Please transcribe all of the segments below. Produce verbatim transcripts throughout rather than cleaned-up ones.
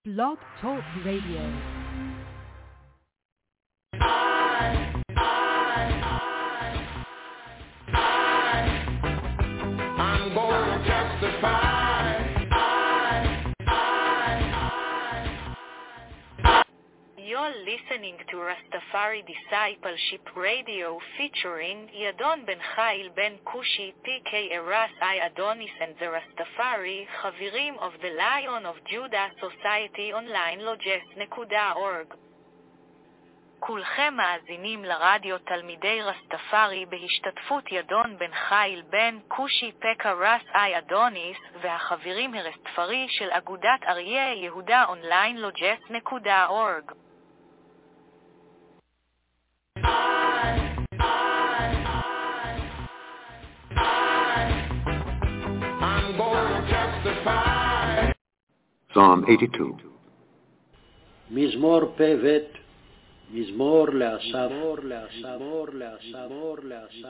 Blog Talk Radio. I, I, I, I, I'm going to testify. You're listening to Rastafari Discipleship Radio featuring Yadon Ben Chayil Ben Kushi, P K Eras I Adonis and the Rastafari, Chavirim of the Lion of Judah Society Online Logest נקודה אורג. כולכם מאזינים לרדיו תלמידי רסטפארי בהשתתפות ידון בן חייל בן קושי פקה רס אי אדוניס והחברים הרסטפארי של אגודת אריה יהודה אונליין לוג'ס נקודה אורג. I, I, I, I'm going to testify. Psalm eighty-two. מזמור פבט, מזמור לאסף, מזמור לאסף, מזמור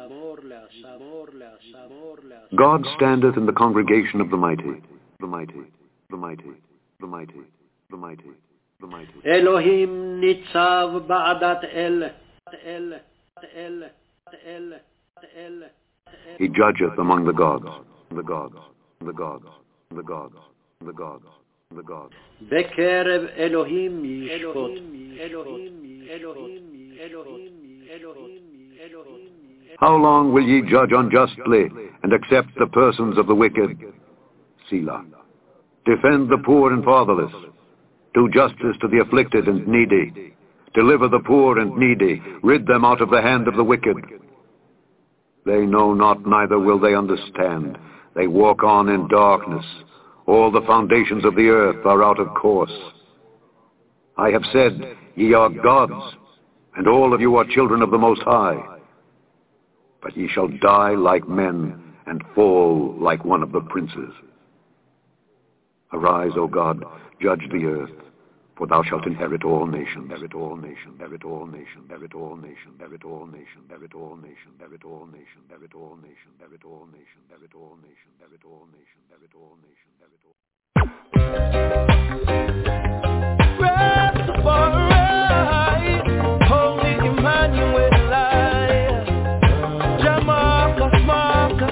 לאסף. God standeth in the congregation of the mighty, the mighty, the mighty, the mighty, the mighty, the mighty. אלוהים ניצב בעדת אל, אל, אל, אל, אל. He judgeth among the gods, the gods, the gods, the gods, the gods, the gods. בקרב אלוהים ישפוט. אלוהים, אלוהים, אלוהים, אלוהים, אלוהים. How long will ye judge unjustly and accept the persons of the wicked? Selah. Defend the poor and fatherless. Do justice to the afflicted and needy. Deliver the poor and needy. Rid them out of the hand of the wicked. They know not, neither will they understand. They walk on in darkness. All the foundations of the earth are out of course. I have said, ye are gods, and all of you are children of the Most High. But ye shall die like men, and fall like one of the princes. Arise, O God, judge the earth, for thou shalt inherit all nations, inherit all nations, inherit all nations, inherit all nations, inherit all nations, inherit all nations, inherit all nations, inherit all nations, inherit all nations, inherit all nations, inherit all nations, inherit all nations, inherit all. Rastafari, Holy Emmanuel, Jamaica, Marcus.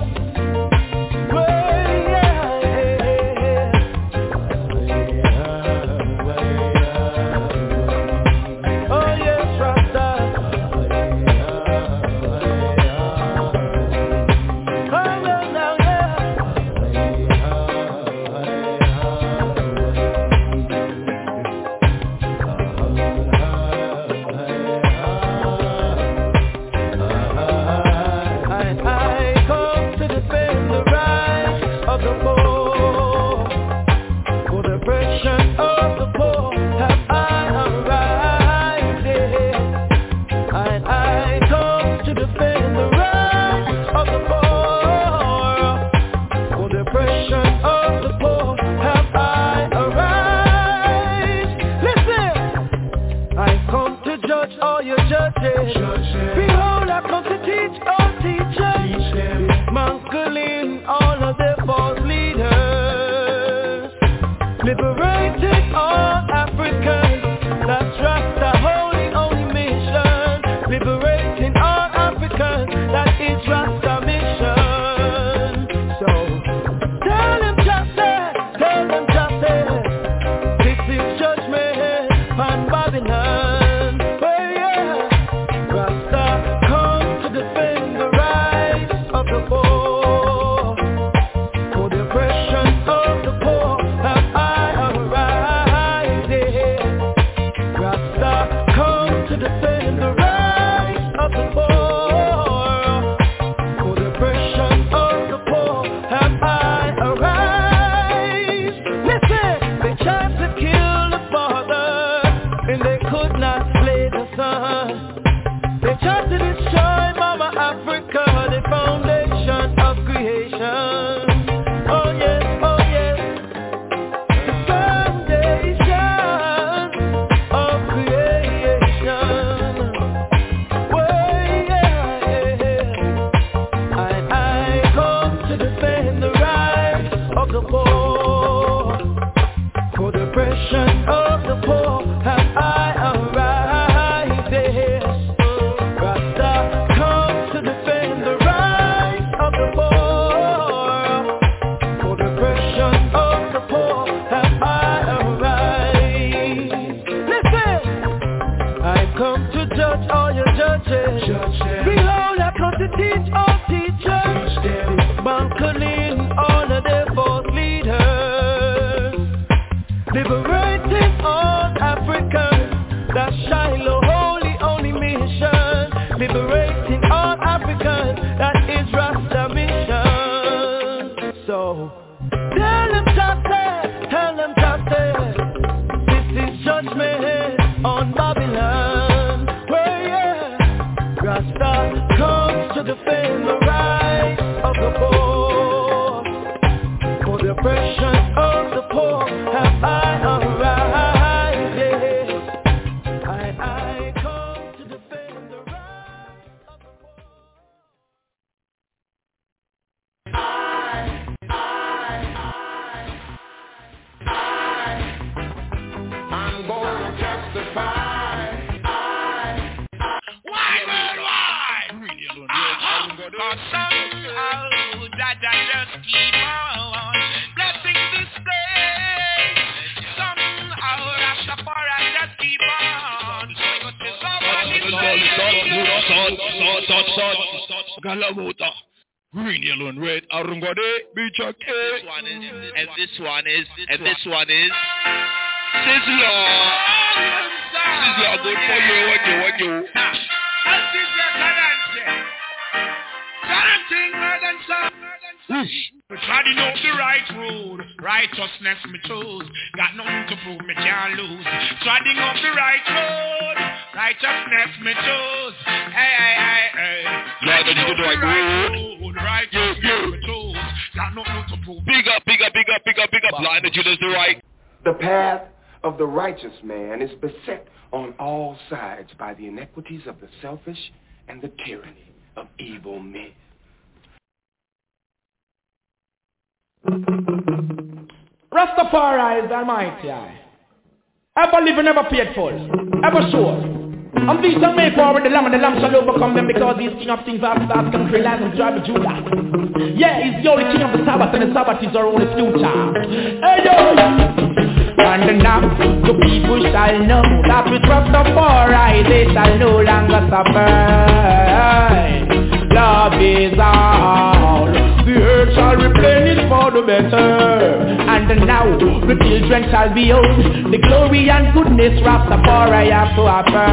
Behold, I come to teach all teachers, dismantling all of their false leaders, liberating all Africans. That's Rasta holy only mission. Liberating all Africans. That is Rasta mission. So tell them justice, tell them justice. This is judgment on Babylon. Defend liberation of the poor have I arrived, yes. Rasta comes to defend the rights of the poor. For the oppression of the poor have I arrived. Listen, I come to judge all your judges. Behold, I come to teach all teachers. Buckling all of their false leaders. Liberating all Africans. That's Shiloh holy only mission. Liberating all Africans. That is Rasta mission. So tell them justice, tell them justice. This is judgment on Babylon. Where yeah, Rasta comes to defend the rights of the poor. For the oppression of the poor have I arrived, yes. I, I come to defend the rights of the poor. I, I, I, I, I'm gonna testify. I, Why, why, why? Uh-huh. Cause somehow that I just keep on blessing this place. Somehow Rastafari just keep on. Galamuta, green, yellow, and red. Arungode, beach, okay. This one is, and this one is, and this one is Sizzler. Sizzler, good for you, what you, what you. And Sizzler, Taranting. Taranting, more than some. Treading up the right road, righteousness me chose. Got nothing to prove, me can't lose. Treading up the right road, righteousness me chose. Hey, hey, hey, hey. Treading up the right road, righteousness me chose. Got nothing to prove. Big up, big up, big up, big up, big up. Blind that you does the right. The path of the righteous man is beset on all sides by the inequities of the selfish and the tyranny of evil men. Rastafari is the Almighty. Ever live and ever paid for, ever sure. And these shall make war with the Lamb, and the Lamb shall overcome them, because he's King of Kings, of stars, conquering lands, and tribe of Judah. Yeah, he's the only King of the Sabbath, and the Sabbath is our only future. Hey, yo! And now the people shall know that with Rastafari they shall no longer suffer. Love is all. The earth shall replenish for the better. And now the children shall behold the glory and goodness Rastafari have to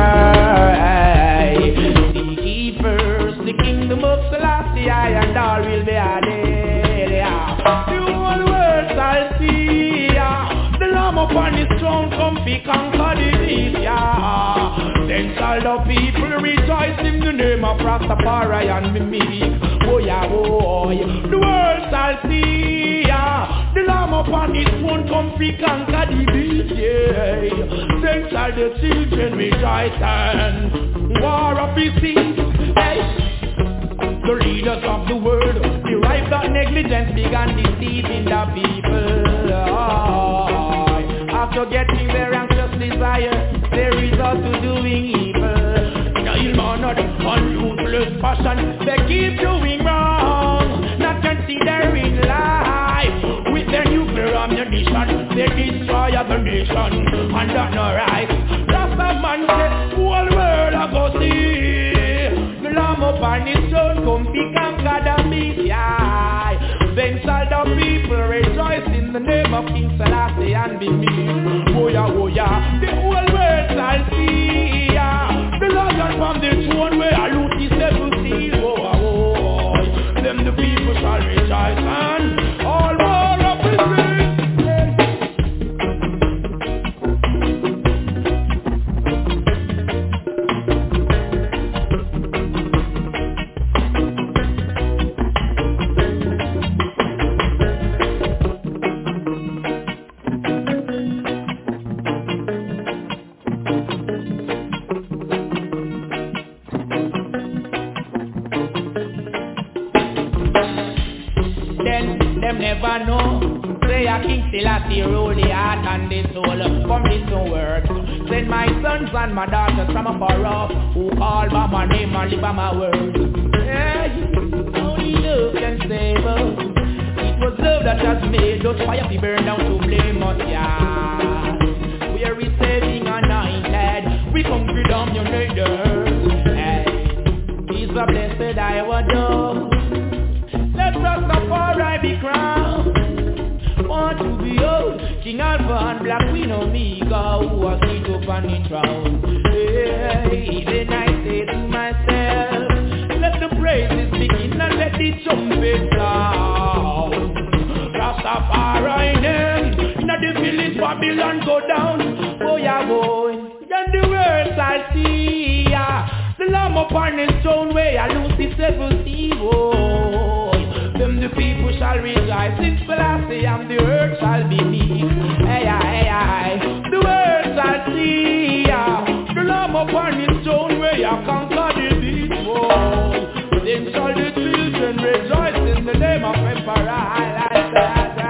offer. Seek ye first the kingdom of Selassie, and all will be added. The whole world shall see the Lamb upon his throne come be conquer the beast. Then shall the people rejoice in the name of Rastafari and be meek. Oh yeah, oh yeah. The world shall see yeah. The Lamb upon his throne come be conquer the beast. Yeah. Then shall the children rejoice and war of his things. Hey. The leaders of the world derive that negligence began deceiving the people. Oh, after getting their anxious desire, they resort to doing evil. Now you know not on ruthless passion, they keep doing wrong, not considering life. With their nuclear ammunition, they destroy other nation, and that's not right. Rasta man said, whole world I go see. The Lamb upon his throne come be conquer the beast, yeah. Then shall the people rejoice in the name of King Selassie and be meek. Oh yeah, oh yeah, the whole world shall see, yeah. The Lion from the throne where I loot the seven seals. Oh, oh, oh, them the people shall rejoice and all war of his grace. a King Selassie rule the heart and the soul. From this word, send my sons and my daughters from afar off, who call by my name and live by my word. Yeah, only love can save us. It was love that has made those fire be burned down to blame us, yeah. We are receiving anointed, we come freedom your neighbors. Hey, he's a blessed I would do. Let us Rastafari be crowned. Want to be old, King Alpha and Black Queen Omega, who are seated upon the throne. Hey, then I say to myself, let the praises begin and let the trumpet sound. Rastafari name, in the village Babylon go down. Oh yeah, boy, then the world shall see ya. The Lamb upon his throne where I lose the seven evil. Them the people shall rejoice, since Selassie and the earth shall be meek. Hey, hey, hey, the world shall see ya. The Lamb upon his throne where you conquer the beast. Whoa. Then shall the children rejoice in the name of Emperor. I, I, I, I,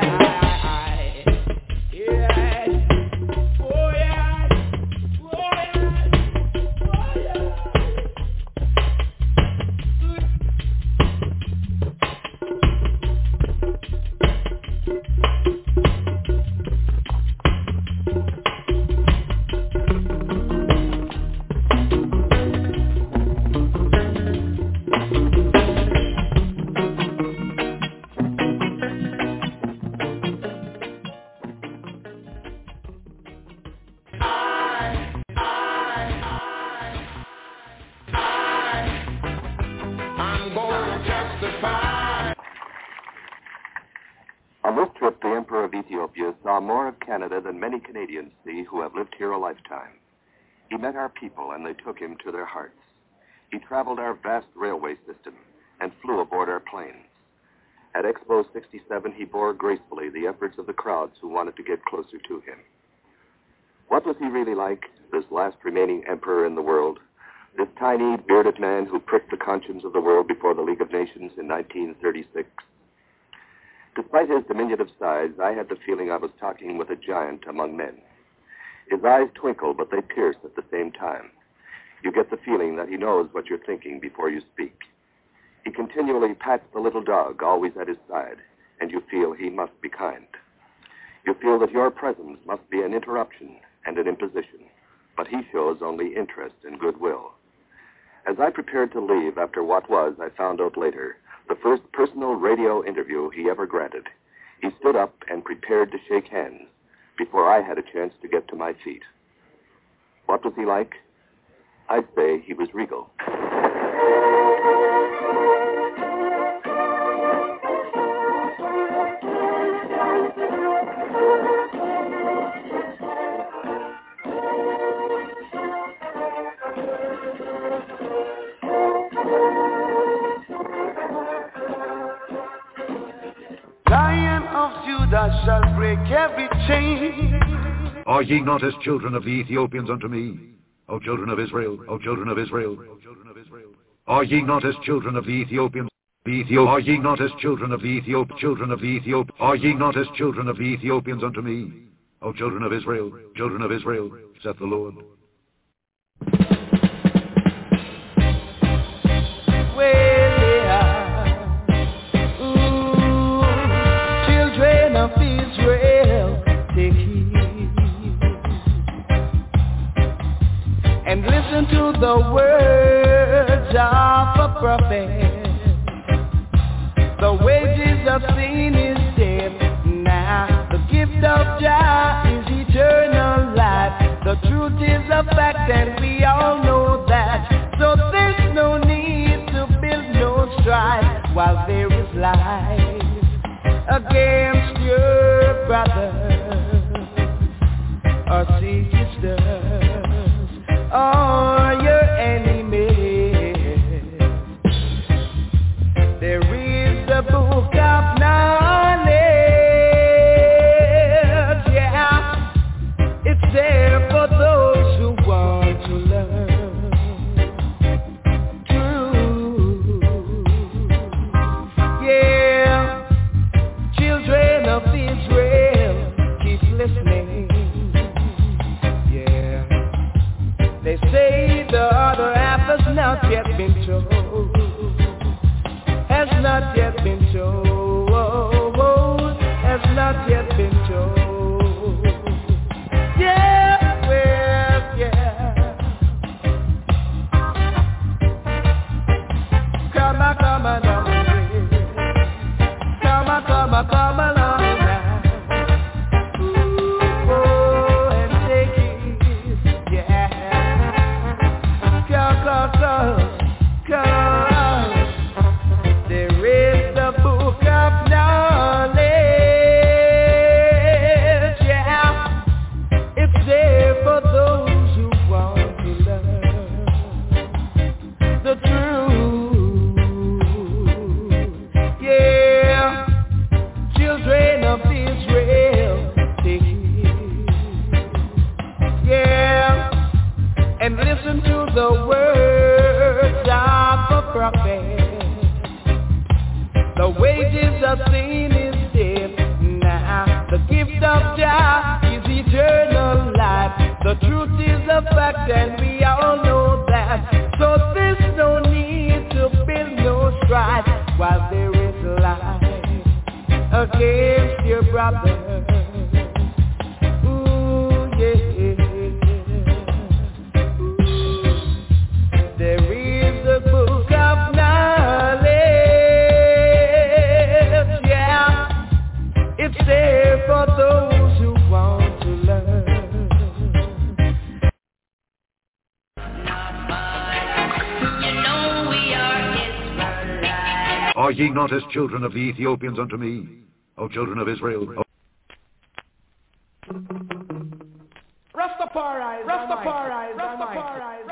Canada than many Canadians see who have lived here a lifetime. He met our people and they took him to their hearts. He traveled our vast railway system and flew aboard our planes. At Expo sixty-seven, he bore gracefully the efforts of the crowds who wanted to get closer to him. What was he really like, this last remaining emperor in the world? This tiny, bearded man who pricked the conscience of the world before the League of Nations in nineteen thirty-six? Despite his diminutive size, I had the feeling I was talking with a giant among men. His eyes twinkle, but they pierce at the same time. You get the feeling that he knows what you're thinking before you speak. He continually pats the little dog, always at his side, and you feel he must be kind. You feel that your presence must be an interruption and an imposition, but he shows only interest and goodwill. As I prepared to leave after what was, I found out later, the first personal radio interview he ever granted, he stood up and prepared to shake hands before I had a chance to get to my feet. What was he like? I'd say he was regal. Shall break every chain. Are ye not as children of the Ethiopians unto me, O children of Israel, O children of Israel, O children of Israel? Are ye not as children of the Ethiopians? The Ethiop Are ye not as children of the Ethiop children of the Ethiop Are ye not as children of the Ethiopians unto me, O children of Israel, children of Israel, saith the Lord. Of Israel, take heed and listen to the words of a prophet. The wages of sin is death. Now the gift of Jah is eternal life. The truth is a fact and we all know that. So there's no need to build no strife while there is life against your brothers or sisters or your enemies. There is the book of knowledge, yeah, it's there for those who want to learn truth, yeah. Children of Israel, not yet been told, has not yet been told, has not yet been told. Yeah, well, yeah. Come on, come on, come on, come on, come on, come on. The wages of sin is death. Now the gift of Jah is eternal life. The truth is a fact and we all know that. So there's no need to build no strife while there is life against your brother. Ooh, yeah. There is a book of knowledge. It's there for those who want to learn. You know we are Israelites. Are ye not as children of the Ethiopians unto me, O children of Israel? O Rastafari, Rastafari, Rastafari,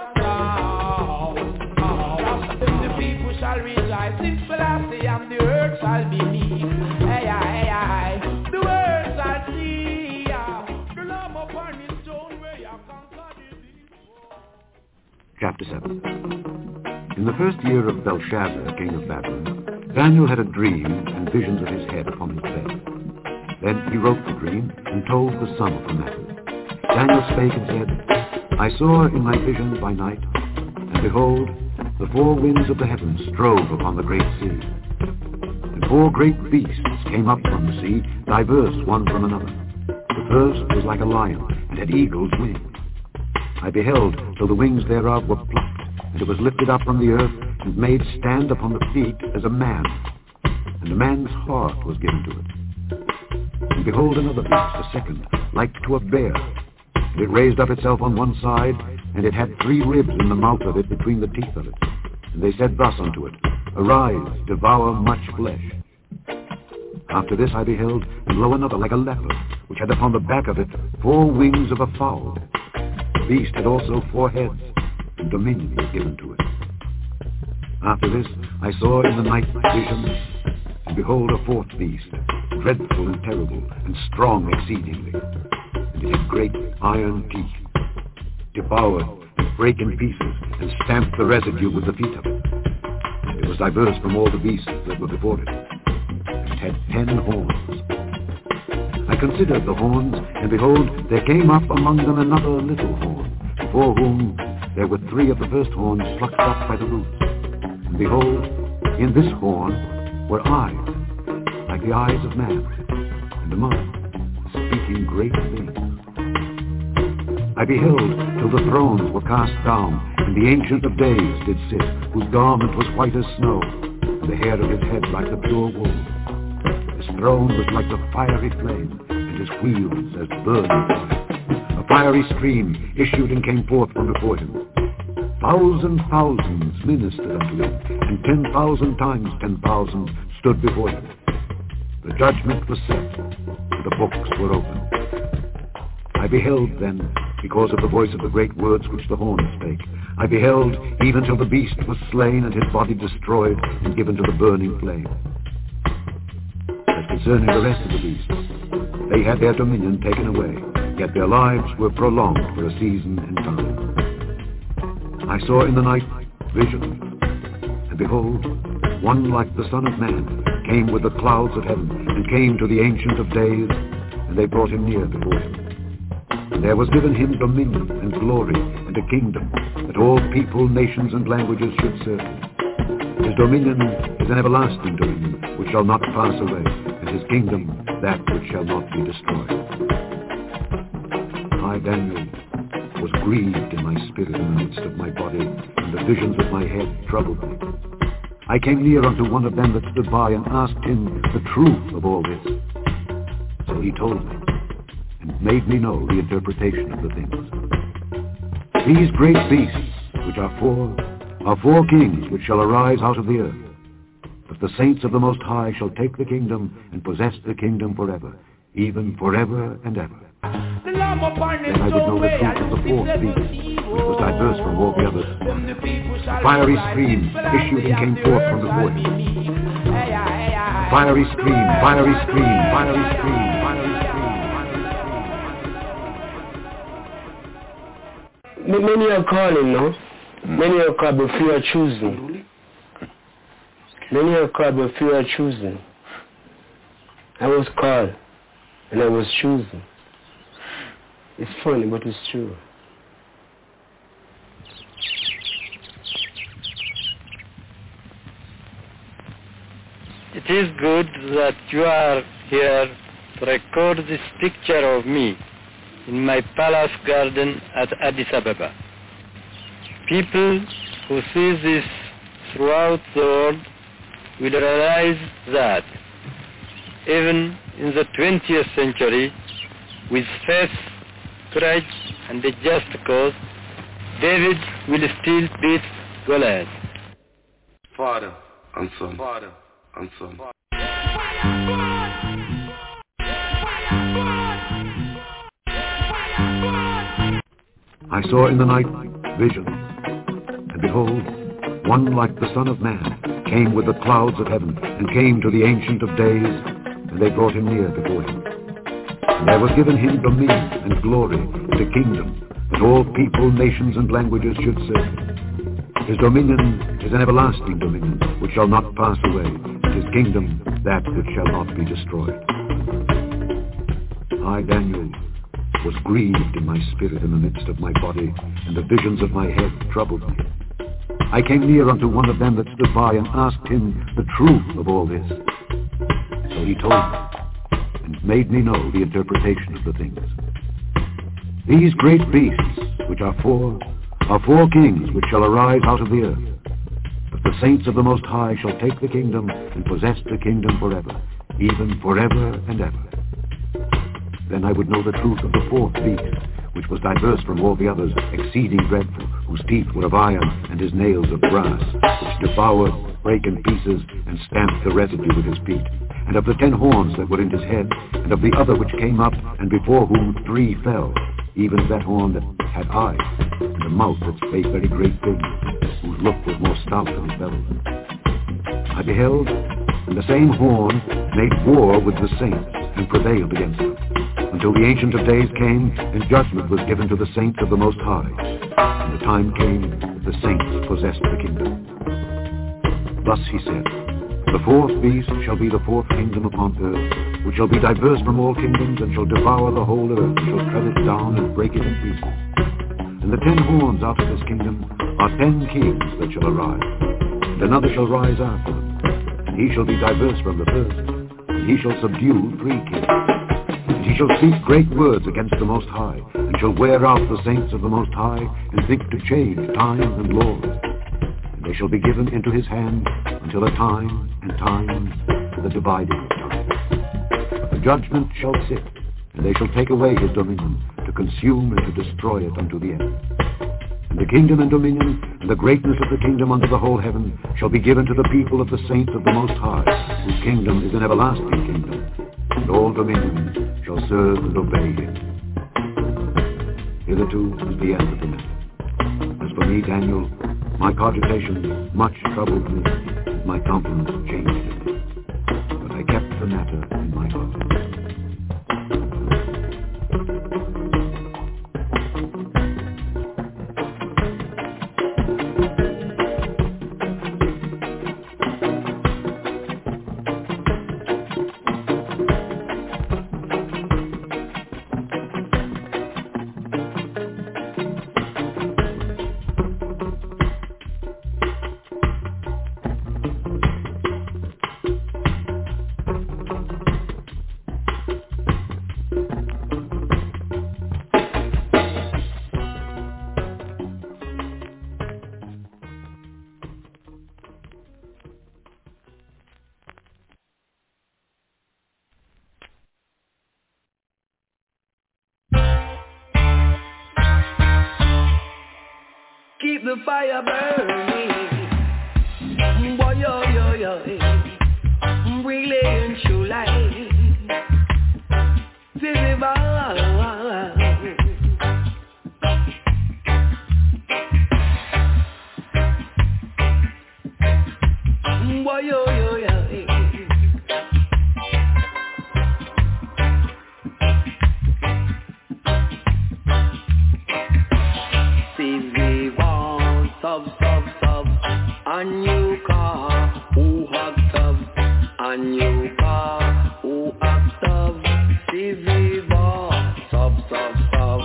Rastafari. The people shall rejoice. Since Selassie and the earth shall believe. Hey, hey, hey. The world shall see. The lamb upon his stone where you conquered it. Chapter seven. In the first year of Belshazzar, king of Babylon, Daniel had a dream and visions of his head upon his bed. Then he wrote the dream and told the sum of the matter. Daniel spake and said, I saw in my vision by night, and behold, the four winds of the heavens strove upon the great sea. And four great beasts came up from the sea, diverse one from another. The first was like a lion, and had eagle's wings. I beheld till the wings thereof were plucked, and it was lifted up from the earth, and made stand upon the feet as a man. And a man's heart was given to it. And behold another beast, a second, like to a bear. And it raised up itself on one side, and it had three ribs in the mouth of it between the teeth of it. And they said thus unto it, Arise, devour much flesh. After this I beheld, and lo another like a leopard, which had upon the back of it four wings of a fowl. The beast had also four heads, and dominion was given to it. After this I saw in the night visions, and behold a fourth beast, dreadful and terrible, and strong exceedingly. And it had great iron teeth, devoured and brake in pieces, and stamped the residue with the feet of it. And it was diverse from all the beasts that were before it. And it had ten horns. I considered the horns, and behold, there came up among them another little horn, before whom there were three of the first horns plucked up by the roots. And behold, in this horn were eyes, like the eyes of man, and a mouth, speaking great things. I beheld till the thrones were cast down, and the Ancient of Days did sit, whose garment was white as snow, and the hair of his head like the pure wool. His throne was like the fiery flame, and his wheels as burning fire. A fiery stream issued and came forth from before him. Thousand thousands ministered unto him, and ten thousand times ten thousand stood before him. The judgment was set, and the books were opened. I beheld then, because of the voice of the great words which the horn spake, I beheld even till the beast was slain, and his body destroyed, and given to the burning flame. As concerning the rest of the beasts, they had their dominion taken away, yet their lives were prolonged for a season and time. I saw in the night visions, and behold, one like the Son of Man came with the clouds of heaven, and came to the Ancient of Days, and they brought him near before him. And there was given him dominion and glory and a kingdom that all people, nations, and languages should serve. His dominion is an everlasting dominion which shall not pass away, and his kingdom that which shall not be destroyed. I, Daniel, was grieved in my spirit in the midst of my body, and the visions of my head troubled me. I came near unto one of them that stood by, and asked him the truth of all this. So he told me, and made me know the interpretation of the things. These great beasts, which are four, are four kings which shall arise out of the earth. But the saints of the Most High shall take the kingdom and possess the kingdom forever, even forever and ever. Then I would know the truth of the fourth beast, which was diverse from all the others. A fiery stream issued and came forth from before him. A fiery stream, fiery stream, fiery stream, fiery stream. Many are calling, no? Many are called, but few are choosing. Many are called, but few are choosing. I was called, and I was chosen. It's funny, but it's true. It is good that you are here to record this picture of me in my palace garden at Addis Ababa. People who see this throughout the world will realize that even in the twentieth century, with faith, courage, and a just cause, David will still beat Goliath. Father and Son, Father and Son. I saw in the night vision, and behold, one like the Son of Man came with the clouds of heaven, and came to the Ancient of Days, and they brought him near before him. And there was given him dominion and glory and a kingdom, that all people, nations, and languages should serve. His dominion is an everlasting dominion, which shall not pass away, and his kingdom that which shall not be destroyed. I, Daniel, was grieved in my spirit in the midst of my body, and the visions of my head troubled me. I came near unto one of them that stood by, and asked him the truth of all this. So he told me, and made me know the interpretation of the things. These great beasts, which are four, are four kings which shall arise out of the earth. But the saints of the Most High shall take the kingdom and possess the kingdom forever, even forever and ever. Then I would know the truth of the fourth beast, which was diverse from all the others, exceeding dreadful, whose teeth were of iron and his nails of brass, which devoured, brake in pieces, and stamped the residue with his feet. And of the ten horns that were in his head, and of the other which came up, and before whom three fell, even that horn that had eyes, and a mouth that spake very great things, whose look was more stout than his bellows. I beheld, and the same horn made war with the saints, and prevailed against them, until the Ancient of Days came, and judgment was given to the saints of the Most High. And the time came that the saints possessed the kingdom. Thus he said, the fourth beast shall be the fourth kingdom upon earth, which shall be diverse from all kingdoms, and shall devour the whole earth, and shall tread it down and break it in pieces. And the ten horns out of this kingdom are ten kings that shall arise, and another shall rise after them, and he shall be diverse from the first, and he shall subdue three kings. And he shall speak great words against the Most High, and shall wear out the saints of the Most High, and think to change times and laws. And they shall be given into his hand until a time and times for the dividing of time. But the judgment shall sit, and they shall take away his dominion, to consume and to destroy it unto the end. And the kingdom and dominion, and the greatness of the kingdom unto the whole heaven, shall be given to the people of the saints of the Most High, whose kingdom is an everlasting kingdom, and all dominions shall serve and obey him. Hitherto is the end of the matter. As for me, Daniel, my cogitations much troubled me, and my countenance changed it. But I kept the matter in my heart. keep the fire burning. Boy, yo, yo, yo, relaying true light. Deliver. Boy, yo, yo, yo. Sub, sub, sub, a new car, who hot tub, a new car, who hot tub, C V bar, sub, sub, sub.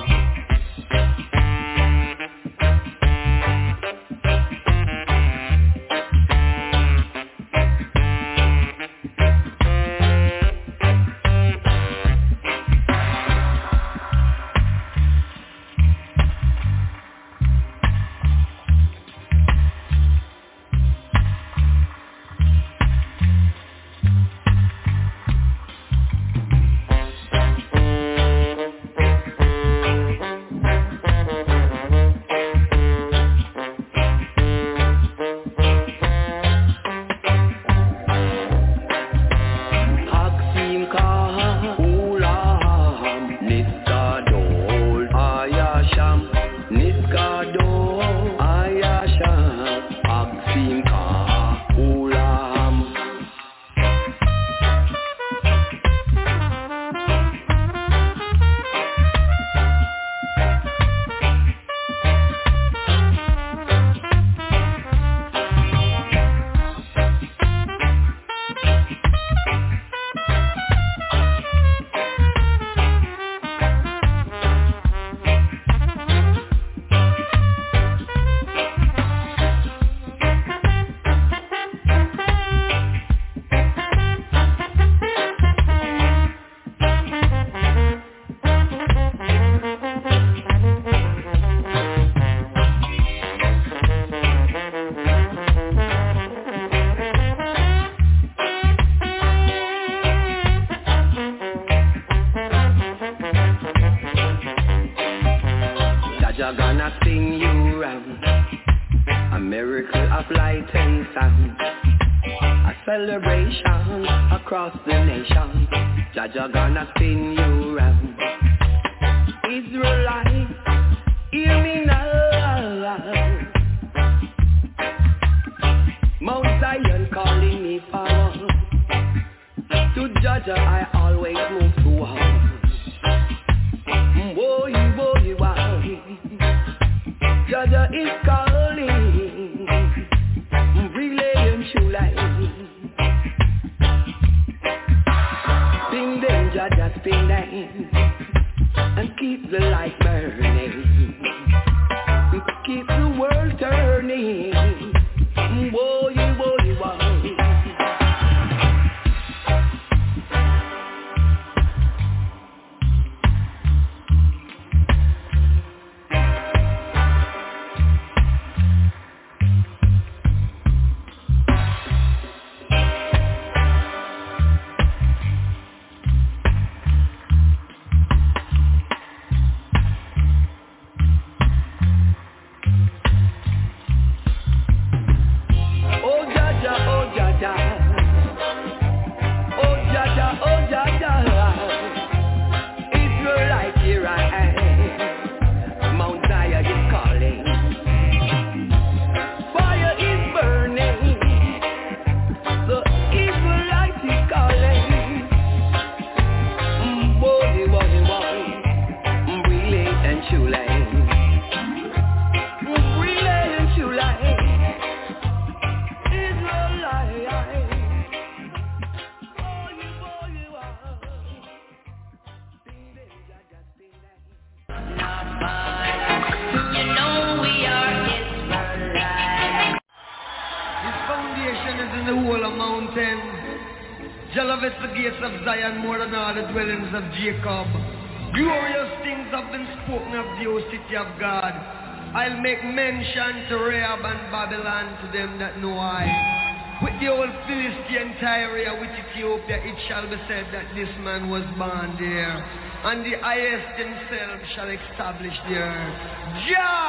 Of Jacob, glorious things have been spoken of the old city of God. I'll make mention to Rahab and Babylon to them that know I. With the old Philistine Tyre, with Ethiopia, it shall be said that this man was born there, and the highest himself shall establish the earth. Jah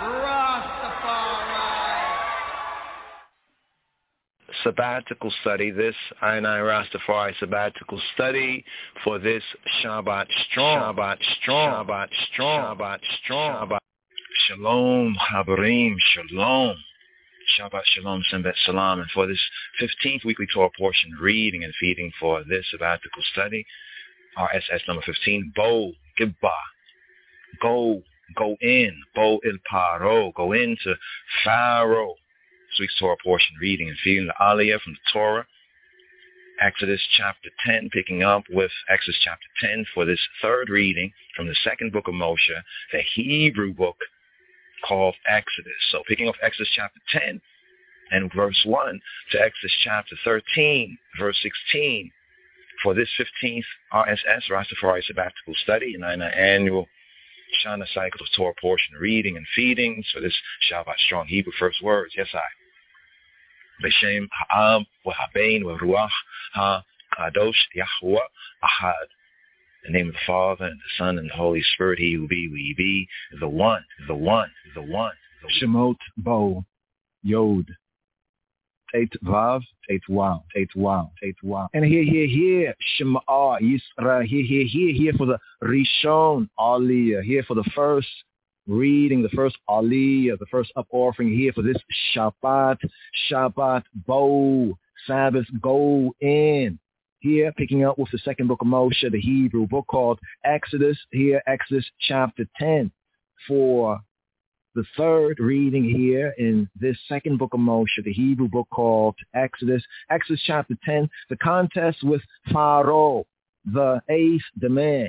Sabbatical study, this I and I Rastafari sabbatical study for this Shabbat strong, Shabbat strong, Shabbat strong, Shabbat strong, Shabbat. Shalom, Habarim, Shalom, Shabbat Shalom, Sembet Salam, and for this fifteenth weekly Torah portion, reading and feeding for this sabbatical study, R S S number fifteen, Bo Gibba, go, go in, Bo Il Paro, go into Pharaoh. This week's Torah portion, reading and feeding the Aliyah from the Torah, Exodus chapter ten, picking up with Exodus chapter ten for this third reading from the second book of Moshe, the Hebrew book called Exodus. So picking up Exodus chapter ten and verse one to Exodus chapter thirteen, verse sixteen for this fifteenth R S S, Rastafari Sabbatical Study, and an annual Shana cycle of Torah portion, reading and feedings for this Shabbat strong Hebrew first words. Yes, I. B'Shem Ha'am V'Habein V'Ruach HaKadosh Yahuwah Ahad. In the name of the Father, and the Son, and the Holy Spirit, He who be, we be, the one, the one, the one. The Shemot Bo Yod Tet Vav Tet Wow Tet Wow Tet Wow. And here, here, here, Shema Yisra, here, here, here, here for the Rishon Aliyah, here for the first reading, the first Aliyah, the first up offering, here for this Shabbat, Shabbat Bo, Sabbath, go in. Here, picking up with the second book of Moshe, the Hebrew book called Exodus, here, Exodus chapter ten, for the third reading here in this second book of Moshe, the Hebrew book called Exodus, Exodus chapter ten, the contest with Pharaoh, the eighth demand.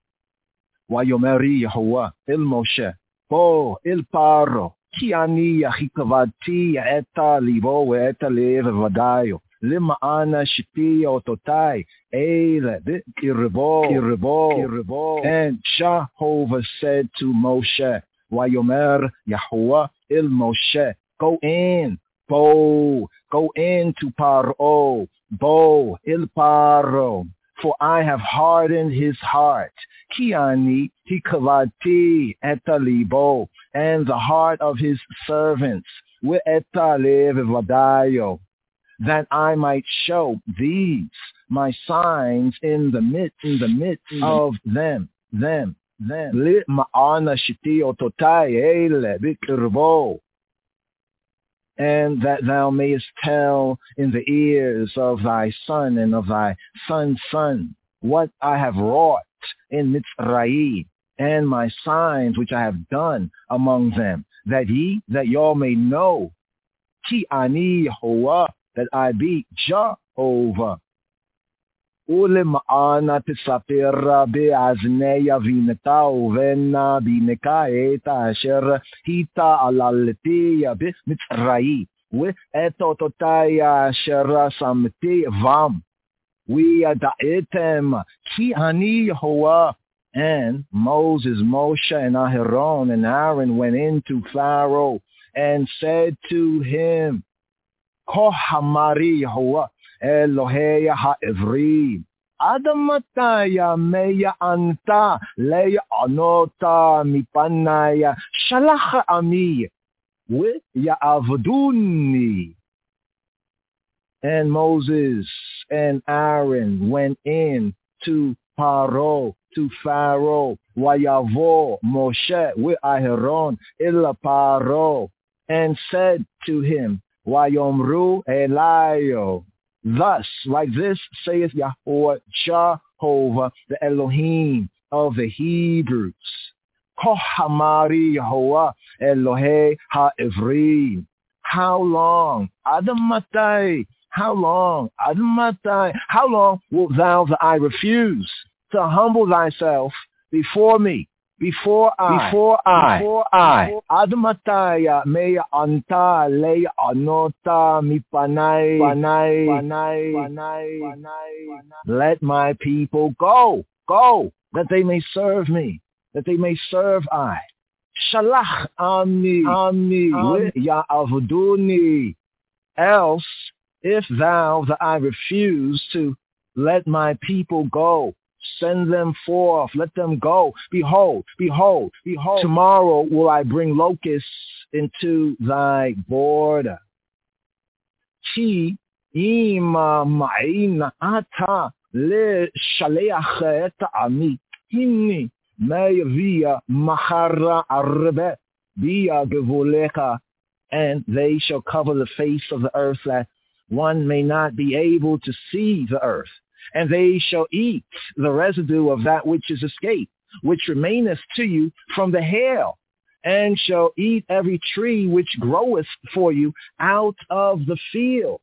Wayomeri Yehovah el Moshe, Bo el Paro, ki ani achikavati eta libo eta lev vadayo. Lima'ana shiti ototai, eile, kirbo, kirbo, kirbo. And Jehovah said to Moshe, Wayomer Yahuwah il Moshe, go in, Bo, go into Paro, Bo il Paro, for I have hardened his heart. Kiani hikavati etalibo, and the heart of his servants, with etalev vadayo, that I might show these my signs in the midst, in the midst of them, them, them. Ma'ana shiti ototai ele bikirbo, and that thou mayest tell in the ears of thy son and of thy son's son what I have wrought in Mitzrayim, and my signs which I have done among them, that ye, that y'all may know, ki ani Yehovah, that I be Jehovah. Ulema'ana tisapira be'azneya vineta uvena bineka eta asher hita alaletiya b'mitzrayi ve'etototaya asher samti vam v'yada'etem ki ani Yehovah. And Moses, Moshe, and Aharon and Aaron went into Pharaoh and said to him, Kohamari Yehovah Elohei ha'evrim, Adamataya meya anta leya anota mipanaya shalach ami with ya'avduni. And Moses and Aaron went in to Paro, to Pharaoh, Wayavo Moshe with Aharon illa Paro, and said to him, Wayomru Elayo. Thus, like this saith Yahweh Jehovah, the Elohim of the Hebrews. Kohamari Yehovah Elohei ha'evrim. How long? Adamatai. How long? Adamatai. How long wilt thou that I refuse to humble thyself before me? Before I, before I, before I, Admataya meya anta leya anota mipanai, panai, panai, panai, panai. Let my people go, go, that they may serve me, that they may serve I. Shalach ami, ami, ya'avduni. Else, if thou that I refuse to let my people go, Send them forth. Let them go. Behold, behold, behold. Tomorrow will I bring locusts into thy border. Chi ima ma'ina ata le shaleach et ami. Hini me'via machara arbe bia gevulecha. And they shall cover the face of the earth, that one may not be able to see the earth. And they shall eat the residue of that which is escaped, which remaineth to you from the hail, and shall eat every tree which groweth for you out of the field.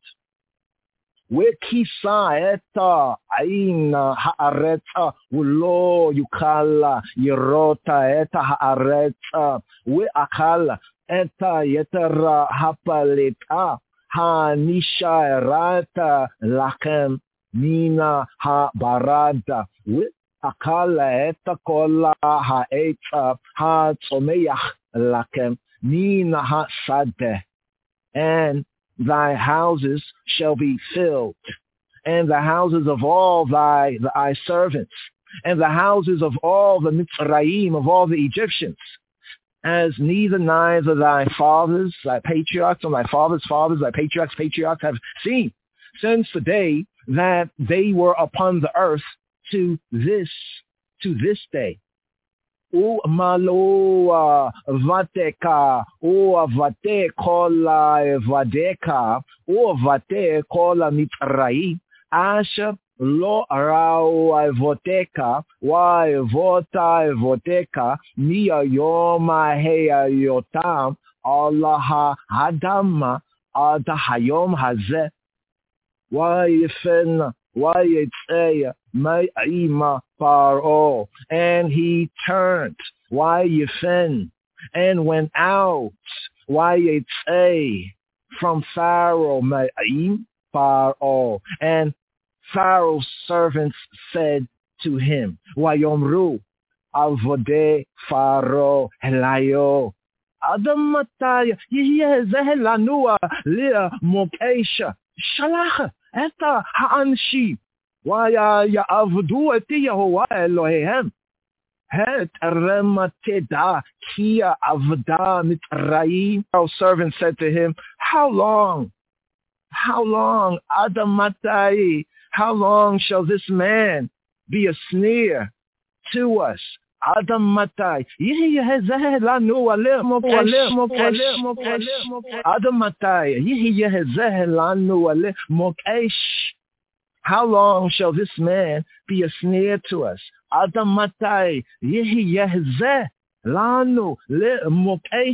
Wekisa eta aina haaretza ulo yukala yerota eta haaretza weakala eta yetera hapaleta hanisha erata lakem mina ha barada with akala eta kola ha eta ha tzomeach lakem mina ha sade, and thy houses shall be filled, and the houses of all thy thy servants, and the houses of all the Mitzrayim, of all the Egyptians, as neither neither thy fathers, thy patriarchs, or thy fathers' fathers, thy patriarchs, patriarchs have seen, since the day that they were upon the earth to this, to this day. U maloa vateka, u vate kola vadeka, u vate kola mitrai, asha lo rao voteka, wa vota voteka, mia yoma heya yotam, Allah hadama, ada hayom haze. Wayfen, Wayetzaya, Ma'ima Paro, and he turned, Wayfen, and went out, Wayetzay, from Pharaoh, Ma'im Paro, and Pharaoh's servants said to him, Wayomru, Avode Pharaoh, Helayo, Adam Mataya, Yezehelanua, Lia Mokesha, Shalach, Eta ha'anshi, waya ya'avdu eti Yehovah Elohehem, het remateda kia avda mitraim. Our servant said to him, how long, how long, Adamatai, how long shall this man be a snare to us? Adamatai, Yehezeh lanu Adamatai, Yehezeh lanu mokesh. How long shall this man be a snare to us? Adamatai, Yehezeh lanu mokesh.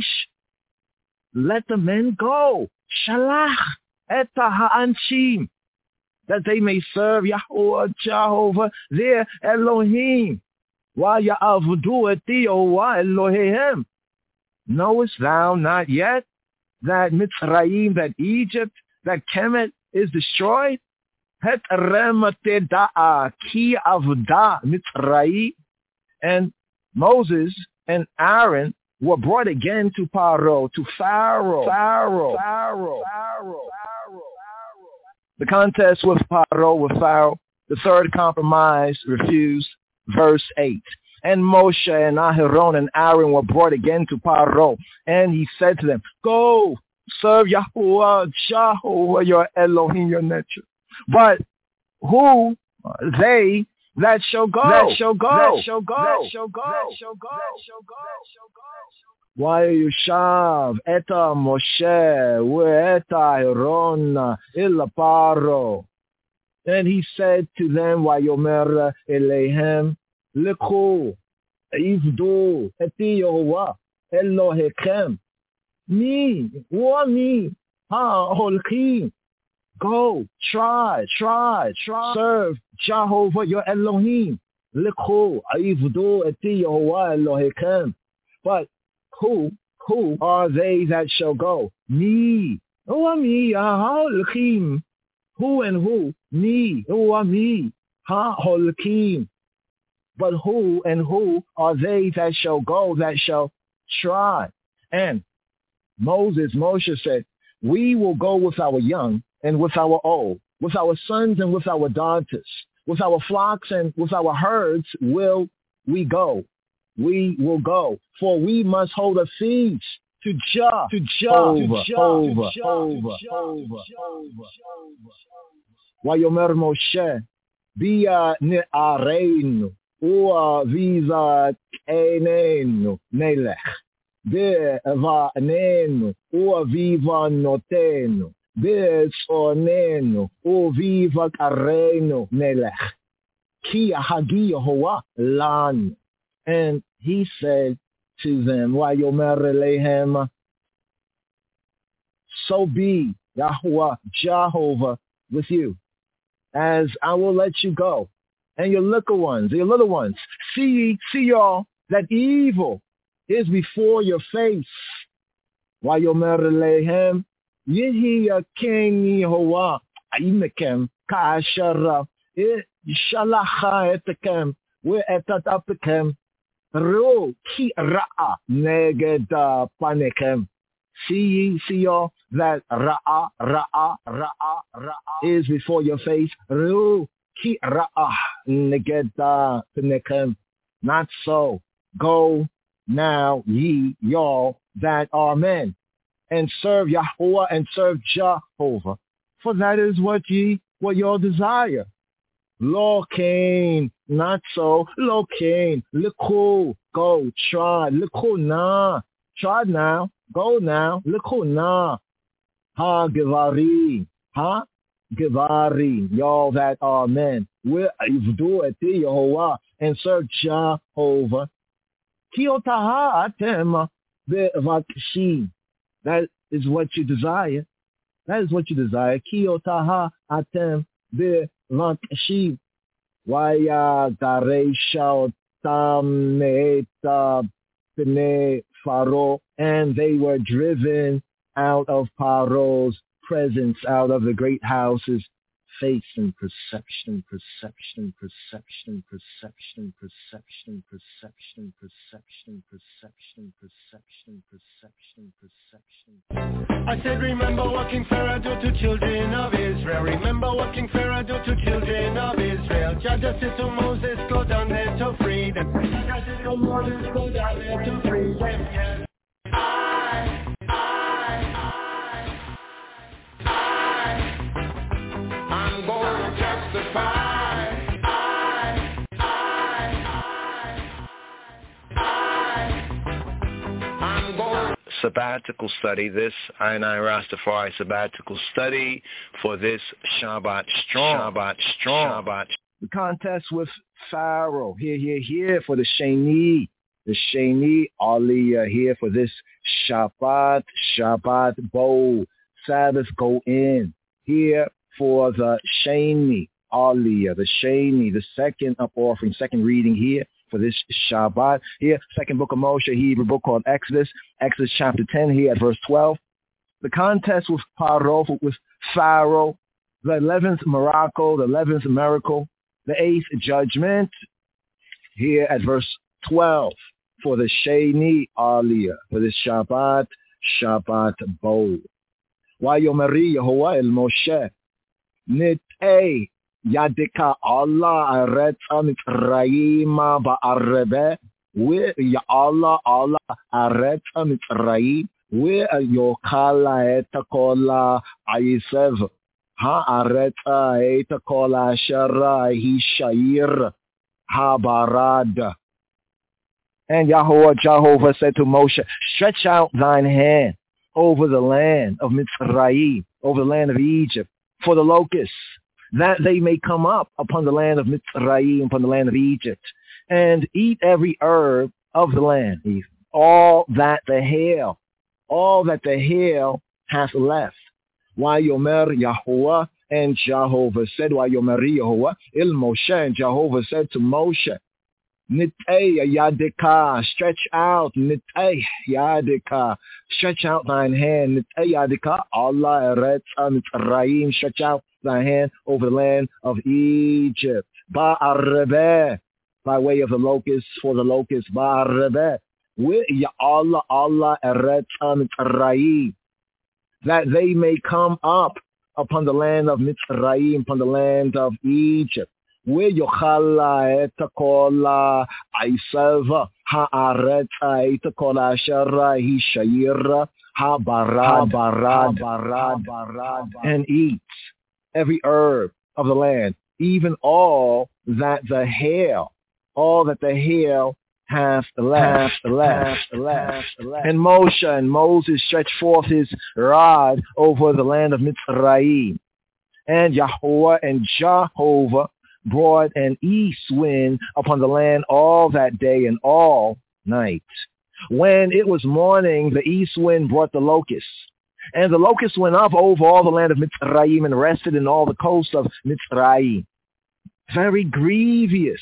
Let the men go. Shalach eta ha'anshim, that they may serve Yahweh, Jehovah, their Elohim. Why ya'avdu et Yehovah Elohehem? Knowest thou not yet that Mitzrayim, that Egypt, that Kemet is destroyed? Het remateda ki avda Mitzrayim. And Moses and Aaron were brought again to Paro, to Pharaoh, Pharaoh, Pharaoh, Pharaoh. The contest with Paro, with Pharaoh, the third compromise refused. Verse eight. And Moshe and Aharon and Aaron were brought again to Paro, and he said to them, go, serve Yahuwah, Jehovah, your Elohim, your nature. But who they that shall go, that shall go, that shall go, that shall go, that shall go, that shall go, that shall go. Why Yushav eta Moshe we eta Aharon ila Paro. And he said to them, Vayomer Eleihem, Lekhu, Ivdu, Eti Yehovah, Elohechem, me, wa me, ha, holchi, go, try, try, try, serve Jehovah your Elohim, Lekhu, Ivdu, Eti Yehovah, Elohechem. But who, who are they that shall go? Me, wa me, ha, holchim. Who and who? Me. Who are me? Ha holkim. But who and who are they that shall go, that shall try? And Moses, Moshe said, we will go with our young and with our old, with our sons and with our daughters. with our flocks and with our herds will we go. We will go, for we must hold a feast to Jah, to Jah, to Jah, over, over, over, over. Vayomer Moshe, Bia ne'areinu, ua viva enenu melech, be'vanenu, ua viva notenu, be'tzonenu, ua viva karenu melech, ki hagi Yehovah lan. And he said to them, Vayomer Elehem, so be Yahuwah, Jehovah, with you, as I will let you go, and your little ones, your little ones. See, see y'all, that evil is before your face. Vayomer Elehem, Yehi Yaken Yehovah, Aimekem, Ka'ashara, Shalacha Etekem, We'etat Apekem, Ru ki ra'a neged panekem. See, see y'all, that ra'a, ra'a, ra'a, ra'a is before your face. Ru ki ra'a neged panekem. Not so. Go now, ye, y'all, that are men, and serve Yahuwah and serve Jehovah. For that is what ye, what y'all desire. Lo Cain, not so. Lo Cain, Liku, go, try. Liku na, try now. Go now. Liku na. Ha Givari, ha Givari, y'all that are men. Will do it to Yehovah and serve Jehovah. Kiotaha atem be'vakshi. That is what you desire. That is what you desire. Kiotaha atem be'vakshi. Vakshi, Vaya Garesha Otam Neeta Pene Pharaoh, and they were driven out of Paro's presence, out of the great houses. Face and perception, perception, perception, perception, perception, perception, perception, perception, perception, perception, perception. I said, remember what King Pharaoh do to children of Israel. Remember what King Pharaoh do to children of Israel. Jah just said to Moses, go down there to free them. Jah said to Moses, go down there to free them. Yes. I, I, I, I. I'm going to testify. I, I, I, I, I'm going. Sabbatical study, this I and I Rastafari sabbatical study for this Shabbat Strong. Shabbat Strong. Shabbat. The contest with Pharaoh. Here, here, here for the Sheni. The Sheni Aliyah here for this Shabbat. Shabbat Bowl. Sabbath go in. Here for the Sheni Aliyah, the Sheni, the second up offering, second reading here for this Shabbat. Here, second book of Moshe, Hebrew book called Exodus, Exodus chapter ten here at verse twelve. The contest with Paro, with Pharaoh, the eleventh miracle, the eleventh miracle, the eighth judgment here at verse twelve for the Sheni Aliyah, for this Shabbat, Shabbat Bowl. Vayomeri Yehovah el Moshe, Nit'ei Yadika Allah Aretz Mitzrayim Ba'arebe, we ya Allah Allah Aretz Mitzrayim, we Yokala Etakola Aisev, Ha Aretz Etakola Shara Hishair Habarad. And Yahuwah Jehovah said to Moshe, stretch out thine hand over the land of Mitzrayim, over the land of Egypt, for the locusts, that they may come up upon the land of Mitzrayim, upon the land of Egypt, and eat every herb of the land, all that the hail, all that the hail hath left. Vayomer Yahuwah, and Jehovah said, Vayomer Yahuwah, Il Moshe, and Jehovah said to Moshe, Nit'ei Yadika, stretch out, Nit'ei Yadika, stretch out thine hand, Nit'ei Yadika, Allah Eretz Mitzrayim, stretch out thy hand over the land of Egypt, Ba'arebe, by way of the locusts, for the locusts, Ba'arebe, with Ya Allah, Allah Eretz Mitzrayim, that they may come up upon the land of Mitzrayim, upon the land of Egypt. ויאכל את כל עשב הארץ, את כל אשר השאיר הברד, הברד, הברד, and eats every herb of the land, even all that the hail, all that the hail hath left, left, left, left. And Moshe and Moses stretched forth his rod over the land of Mitzrayim. And Yahweh and Jehovah brought an east wind upon the land all that day and all night. When it was morning, the east wind brought the locusts. And the locusts went up over all the land of Mitzrayim and rested in all the coast of Mitzrayim. Very grievous.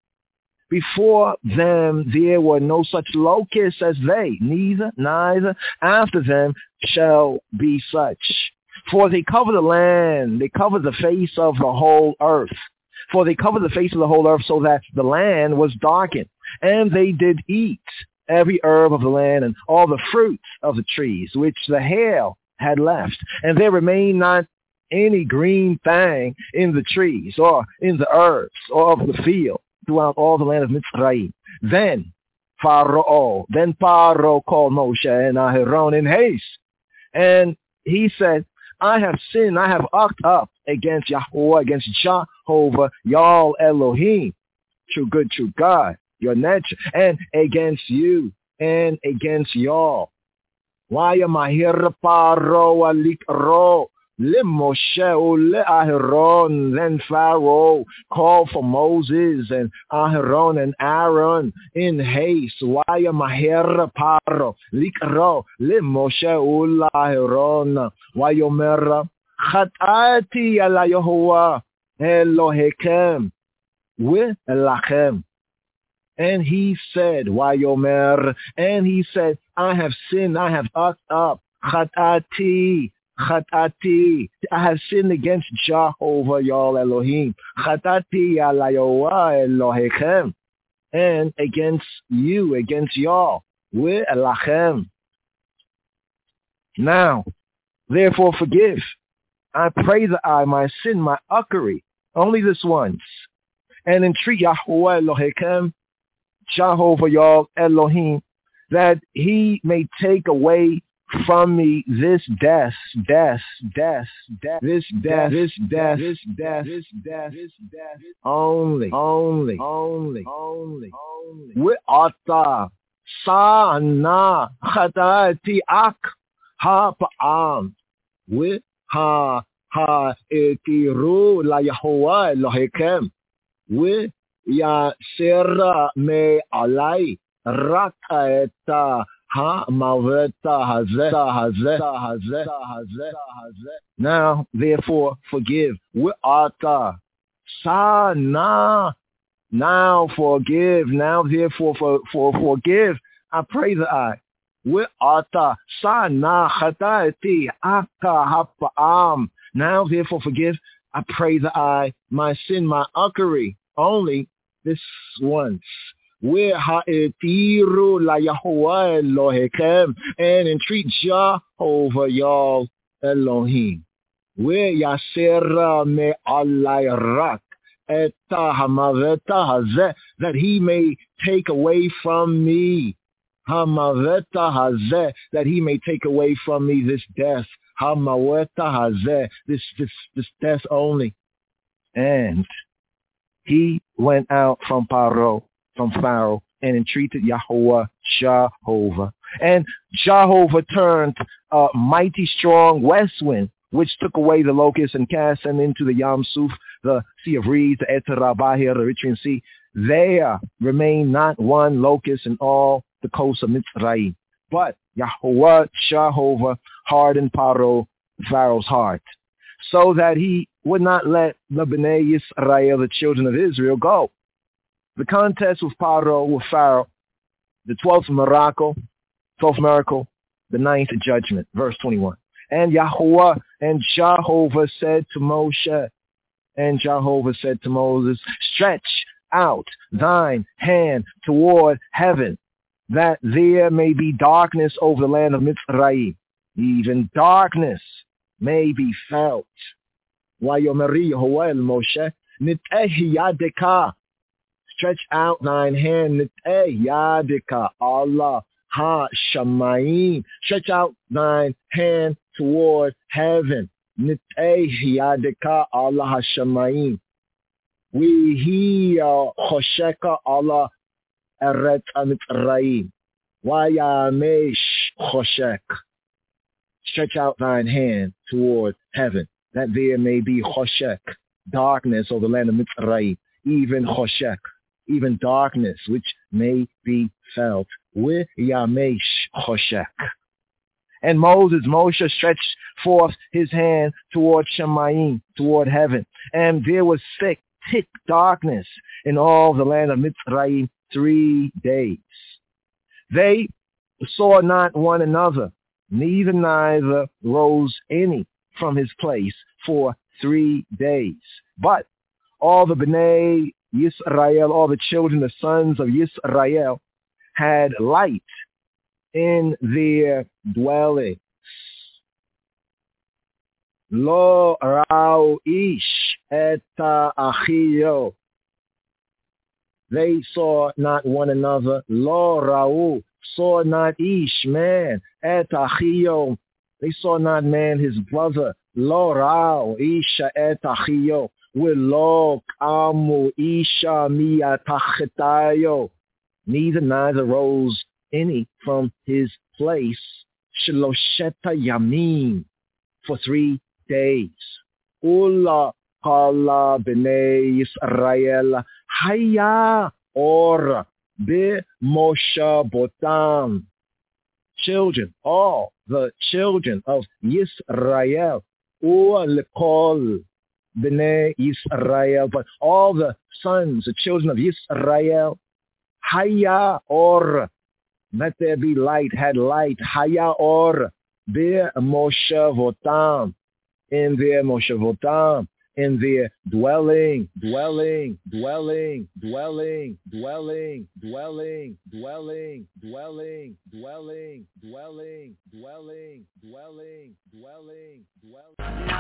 Before them there were no such locusts as they, neither, neither after them shall be such. For they cover the land, they cover the face of the whole earth. For they covered the face of the whole earth so that the land was darkened. And they did eat every herb of the land and all the fruits of the trees, which the hail had left. And there remained not any green thing in the trees or in the herbs or of the field throughout all the land of Mitzrayim. Then Pharaoh, then Pharaoh called Moshe and Aharon in haste. And he said, I have sinned, I have ucked up against Yahweh, against Jehovah, Yal Elohim, true good, true God, your nature, and against you, and against y'all. Why am I here, Pharaoh, alikro, limoshe, Aharon? Then Pharaoh called for Moses and Aharon and Aaron in haste. Why am I here, Pharaoh, likro, limoshe, Aharon? Why omer, chatati ala Yehovah Elohechem, with Elachem. And he said, Wayomer, and he said, I have sinned, I have ucked up, Chatati, Chatati, I have sinned against Jehovah, Yal Elohim, Chatati ala Yehovah Elohechem, and against you, against y'all, with Elachem. Now, therefore forgive, I pray that I, my sin, my uckery, only this once, and entreat Yahweh Elohechem, Jehovah Yal Elohim, that he may take away from me this death, death, death, death, this death, this death, this death, this death, this death, only, only, only, only, only. We'ata sana chatati ak ha pa'am we ha ha etiru la Yahweh Elohechem we ya sera me alai raketa ha maveta hazeh hazeh hazeh hazeh. Now therefore forgive. We'ata sana. Now forgive. Now therefore for for forgive. I pray that I. We'ata sana chatati aka hapa'am. Now therefore forgive. I pray that I, my sin, my uckery, only this once. Where ha'etiru la Yahweh Elohechem, and entreat Jehovah Yal Elohim. Where yasera me alai rak eta hamaveta hazeh, that he may take away from me hamaveta hazeh, that he may take away from me this death hamaveta hazeh, this this this death only. And he went out from Pharaoh, from Pharaoh, and entreated Yahweh, Jehovah. And Jehovah turned a mighty strong west wind, which took away the locusts and cast them into the Yam Suf, the Sea of Reeds, the Eterabahir, the Eritrean Sea. There remained not one locust in all the coast of Mitzrayim. But Yahweh, Jehovah, hardened Pharaoh, Pharaoh's heart, so that he would not let the Bnei Yisrael, the children of Israel, go. The contest with Pharaoh, with Pharaoh, the twelfth miracle, twelfth miracle, the ninth judgment, verse twenty-one. And Yahweh and Jehovah said to Moshe, and Jehovah said to Moses, stretch out thine hand toward heaven, that there may be darkness over the land of Mitzrayim, even darkness may be felt. Wayomeri Yahweh Moshe, Nit'eh yadeka. Stretch out thine hand. Nit'eh yadeka. Allah ha-shamayim. Stretch out thine hand toward heaven. Nit'eh yadeka. Allah ha-shamayim. We hear chosheka Allah eret amitzrayim. Wayamesh choshek. Stretch out thine hand toward heaven, that there may be choshek, darkness over the land of Mitzrayim, even choshek, even darkness which may be felt. Wayamesh choshek. And Moses, Moshe stretched forth his hand toward Shemayim, toward heaven, and there was thick, thick darkness in all the land of Mitzrayim three days. They saw not one another, neither neither rose any from his place for three days. But all the B'nai Yisrael, all the children, the sons of Yisrael, had light in their dwellings. Lo ra'u ish et achio. They saw not one another. Lo ra'u, saw not ish, man, et achio. They saw not man his brother. Lo ra'u isha et achio. Lo kamu isha miyatachetayo. Neither neither rose any from his place. Shlosheta yamim, for three days. Ula kala b'nei Yisrael haya or be Moshe botam. Children, all the children of Yisrael, ul kol b'nei Yisrael, but all the sons, the children of Yisrael, haya or, let there be light, had light, haya or be Moshe votam, in their Moshevotam, in their dwelling, dwelling, dwelling, dwelling, dwelling, dwelling, dwelling, dwelling, dwelling, dwelling, dwelling, dwelling, dwelling, dwelling.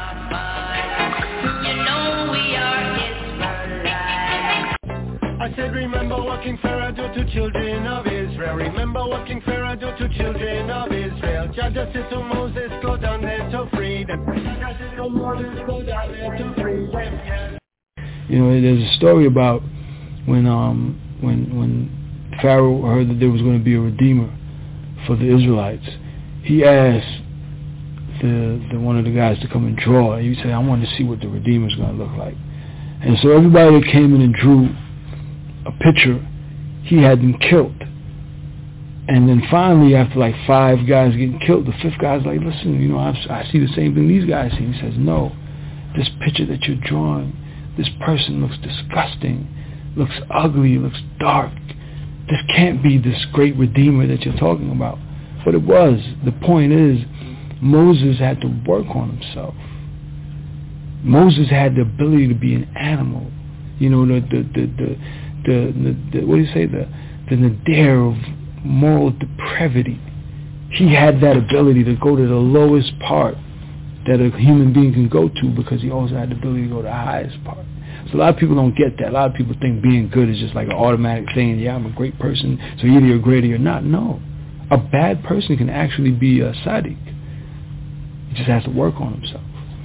You know we are Israelites. I said, remember what King Pharaoh do to children of Israel. Remember what King Pharaoh do to children of Israel. Jah just said to Moses, go down there to free them. Jah said to Moses, go down there to free them. You know, there's a story about when um when when Pharaoh heard that there was going to be a redeemer for the Israelites. He asked the, the one of the guys to come and draw. He said, I want to see what the redeemer is going to look like. And so everybody that came in and drew a picture, he had them killed. And then finally, after like five guys getting killed, the fifth guy's like, listen, you know, I, I see the same thing these guys see. He says, no, this picture that you're drawing, this person looks disgusting, looks ugly, looks dark. This can't be this great redeemer that you're talking about. But it was. The point is, Moses had to work on himself. Moses had the ability to be an animal. You know, the the the the, the, the, the what do you say, the the nadir of moral depravity. He had that ability to go to the lowest part that a human being can go to, because he also had the ability to go to the highest part. So a lot of people don't get that. A lot of people think being good is just like an automatic thing. Yeah, I'm a great person, so either you're great or you're not. No. A bad person can actually be a tzaddik. He just has to work on himself.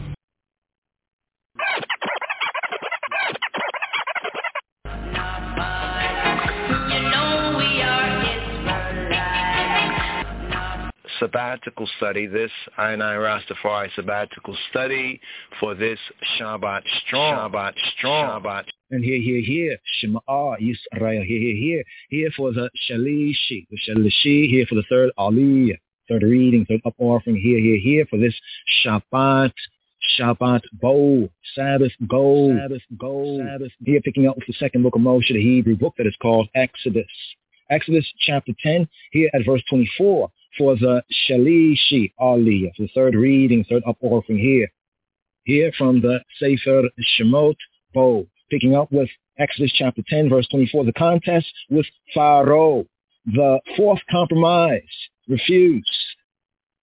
Sabbatical study, this I and I Rastafari sabbatical study for this Shabbat Strong. Shabbat Strong. Shabbat. And here, here, here, Shema Yisrael, here, here, here, here for the Shalishi, the Shalishi, here for the third Aliyah, third reading, third up offering, here, here, here for this Shabbat, Shabbat Bowl, Sabbath Gold, Sabbath Gold, Sabbath. Here picking up with the second book of Moshe, the Hebrew book that is called Exodus. Exodus chapter ten, here at verse twenty-four, for the Shalishi Aliyah, for the third reading, third up offering here. Here from the Sefer Shemot Bowl, picking up with Exodus chapter ten, verse twenty-four, the contest with Pharaoh, the fourth compromise, refuse.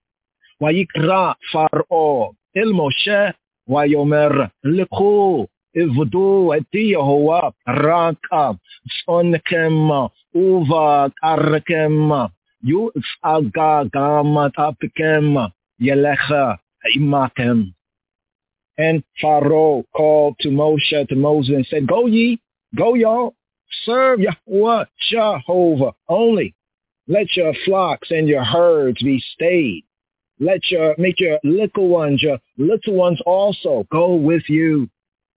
Vayikra Pharaoh el Moshe vayomer lechu ivudu eti Yehovah raka sonkem uva karkem yu aga gamat apikem yelecha imakem. And Pharaoh called to Moshe, to Moses, and said, Go ye, go y'all, serve Yahweh Jehovah only. Let your flocks and your herds be stayed. Let your, make your little ones, your little ones also go with you.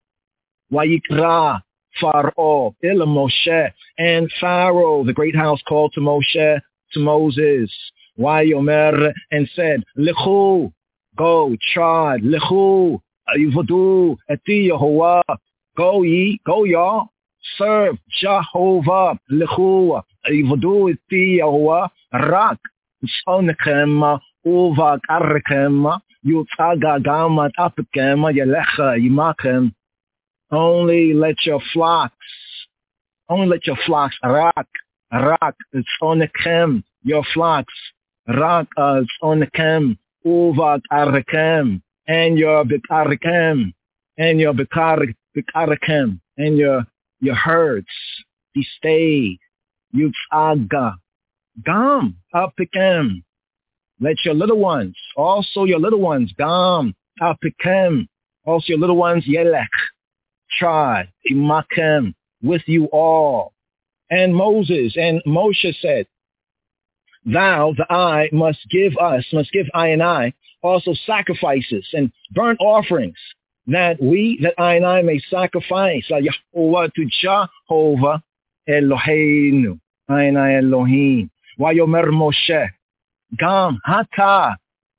Wayikra Pharaoh, Ila Moshe, and Pharaoh, the great house, called to Moshe, to Moses, Wayomer, and said, Lechu, go, trod, Lechu, Ayuvodu, Eti Yehovah, go ye, go y'all, serve Jehovah, Lechu, Ayuvodu, Eti Yehovah, Rak, Sonechem, Uva Karkem, Yutzaga Gamat Apikem, Yelecha, Yimakem. Only let your flocks, only let your flocks, Rak, Rak, it's on the kem, your flocks, Rak, uh, it's on the kem, Uva Karkem, and your Bikarikem, and your Bikarikem, and your, your herds, be stayed, Yutzaga, Gam, Apikem. Let your little ones, also your little ones, Gam, Apikem, also your little ones, Yelech, Tried, Imakem, with you all. And Moses and Moshe said, Thou, the I, must give us, must give I and I, also sacrifices and burnt offerings, that we, that I and I may sacrifice, Yahweh to Jehovah Eloheinu, I and I Elohim. Wayomer Moshe, Gam hata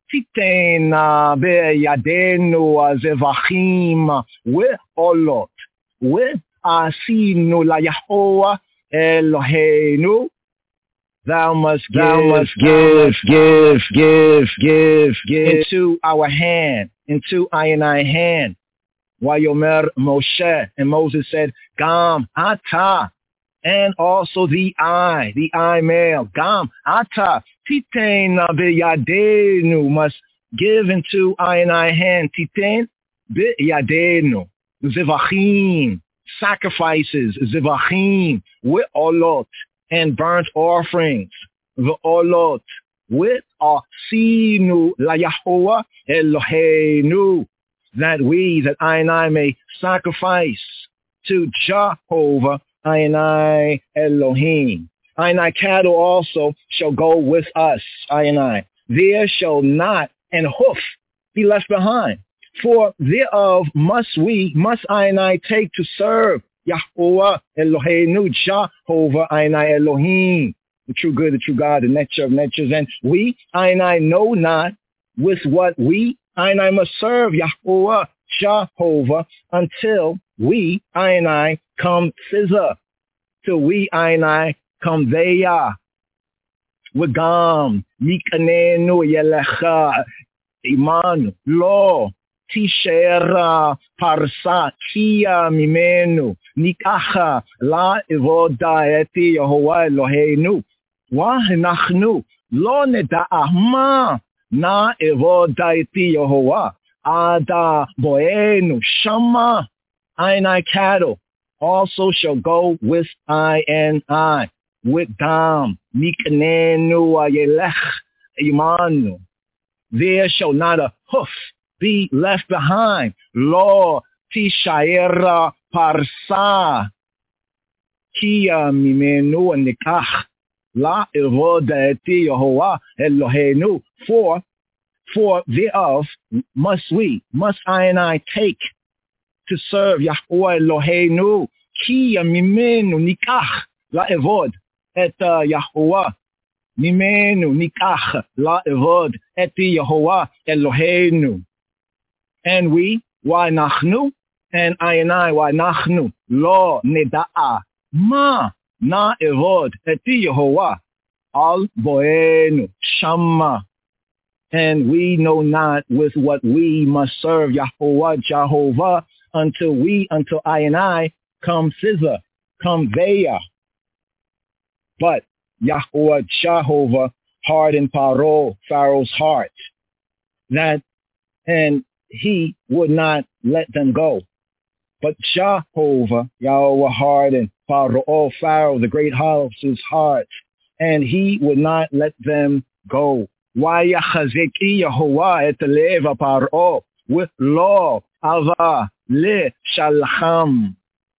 titena beyadenu azevachim ve'olot ve'asinu la Yahweh Eloheinu. Thou must give, thou must give, give, give, give, give into our hand, into I and I hand. Wayomer Moshe, and Moses said, Gam ata, and also the I, the I male, Gam ata titen beyadenu, must give into I and I hand, titen beyadenu, zivachim, sacrifices, zivachim, ve'olot, and burnt offerings, ve'olot, ve'asinu la Yahweh Eloheinu, that we, that I and I may sacrifice to Jehovah, I and I Elohim. I and I cattle also shall go with us, I and I. There shall not an hoof be left behind. For thereof must we, must I and I take to serve Yahweh Eloheinu, Jehovah, I and I Elohim, the true good, the true God, the nature of natures. And we, I and I know not with what we, I and I must serve Yahweh, Jehovah, until we, I and I, come thither, till we, I and I, come there. Wagam, Mikanenu, Yelecha, Imanu, Lo, Tishera, Parsa, Kia, Mimenu, Nikacha, La, Evoda, Eti, Yehovah, Eloheinu, Wahnachnu, Lo, Neda'ah, Ma, Na, Evoda, Eti, Yehovah, Ada, Boenu, Shama, I and I cattle also shall go with I and I, with Dam, Mikanenu, Ayelech, Imanu. There shall not a hoof be left behind. Lo, Tishaera, Parsa, Kia, Mimenu, Nikach, La, Evoda, Eti, Yehovah, Eloheinu. For, for thereof must we, must I and I take to serve Yahweh Eloheinu, Ki mimenu nikach la evod et Yahweh, mimenu nikach la evod et Yahweh Eloheinu. And we, why nachnu, and I and I, why nachnu, lo neda'a, ma na evod et Yahweh, al boenu, shama. And we know not with what we must serve Yahweh Jehovah, until we, until I and I come thither, come there. But Yahweh Jehovah hardened Paro, Pharaoh's heart, that, and he would not let them go. But Jehovah, Yahweh, hardened Pharaoh, Pharaoh, the great house's heart, and he would not let them go. Vayachazeki Yehovah et lev Pharaoh with law ava le shalcham.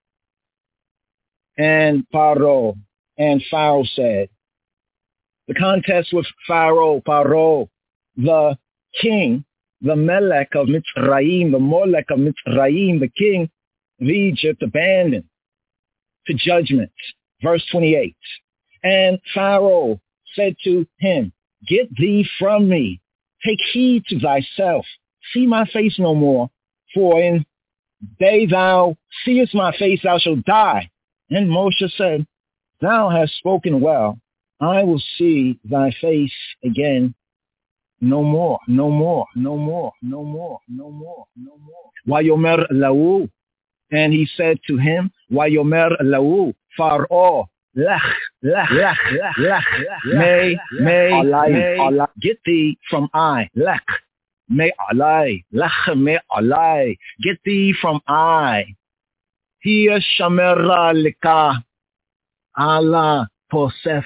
And Pharaoh, and Pharaoh said, the contest with Pharaoh, Pharaoh, the king, the Melech of Mitzrayim, the Molech of Mitzrayim, the king of Egypt, abandoned to judgment. Verse twenty-eight. And Pharaoh said to him, get thee from me, take heed to thyself, see my face no more, for in day thou seest my face, thou shalt die. And Moshe said, thou hast spoken well, I will see thy face again no more, no more, no more, no more, no more, no more. Vayomer lahu, and he said to him, Vayomer lahu, Pharaoh, lech, lech, lech, lech, lech, may, may, may, get thee from I, lech, may alai, lech, may alai, get thee from I. Hiya shamera leka, ala posef,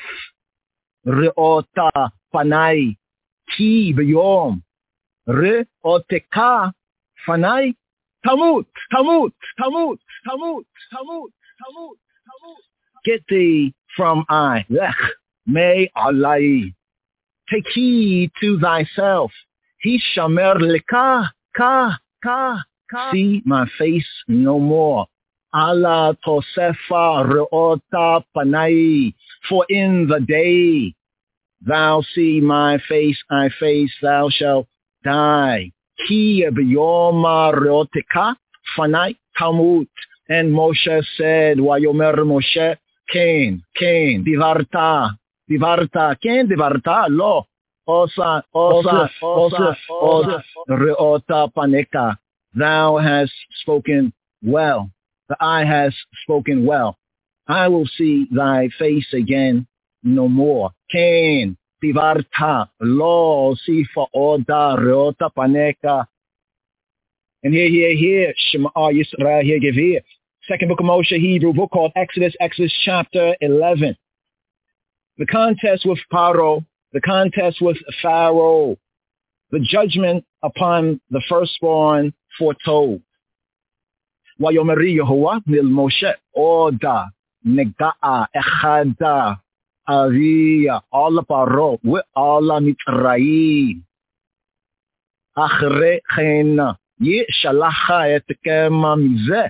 reota panai, ki b'yom, reoteka, fanai, tamut, tamut, tamut, tamut, tamut, tamut, tamut. Get thee from I, lech, may alai. Take heed to thyself. He shamer leka, ka, ka, ka. See my face no more. Ala tosefa reota panai. For in the day thou see my face, I face, thou shalt die. Ki b'yoma reoteka fanai tamut. And Moshe said, Vayomer Moshe, Ken, Ken, divarta, divarta, Ken divarta, lo, osa, osa, osa, osa, reota paneka. Thou hast spoken well. The eye has spoken well. I will see thy face again no more. Ken, divarta, lo, sifa, oda, reota paneka. And here, here, here, Shema Yisrael, here, give here. Second book of Moshe, Hebrew book called Exodus, Exodus chapter eleven. The contest with Pharaoh, the contest with Pharaoh, the judgment upon the firstborn foretold. Vayomeri Yehovah mil Moshe oda nega'a echada avia ala Pharaoh ve ala Mitzrayim. Achre chena ye shalacha et kema mizeh.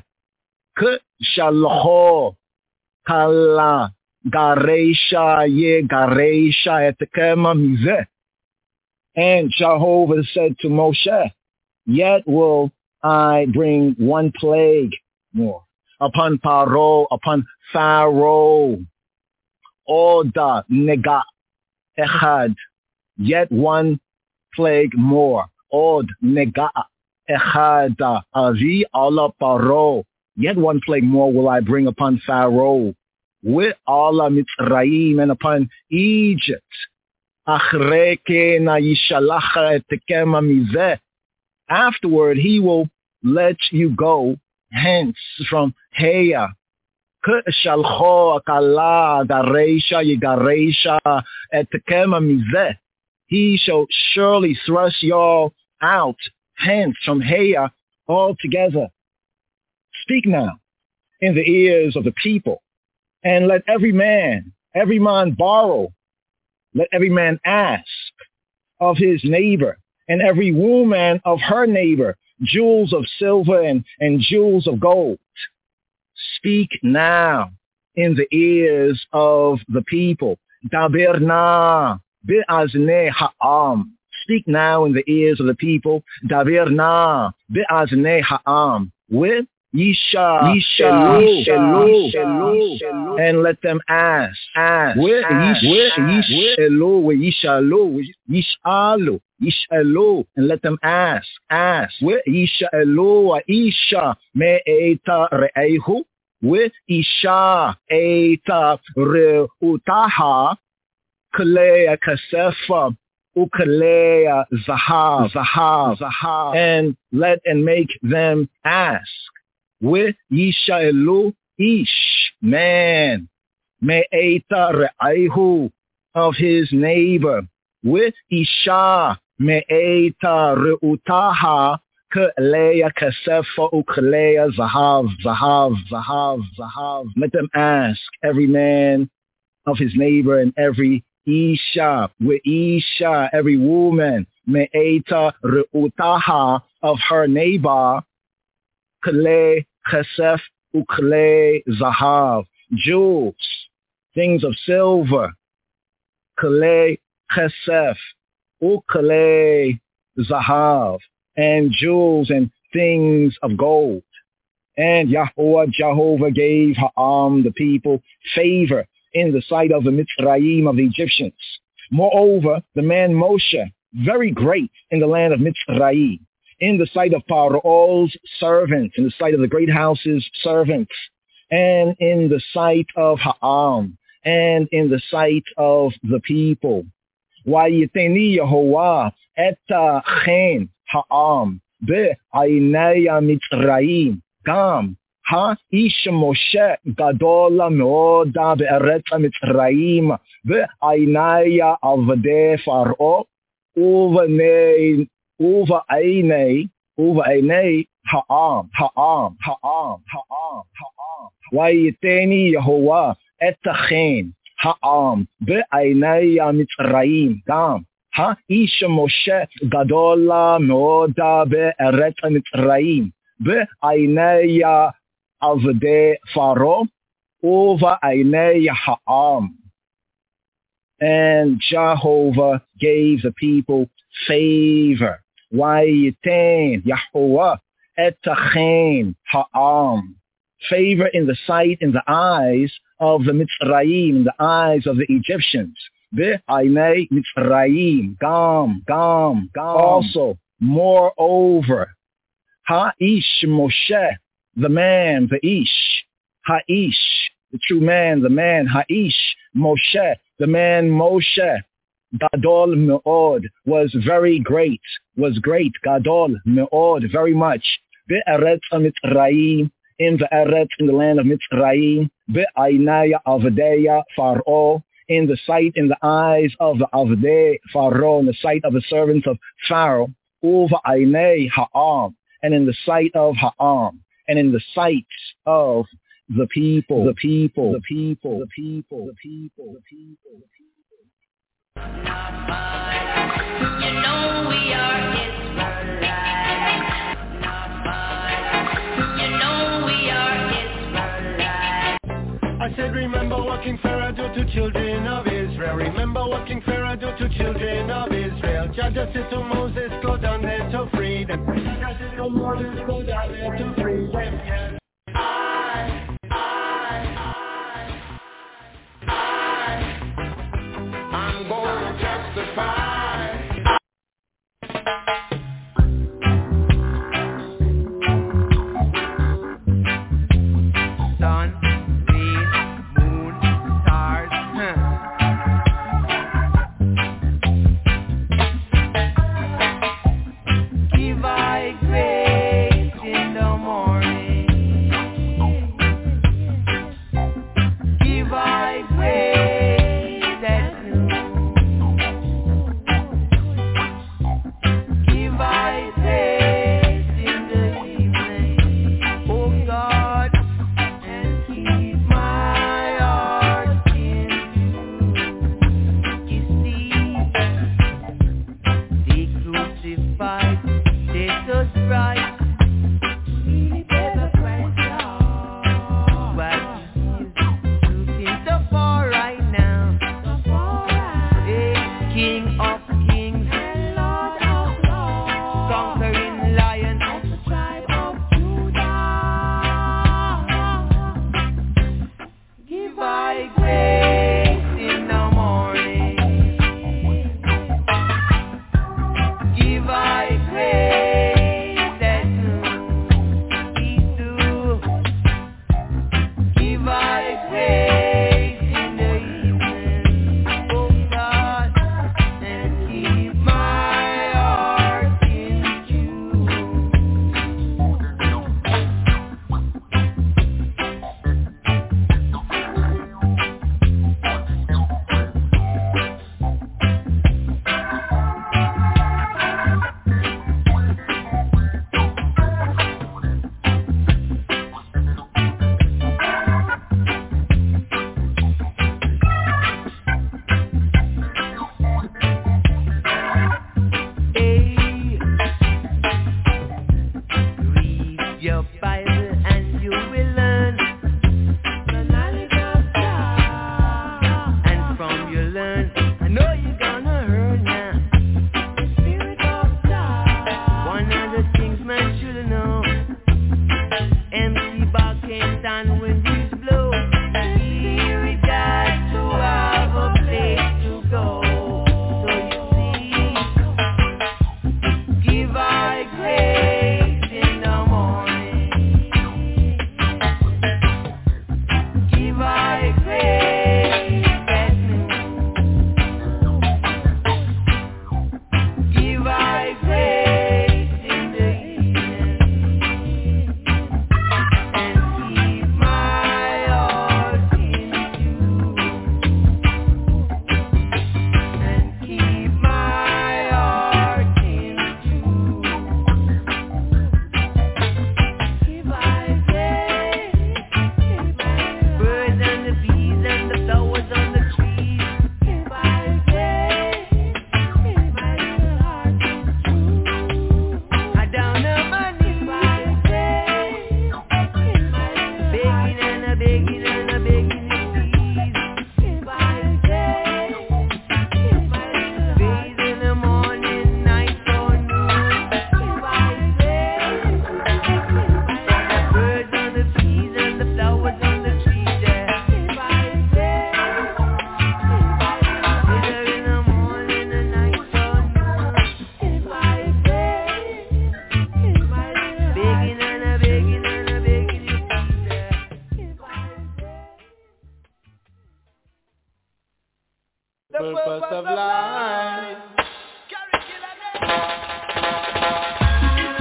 Shalho kala garesha ye garesha et kema mizeh. And Jehovah said to Moshe, yet will I bring one plague more upon Pharaoh, upon Pharaoh. Oda nega echad, yet one plague more. Od nega echad avi ala Pharaoh. Yet one plague more will I bring upon Pharaoh, with Allah Mitzrayim, and upon Egypt. Afterward, he will let you go hence from Heya. He shall surely thrust y'all out hence from Heya altogether. Speak now in the ears of the people, and let every man, every man borrow, let every man ask of his neighbor, and every woman of her neighbor, jewels of silver and, and jewels of gold. Speak now in the ears of the people. Daber na be'azne ha'am. Speak now in the ears of the people. Daber na be'azne ha'am. With Yisha, Yisha, Yisha, and let them ask, ask, Yishalu, Yishalu, Yishalu, and let them ask, ask, Yishalu, Isha, me'eta re'ehu, with Isha, eta re'utaha, kalea kasefa, ukalea zahav, zahav, zahav, and let and make them ask. with Isha Elu Ish, man, Me'eta Re'aihu, of his neighbor, with Isha Me'eta Re'utaha, K'leya Kasefa Uk'leya Zahav, Zahav, Zahav, Zahav. Let them ask every man of his neighbor and every Isha, with Isha, every woman, Me'eta Re'utaha, of her neighbor, K'le Kasef Uk'le Zahav, jewels, things of silver, K'le Kasef Uk'le Zahav, and jewels and things of gold. And Yahweh, Jehovah gave Ha'am, the people, favor in the sight of the Mitzrayim of the Egyptians. Moreover, the man Moshe, very great in the land of Mitzrayim, in the sight of Paro's servants, in the sight of the great house's servants, and in the sight of Ha'am, and in the sight of the people. Vayiteni Yehovah eta chen Ha'am be'aynei Mitzrayim gam ha-ish Moshe gadola meoda be'eretz Mitzrayim be'aynei avdei Faro uvenei uve'aynei uve'aynei Ha'am Ha'am Ha'am Ha'am Ha'am Vayiteni Yehovah eta chen Ha'am be'aynei Mitzrayim gam ha-ish Moshe gadola meoda be'eretz Mitzrayim be'aynei avdei Faro uve'aynei Ha'am. And Jehovah gave the people favor. Vayitain Yahweh etachen Ha'am. Favor in the sight, in the eyes of the Mitzrayim, in the eyes of the Egyptians. Be'aynei Mitzrayim, Gam, Gam, Gam. Also, moreover, Ha-ish Moshe, the man, the Ish, Ha-ish, the true man, the man, Ha-ish Moshe, the man Moshe, Gadol Me'od, was very great, was great, Gadol Me'od, very much. Be'eretz Mitzrayim, in the Eretz, in the land of Mitzrayim, Be'aynei Avdei Faro, in the sight, in the eyes of the Avdei Faro, in the sight of the servants of Pharaoh, Uve'aynei Ha'am, and in the sight of Ha'am, and in the sight of the people, the people, the people, the people, the people, the people, the people. Not mine. You know we are Israelites. Not mine. You know we are Israelites. I said, remember what King Pharaoh do to children of Israel. Remember what King Pharaoh do to children of Israel. Jah just said to Moses, go down there to free them. Jah said to Moses, go down there to free them. Yes. I, I, I, I, I'm going to testify. Sun, sea, moon, stars, huh. Give I grace in the morning. Give I grace at noon.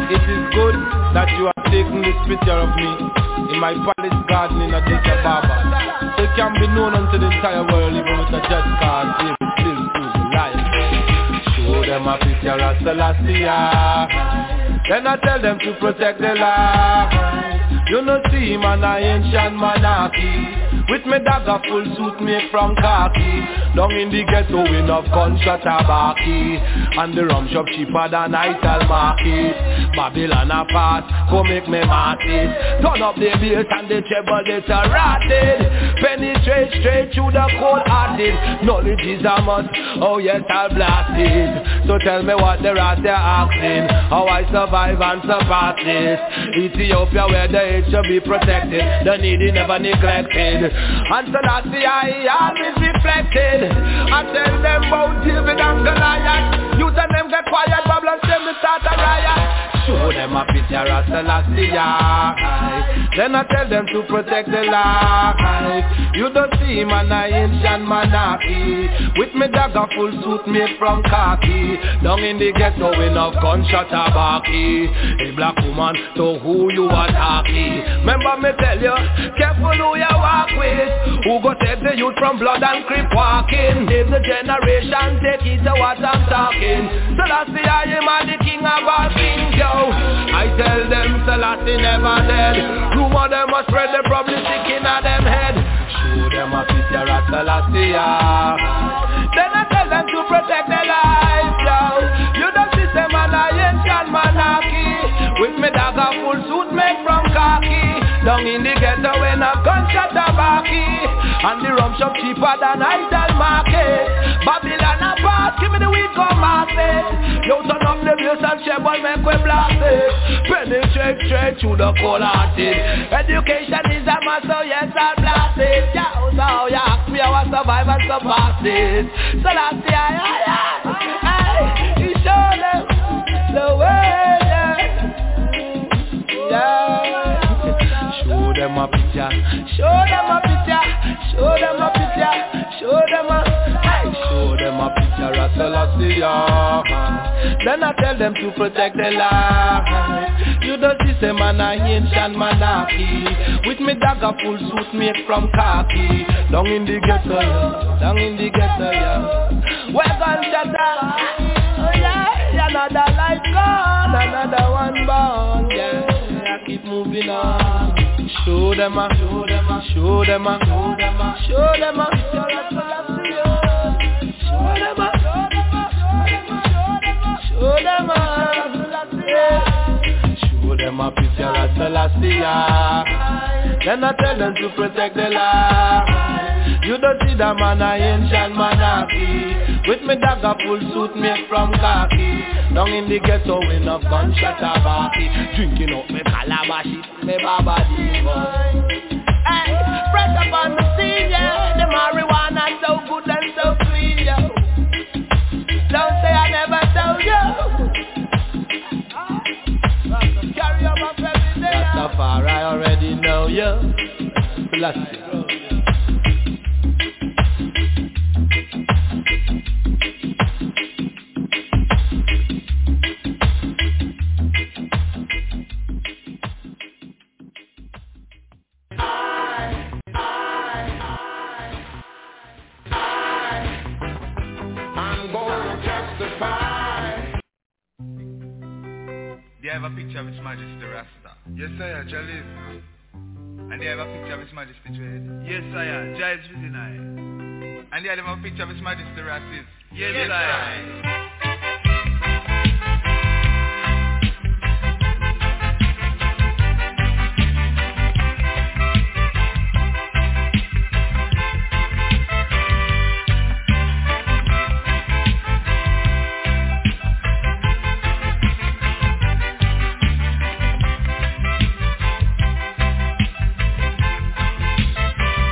It is good that you have taken this picture of me in my palace garden in Addis Ababa, so it can be known unto the entire world, even with a just cause David still proves alive. Show them a picture of Selassie, then I tell them to protect the land. You know see man a ancient monarchy, with me dagger full suit made from khaki. Down in the ghetto in of gunshot tabaki, and the rum shop cheaper than Ital market. Babylon apart, go make me market. Turn up the bass and the treble it's a rotted. Penetrate straight through the cold hearted. Knowledge is a must, oh yes I'll blast it. So tell me what the rats they're asking, how I survive and surpass this. Ethiopia where the age should be protected, the needy never neglected. And so that's the I always reflected. I tell them about David and Goliath. You tell them get quiet, Babylon say me start a riot. Show them a picture of Selassie. Then I tell them to protect the life. You don't see man a ancient monarchy, with me dagger full suit made from khaki. Down in the ghetto enough gunshot tabaki. A black woman, so who you are talking? Remember me tell you, careful who you walk with. Who go take the youth from blood and creep walking? If the generation take it to what I'm talking. Selassie I am the king of all things, yo. I tell them Selassie never dead. Rumor them must spread, they probably sick in a them head. Show them a picture of Selassie. Then I tell them to protect their life, yo. You don't see them an ancient monarchy, with me dagger full suit made from khaki. Down in the ghetto when a gunshot tabaki, and the rum shop cheaper than Ital market. Babylon apart, give me the weed come market. Yo turn up the bass and treble make we blast it. Penetrate straight through the cold hearted. Education is a must, so yes I'll blast it. Yeah, so you ask me how I survive and surpass it. So that's the I, I, I, you show them the way, yeah, yeah. Show them a picture, show them a picture, show them a picture, show them a, hey, show them a picture of Selassie. Then I tell them to protect the life. You don't see some man a ancient monarchy, with me dagger full suit made from khaki. Down in the ghetto, yeah, down in the ghetto, yeah. We're gunshot, oh yeah, another life gone, another one born, yeah. I keep moving on. Show them a, show them a, show them a, show them a, show them a, show them a, show them a, show them a, show them a picture of Selassie. Then I tell them to protect the life. You don't see the man a ancient monarchy, with me dagger full suit made from khaki. Down in the ghetto in a gunshot tabaki, drinking up me calabash, me babadi. Hey, fresh up on the scene, yeah. The marijuana so good and so clean, yo. Don't say I never told you. Carry on my every day. That's far I already know you. Bless you. They have a picture of His Majesty Rasta. Yes, sir, Jalil. And they have a picture of His Majesty Dread. Yes, sir, Giles Vizinai. And they have a picture of His Majesty Rassis. Yes, yes, sir.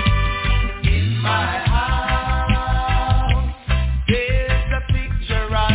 In my house, there's a picture of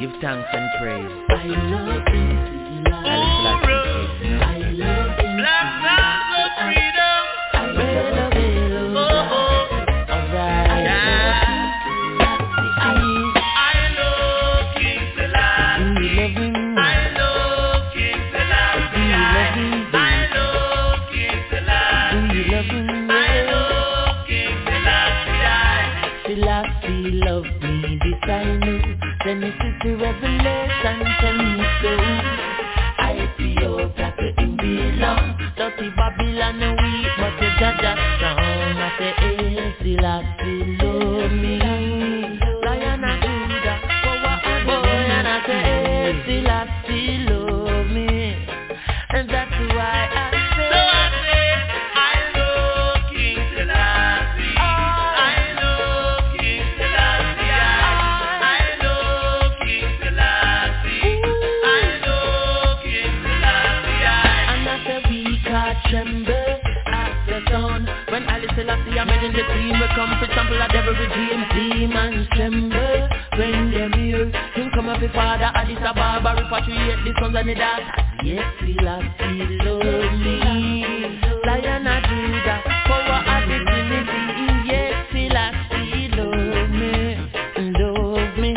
give thanks and praise. I love King Selassie. I love King Selassie love me, this I know. Then this is the revelation, tell me so. I feel that to him belong. Dirty Babylon weak, but the judge is strong. I say, hey, Selassie love me. Lion of Judah, power and boy. And I say, hey, Selassie love me. And that's why I say, so I say, I love King Selassie. I love King Selassie. I love King Selassie. I love King Selassie. And I say we can't tremble at the sound. When Alice Selassie I'm in the team, we come for sample of every dream. Demons tremble when they hear him come up with Father Addis Ababa, repatriate the sons and the daughters. Yes, Selassie love me. Lion of Judah, power of the Trinity. Yes, Selassie love me, love me.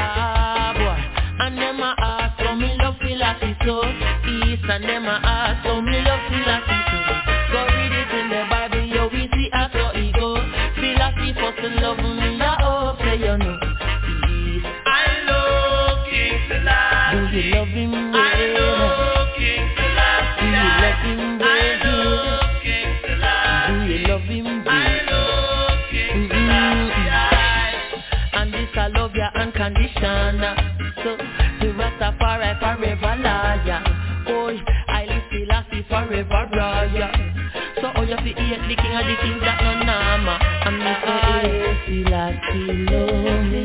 Ah boy, and them a ask how me love Selassie so. East and them a ask how me love Selassie so. Go read it in the Bible, yo we see how so he go. Selassie first to love me, I hope say you know. East, I love King Selassie. Do you love him? I love King Selassie. Do you love him? I love King Selassie. Do you love him? I love King Selassie. And this I love ya unconditional. So the Rastafari forever liar. Oh, I live Selassie forever royal. So all you see hate the king of the kings that no nama. And me say, hey, Selassie love me.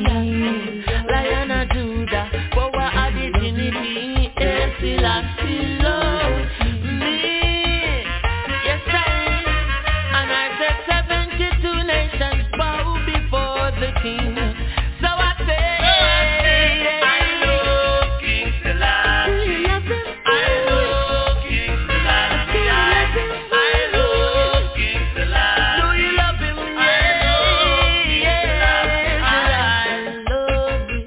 Lion of Judah, power of the Trinity. Hey, Selassie love me. Yes, I and I said seventy-two nations bow before the king. So I say, I love King Selassie. Do you love him? I love King Selassie. I love King Selassie. Do you love him? I love King Selassie. I love him.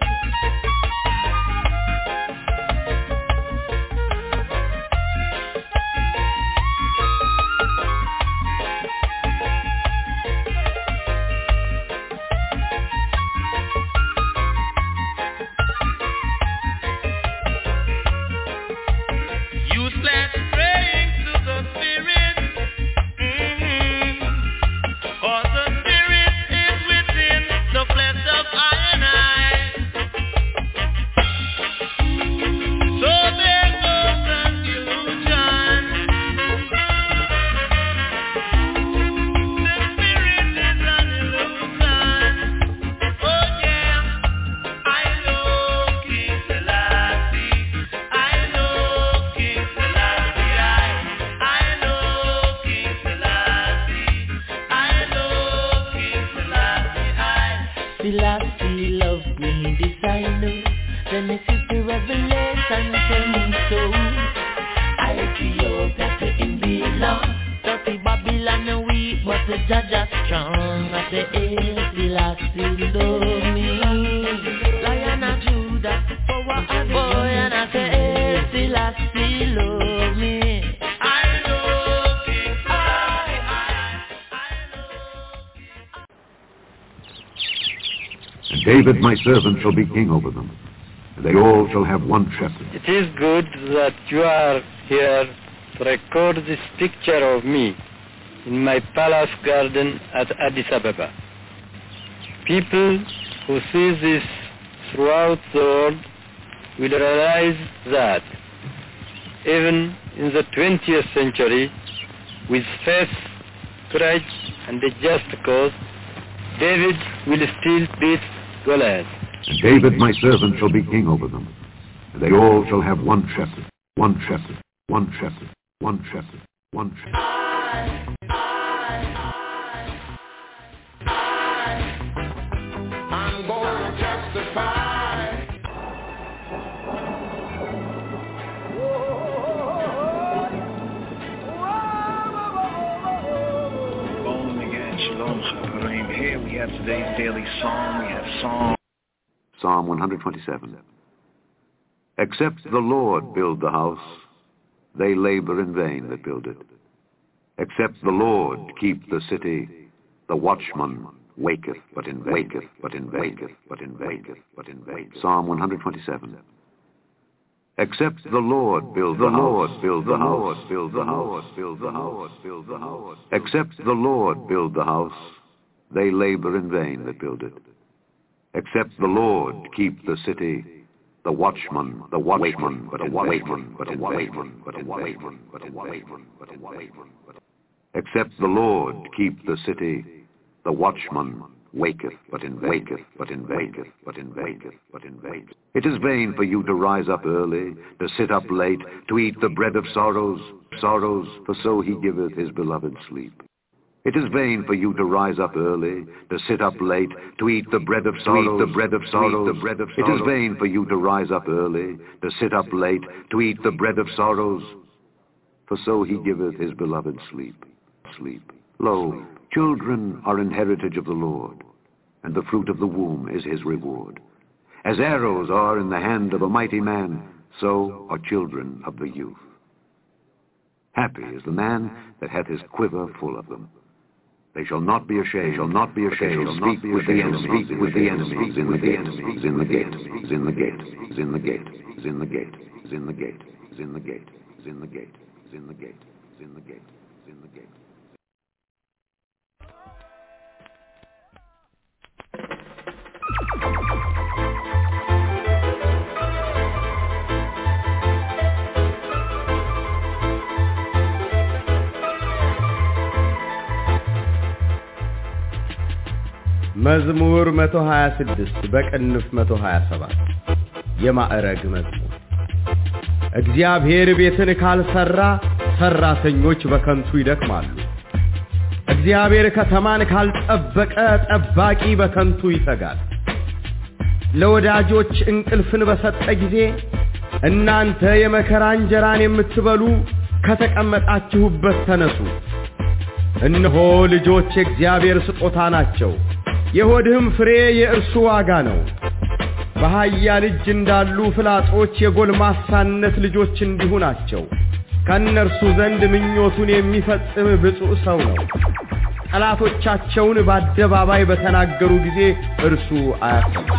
Useless praying to the Spirit, mm-hmm. For the Spirit is within the flesh of I and I. So there goes confusion. The Spirit is an illusion. Oh yeah, I love King Selassie. I love King Selassie. I, I love King Selassie. I love King Selassie. I Selassie love me, this I know. Then this is the revelation, tell me so. I feel that to him belong. Dirty Babylon weak, but the judge is strong. I say, hey, Selassie love me. Lion of Judah, power of boy. And I say, hey, Selassie love me. I love King Selassie. And David my servant shall be king over them, and they all shall have one shepherd. It is good that you are here to record this picture of me in my palace garden at Addis Ababa. People who see this throughout the world will realize that even in the twentieth century, with faith, courage, and a just cause, David will still beat Goliath. And David my servant shall be king over them, and they all shall have one shepherd, one shepherd, one shepherd, one shepherd, one shepherd. I, I, I, I'm gonna testify. have today's daily psalm. We have Psalm. Psalm one twenty-seven. Except the Lord build the house, they labor in vain that build it. Except the Lord keep the city, the watchman waketh but in vain, waketh but in vain, but in vain, but in vain. Psalm one twenty-seven. Except the Lord build the Lord build the house, build the house, build the house, build the house. Except the Lord build the house, they labor in vain that build it. Except the Lord keep the city, the watchman, the watchman, but in vain, but in vain, but in vain, but in vain, but in vain. Except the Lord keep the city, the watchman waketh, but in vain, but in vain, but in vain, but in vain. It is vain for you to rise up early, to sit up late, to eat the bread of sorrows, sorrows, for so he giveth his beloved sleep. It is vain for you to rise up early, to sit up late, to eat the bread of sorrows, the bread of sorrows, the bread of sorrows. It is vain for you to rise up early, to sit up late, to eat the bread of sorrows, for so he giveth his beloved sleep. Sleep. Lo, children are an heritage of the Lord, and the fruit of the womb is his reward. As arrows are in the hand of a mighty man, so are children of the youth. Happy is the man that hath his quiver full of them. They shall not be ashamed, shall not be ashamed, shall speak with the enemies, with the enemies in the gate, in the gate, in the gate, in the gate, in the gate, in the gate, in the gate, in the gate, in the gate, in the gate, in the gate. መዝሙር መቶ ሀያ ስድስት በቅንፍ መቶ ሀያ ሰባት የማዕረግ መዝሙር። እግዚአብሔር ቤትን ካልሰራ ሰራተኞች በከንቱ ይደክማሉ። እግዚአብሔር ከተማን ካልጠበቀ ጠባቂ በከንቱ ይተጋል። ለወዳጆች እንቅልፍን በሰጠ ጊዜ እናንተ የመከራ እንጀራን የምትበሉ ከተቀመጣችሁበት ተነሱ። እነሆ ልጆች የእግዚአብሔር ስጦታ ናቸው፣ የሆድህም ፍሬ የእርሱ ዋጋ ነው። በኃያል እጅ እንዳሉ ፍላጾች የጎልማሳነት ልጆች እንዲሁ ናቸው። ከእነርሱ ዘንድ ምኞቱን የሚፈጽም ብፁዕ ሰው ነው። ጠላቶቻቸውን በአደባባይ በተናገሩ ጊዜ እርሱ አያፍርም።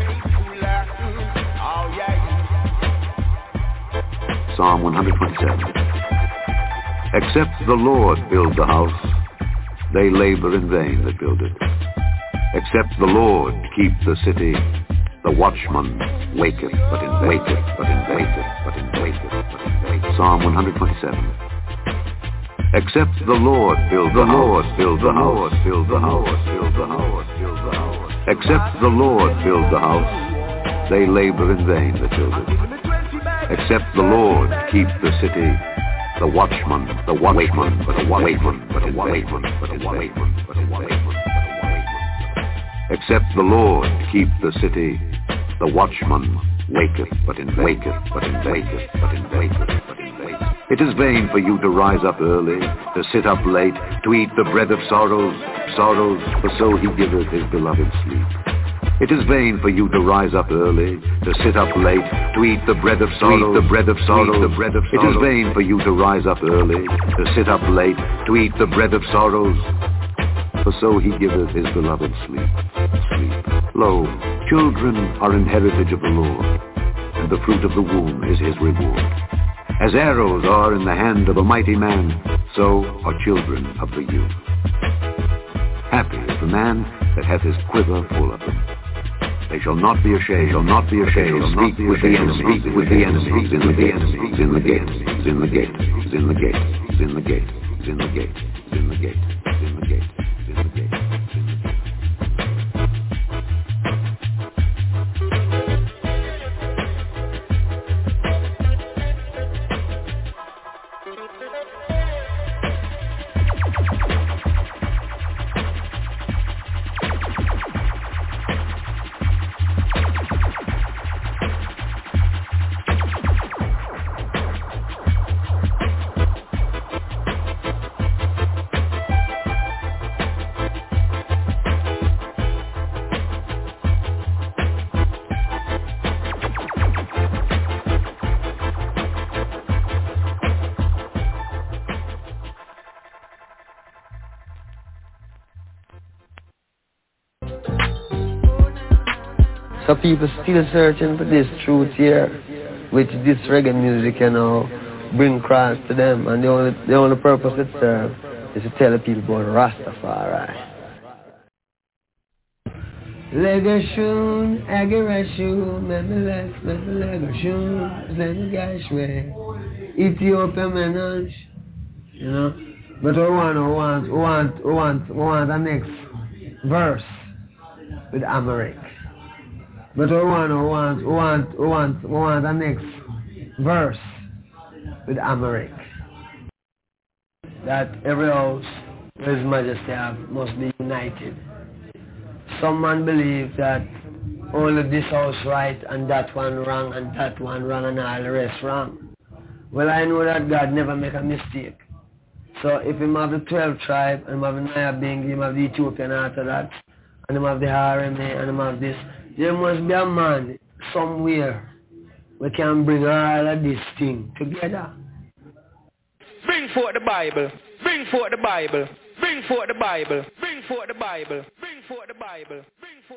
Psalm one twenty-seven. Except the Lord build the house, they labor in vain that build it. Except the Lord keep the city, the watchman waketh, but in waketh, but in waketh, but in waketh, but in waketh. Psalm one twenty-seven. Except the Lord build the Lord build the house, build the house, build the house, build the house. Except the Lord build the house, they labor in vain that build it. Except the Lord keep the city, the watchman, the watchman, but a watchman, but a watchman, but a watchman, but a watchman. Except the Lord keep the city, the watchman waketh, but in waketh, but in waketh, but in waketh, but in waketh. It is vain for you to rise up early, to sit up late, to eat the bread of sorrows, sorrows, for so he giveth his beloved sleep. It is vain for you to rise up early, to sit up late, to eat the bread of sorrows, the bread of sorrows, the bread of sorrows. It is vain for you to rise up early, to sit up late, to eat the bread of sorrows, for so he giveth his beloved sleep. Sleep. Lo, children are an heritage of the Lord, and the fruit of the womb is his reward. As arrows are in the hand of a mighty man, so are children of the youth. Happy is the man that hath his quiver full of them. They shall not be ashamed, shall not be ashamed, shall speak with the enemies, with the enemies, in the gate, in the gate, in the gate, in the gate, in the gate, in the gate, in the gate, in the gate, in the gate. So people still searching for this truth here, which this reggae music, you know, bring across to them. And the only, the only purpose it serves is to tell the people about Rastafari. Legashun, Agarashun, Memelech, Memelegashun, Zenigashwe, Ethiopia Menage, you know. But we want, we want, we want, we want, we want the next verse with Amharic. But we want, we want, we want, we want, we want the next verse with Amharic. That every house where His Majesty have must be united. Some man believe that only this house right and that one wrong and that one wrong and all the rest wrong. Well, I know that God never make a mistake. So if him have the twelve tribe and him have the Nyabing, him have the Ethiopian after that, and him have the R M A and him have this, there must be a man somewhere we can bring all of this thing together. Bring forth the Bible. Bring forth the Bible. Bring forth the Bible. Bring forth the Bible. Bring forth the Bible. Bring forth.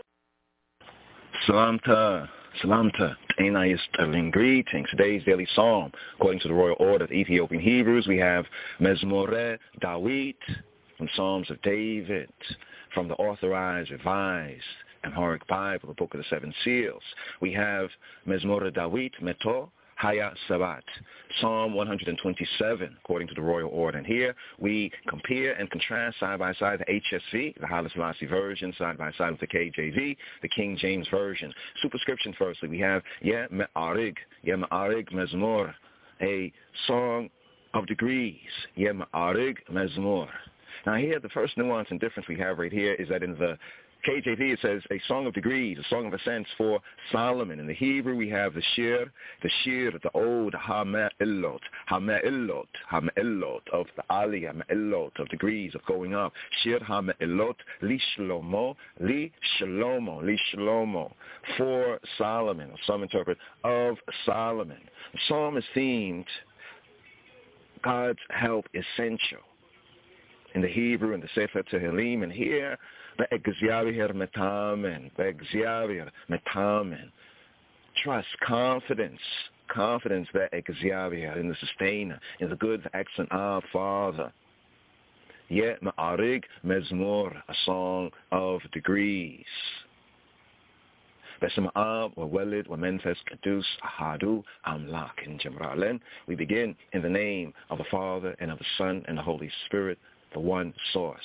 Salamta, Salamta, Ainayis Sterling greetings. Today's daily psalm, according to the Royal Order of Ethiopian Hebrews, we have Mezmore Dawit from Psalms of David, from the Authorized, Revised, Amharic Bible, the Book of the Seven Seals. We have Mezmore Dawit Meto Haya Sabat, Psalm one hundred twenty-seven, according to the Royal Order. And here we compare and contrast side by side the H S V, the Haile Selassie version, side by side with the K J V, the King James version. Superscription firstly, we have Ye Me'arig, Ye Me'arig Mezmor, a song of degrees, Ye Me'arig Mezmor. Now here, the first nuance and difference we have right here is that in the K J V, it says a song of degrees, a song of ascents for Solomon. In the Hebrew, we have the shir, the shir, the old ha-me'illot, ha-me'illot, ha-me'illot of the aliyah, me'illot of degrees of going up. Shir ha-me'illot, li shlomo, li shlomo, li shlomo, for Solomon, or some interpret, of Solomon. The psalm is themed, God's help essential. In the Hebrew, in the Sefer Tehillim, and here, Be'egziavir metamen, be'egziavir metamen. Trust, confidence, confidence be'egziavir in the sustainer, in the good, the excellent our Father. Yet ma'arig mezmor, a song of degrees. Be'sema'ab wa'welid wa'menfes kadus ahadu amlak in Jemralen. We begin in the name of the Father and of the Son and the Holy Spirit, the one source.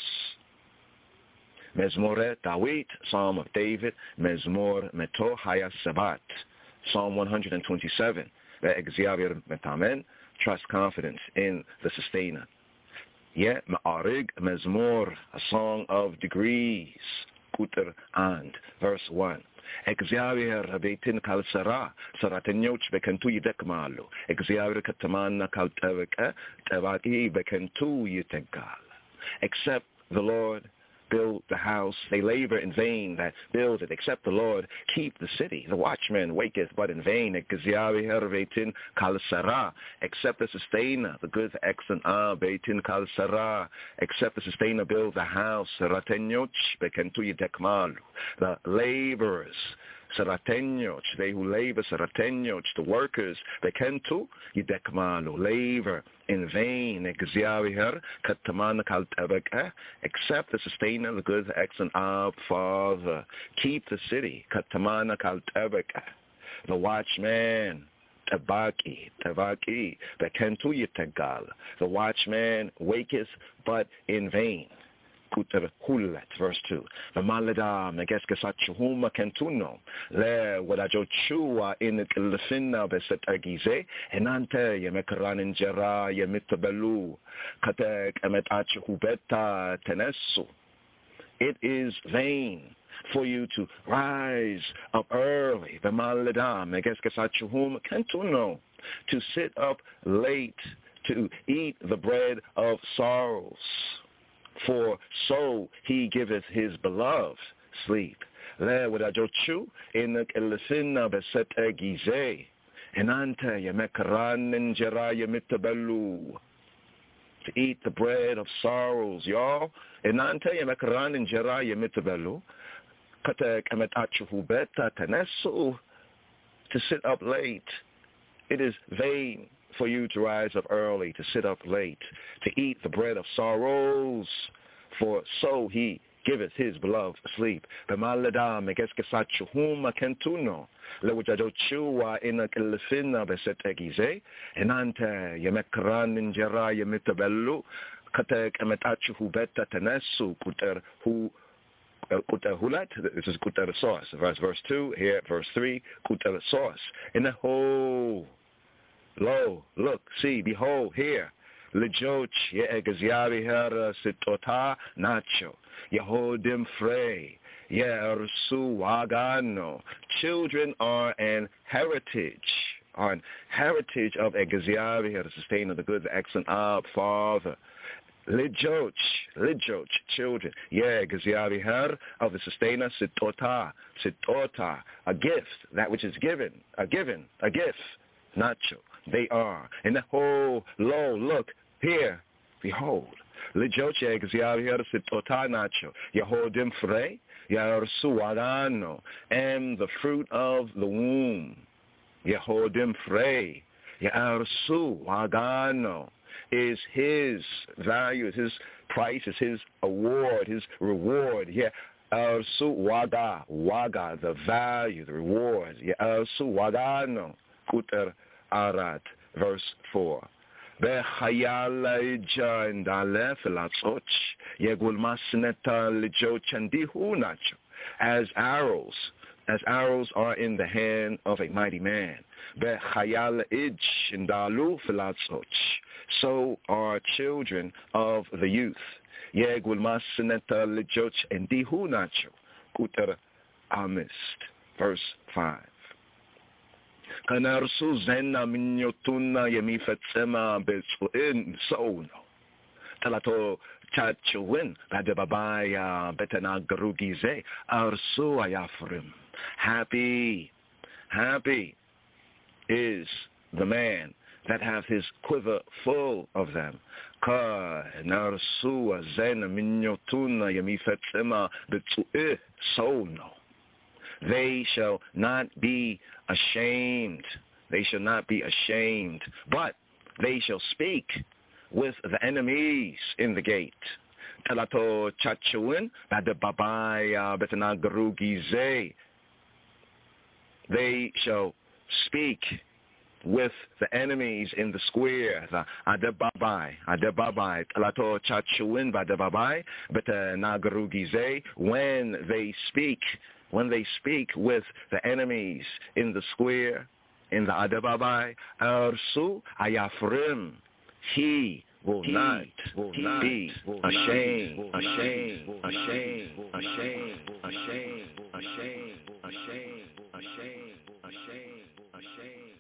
Mezmore Dawit, Psalm of David, Mezmor Meto Haya Sabat, Psalm one hundred twenty-seven, Ve'egziavir Metamen, trust, confidence in the sustainer. Ye Ma'arig Mezmor, a song of degrees, Kuter and, verse one. Egziavir Beitin Kal Sara, Saratenyoch Bekentu Yidekmalu, Egziavir Katamana Kal Teveka, Tevaki Bekentu Yitekal. Except the Lord build the house, they labor in vain that build it. Except the Lord keep the city, the watchman waketh but in vain. Except the sustainer, the good, the excellent, ah, beitin kal sara. Except the sustainer build the house, the laborers, Saratenyoch, they who labor, Saratenyoch, the workers, bekentu yidekmalu, labor in vain, except the sustainer, the good, the excellent, our Father. Keep the city, the watchman, Tabaki, Tabaki, bekentu yitegal, the watchman waketh but in vain. Verse two. The malada megeske sachuhuma kentuno le wadajochua in ilfina beset agize enante yemekran jera yemitbelu katek emet achubeta tenesu. It is vain for you to rise up early, the malada megeske sachuhuma kentuno, to sit up late to eat the bread of sorrows. For so he giveth his beloved sleep. Le wadajochu in the elefina beset egize. Enante yemekran njera yemitbelu. To eat the bread of sorrows, y'all. Enante yemekran njera yemitbelu. To sit up late. It is vain for you to rise up early, to sit up late, to eat the bread of sorrows, for so he giveth his beloved sleep. Bemalada megeskesachuhuma kentuno. Lewajadochua ina kelefina besetegize. Enante yemekran injera yemitabellu. Katek emetachuhu beta tenesu kuter hu Kuter hulat, this is kuter source. Verse verse two, here verse three, kuter source. In the whole, lo, look, see, behold, here. Lejoch ye egaziavi her sitota nacho. Yehodim frey. Ye ersu wagano. Children are an heritage. Are an heritage of egaziavi her, the sustainer of the good, the excellent Ab, Father. Lijoch, Lijoch, children. Yeah, Gaziavi her of the sustainer, Sitota, Sitota, a gift, that which is given, a given, a gift. Nacho, they are. In the whole, lo, look, here, behold. Lijoch, yeah, Gaziavi her, Sitota, Nacho. Yehodim frey, Yarsuadano, and the fruit of the womb. Yehodim frey, Yarsuadano. Is his value, is his price, is his award, his reward. Yeah, Su waga, waga, the value, the reward. Yeah, Su wagano, kuter arat, verse four. Behayalaija and dale filatsoch, yegul masneta lijo chandihu nacho, as arrows, as arrows are in the hand of a mighty man. Behayalaij and dalu filatsoch. So are children of the youth. Yegul masineta lijoch and dihu nacho. Kuter amist. Verse five. Kanarsu zena minyotuna yemifetsema betsuin sono. Talato chachuin badebabaya betanagarugize arsu ayafrim. Happy, happy is the man that have his quiver full of them. Ka narsua zena minyotuna yemifetsema betsuin sono. They shall not be ashamed. They shall not be ashamed, but they shall speak with the enemies in the gate. Talato chachuin badababaya betanagarugize. They shall speak with the enemies in the square. The adebabai, adebabai, talato chachuin badebabai betanagarugize. When they speak. When they speak with the enemies in the square, in the Adebabai, Arsu Ayafrim, he will he not will he be ashamed, ashamed, ashamed, ashamed, ashamed, ashamed, ashamed, ashamed, ashamed, ashamed, ashamed,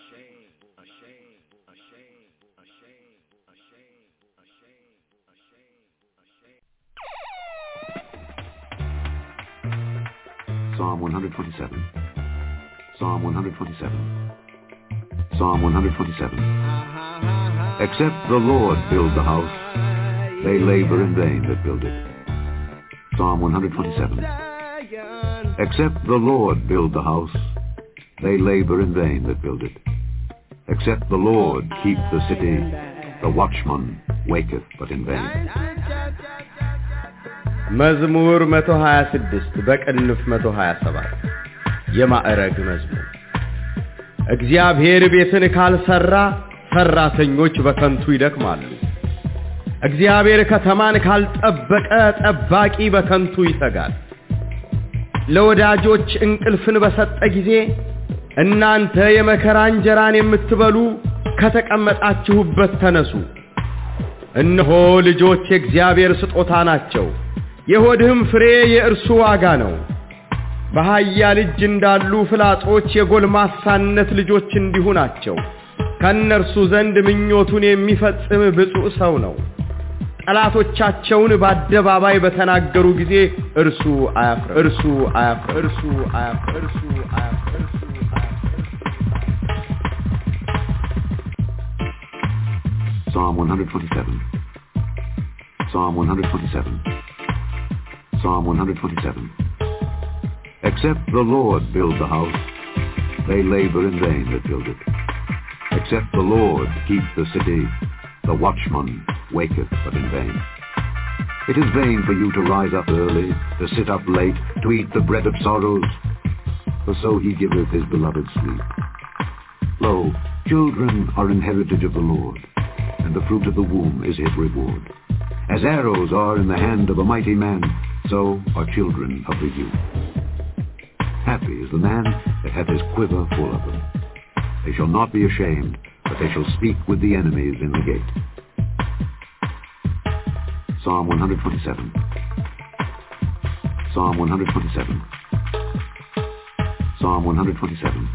Psalm one twenty-seven. Psalm one twenty-seven. Psalm one twenty-seven. Except the Lord build the house, they labor in vain that build it. Psalm one twenty-seven. Except the Lord build the house, they labor in vain that build it. Except the Lord keep the city, the watchman waketh but in vain. መዝሙር መቶ ሀያ ስድስት በቅንፍ መቶ ሀያ ሰባት የማዕረግ መዝሙር። እግዚአብሔር ቤትን ካልሰራ ሰራተኞች በከንቱ ይደክማሉ። እግዚአብሔር ከተማን ካልጠበቀ ጠባቂ በከንቱ ይተጋል። ለወዳጆች እንቅልፍን በሰጠ ጊዜ እናንተ የመከራ እንጀራን የምትበሉ ከተቀመጣችሁበት ተነሱ። እነሆ ልጆች የእግዚአብሔር ስጦታ ናቸው። የሆድህም ፍሬ የእርሱ ዋጋ ነው። በኃያል እጅ እንዳሉ ፍላጾች የጎልማሳነት ልጆች እንዲሁ ናቸው። ከእነርሱ ዘንድ ምኞቱን የሚፈጽም ብፁዕ ሰው ነው። ጠላቶቻቸውን በአደባባይ በተናገሩ ጊዜ እርሱ አያፍርም። እርሱ አያፍርም። እርሱ አያፍርም። እርሱ አያፍርም። Psalm one twenty-seven. Psalm one twenty-seven. Psalm one twenty-seven. Except the Lord build the house, they labor in vain that build it. Except the Lord keep the city, the watchman waketh but in vain. It is vain for you to rise up early, to sit up late, to eat the bread of sorrows, for so he giveth his beloved sleep. Lo, children are an heritage of the Lord, and the fruit of the womb is his reward. As arrows are in the hand of a mighty man, so are children of the youth. Happy is the man that hath his quiver full of them. They shall not be ashamed, but they shall speak with the enemies in the gate. Psalm one twenty-seven. Psalm one twenty-seven. Psalm one twenty-seven.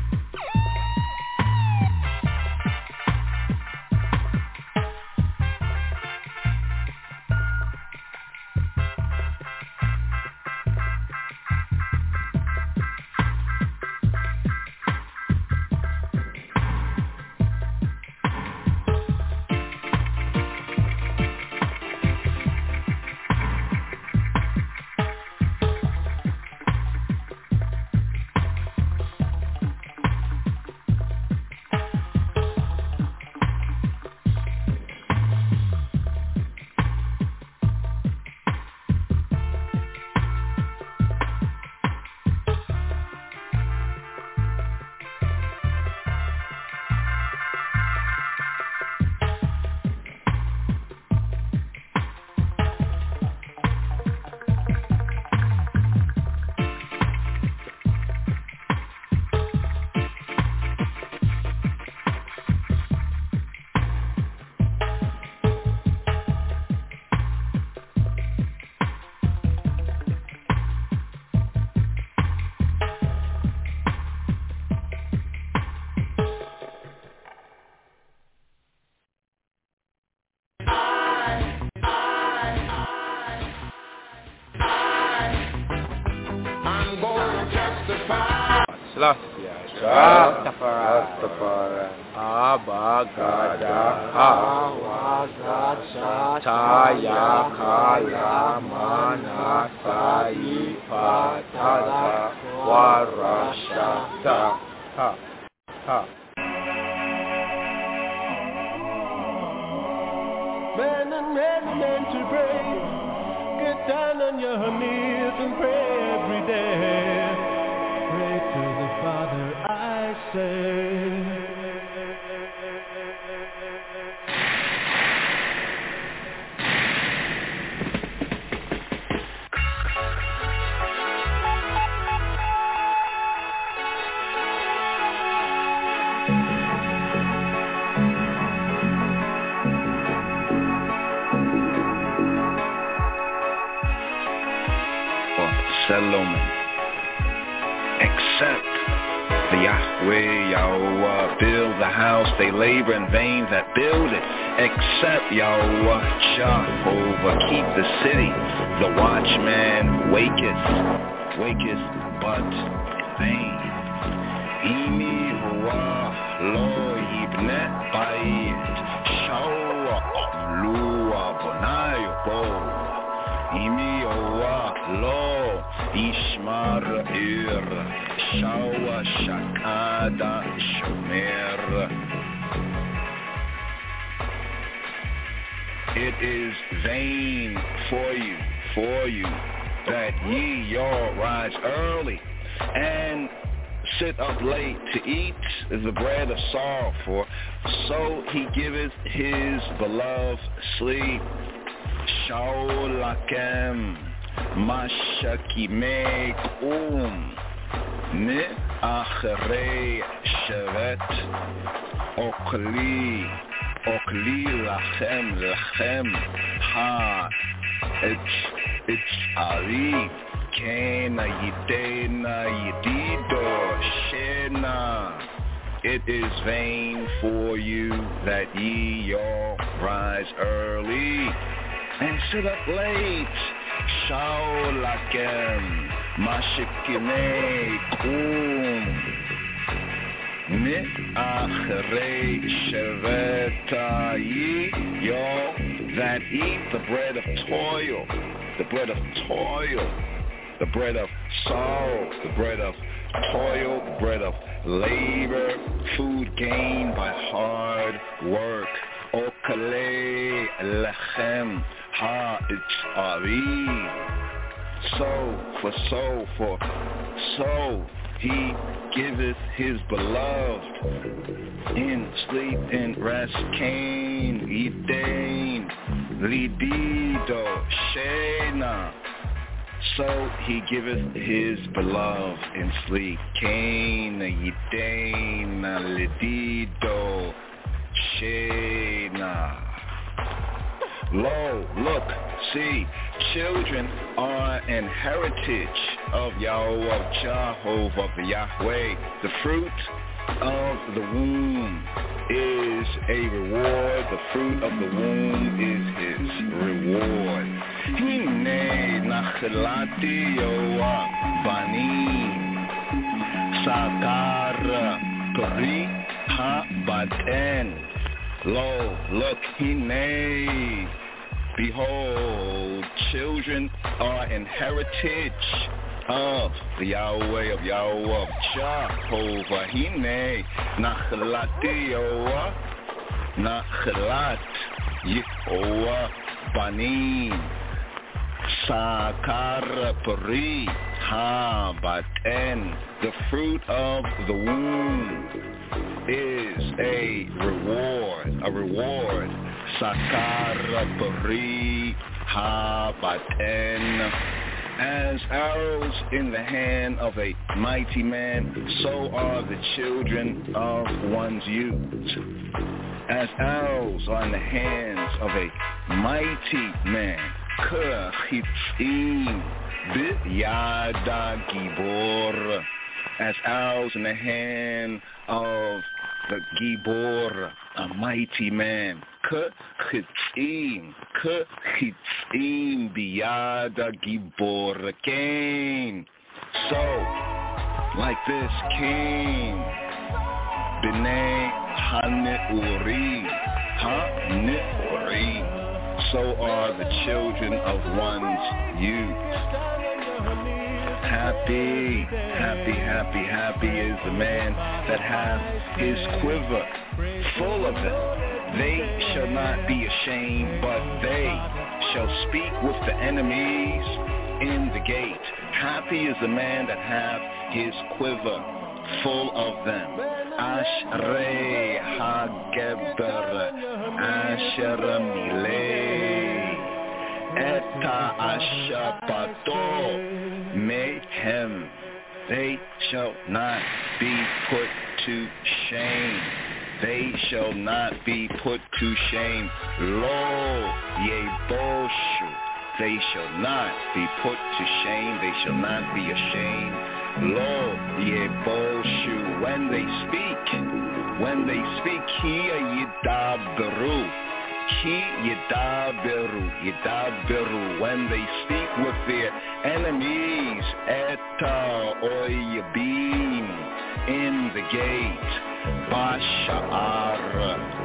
It is vain for you, for you, that ye y'all rise early and sit up late to eat the bread of sorrow, for so he giveth his beloved sleep. Shaulakem mashakime kum ne achrei shevet okli okli lachem lachem ha ich ich ali kena yidena yidido shena. It is vain for you that ye all rise early and sit up late. Shaulakem mashikime kum Mi'achrei shevetai, y'all that eat the bread of toil, the bread of toil, the bread of Sorrow, the bread of toil, the bread of labor, food gained by hard work. Okale lechem ha'itzavi. So for so for so he giveth his beloved in sleep and rest. Cain Edain Lidido Shena. So he giveth his beloved in sleep. Cain Edain Lidido Shena. Lo, look, see, children are an heritage of Yahweh, of Jehovah, of Yahweh. The fruit of the womb is a reward. The fruit of the womb is his reward. Hine nachlati Yoah banim sakar peri ha-baten. Lo, look, hine. Behold, children are an heritage of the Yahweh, of Yahweh, of Jehovah. Hine, nachlati Yoah, nachlat Yehovah banim, sakar peri ha-baten. The fruit of the womb is a reward, a reward. Sakar peri ha-baten. As arrows in the hand of a mighty man, so are the children of one's youth. As arrows are in the hands of a mighty man, Kechitzim b'yada gibor. As arrows in the hand of the Gibor, a mighty man. Kechitzim, Kechitzim biyada Gibor. Cain. So, like this, Cain, B'nai HaNe'uri, HaNe'uri. So are the children of one's youth. Happy, happy, happy, happy is the man that hath his quiver full of them. They shall not be ashamed, but they shall speak with the enemies in the gate. Happy is the man that hath his quiver full of them. Ashrei hageber asher milei eta ashapato mehem. They shall not be put to shame. They shall not be put to shame. Lo yeboshu. They shall not be put to shame. They shall not be ashamed. Lo yeboshu. When they speak, when they speak, ki yidaberu, ki yidaberu, yidaberu. When they speak with their enemies, eta oyabim, in the gate, bashar.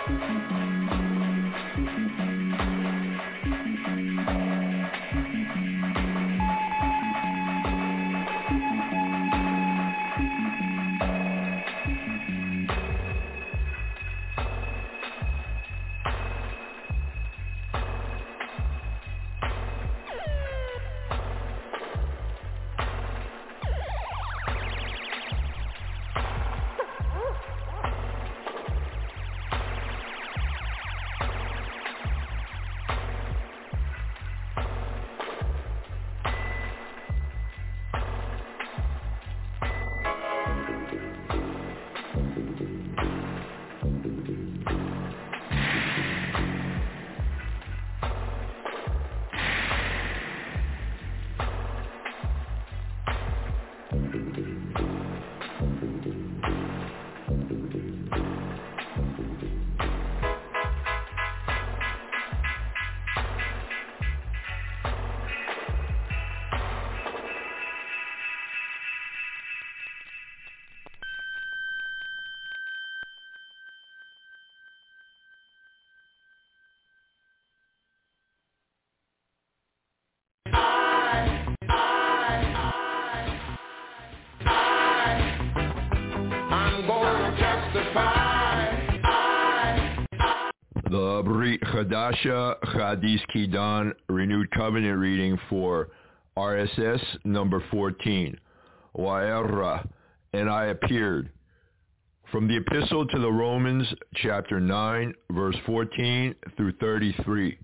The Brit Chadasha Chadis Kidan Renewed Covenant reading for R S S number fourteen. Wa'era, and I appeared. From the Epistle to the Romans, chapter nine, verse fourteen through thirty-three.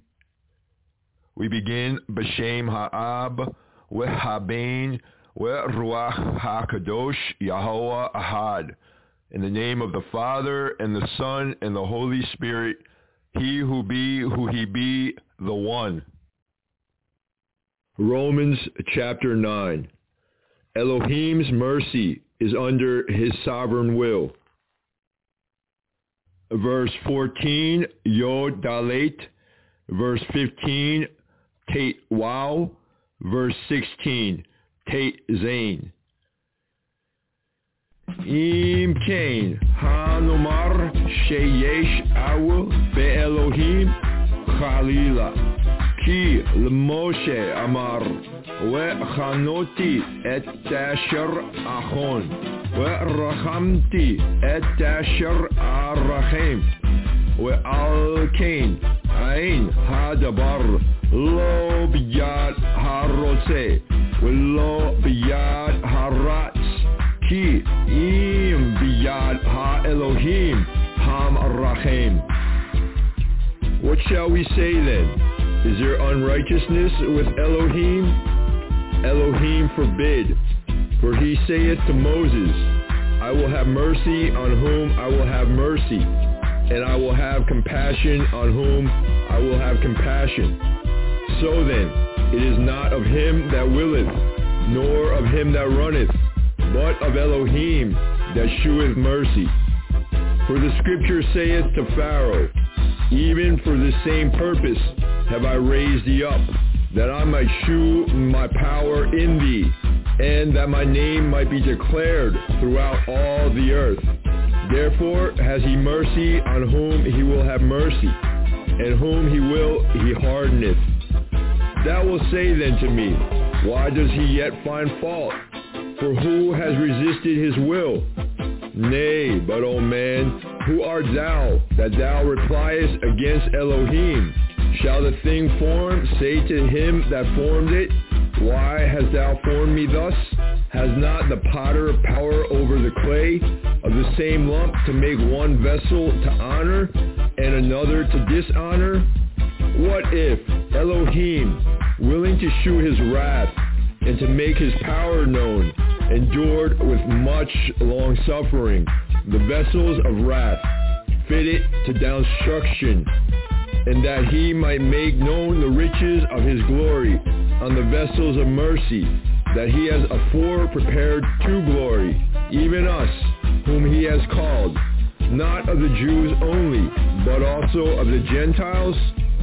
We begin B'Shem Ha'ab, We'Habein, We'Ruach HaKadosh, Yahweh Ahad. In the name of the Father, and the Son, and the Holy Spirit, He who be, who he be, the one. Romans chapter nine. Elohim's mercy is under his sovereign will. Verse fourteen, Yod Dalet. Verse fifteen, Tate Wow. Verse sixteen, Tate Zain. Im Kain Hanomar Sheyesh Awel Be'Elohim Chalila Ki L'Moshe Amar Ve'chanoti et Asher Achon Ve'rachamti et Asher Arachem Ve'al Kain Ain Hadabar Lo B'yad Harotze Ve'lo B'yad Haratz Ki im biyad ha-Elohim ham-rachem. What shall we say then? Is there unrighteousness with Elohim? Elohim forbid. For he saith to Moses, I will have mercy on whom I will have mercy, and I will have compassion on whom I will have compassion. So then, it is not of him that willeth, nor of him that runneth, but of Elohim that sheweth mercy. For the scripture saith to Pharaoh, even for the same purpose have I raised thee up, that I might shew my power in thee, and that my name might be declared throughout all the earth. Therefore has he mercy on whom he will have mercy, and whom he will he hardeneth. Thou wilt say then to me, why does he yet find fault? For who has resisted his will? Nay, but, O man, who art thou, that thou repliest against Elohim? Shall the thing formed say to him that formed it, why hast thou formed me thus? Has not the potter power over the clay of the same lump to make one vessel to honor and another to dishonor? What if Elohim, willing to shew his wrath and to make his power known, endured with much long-suffering the vessels of wrath, fitted to destruction, and that he might make known the riches of his glory on the vessels of mercy, that he has afore prepared to glory, even us, whom he has called, not of the Jews only, but also of the Gentiles?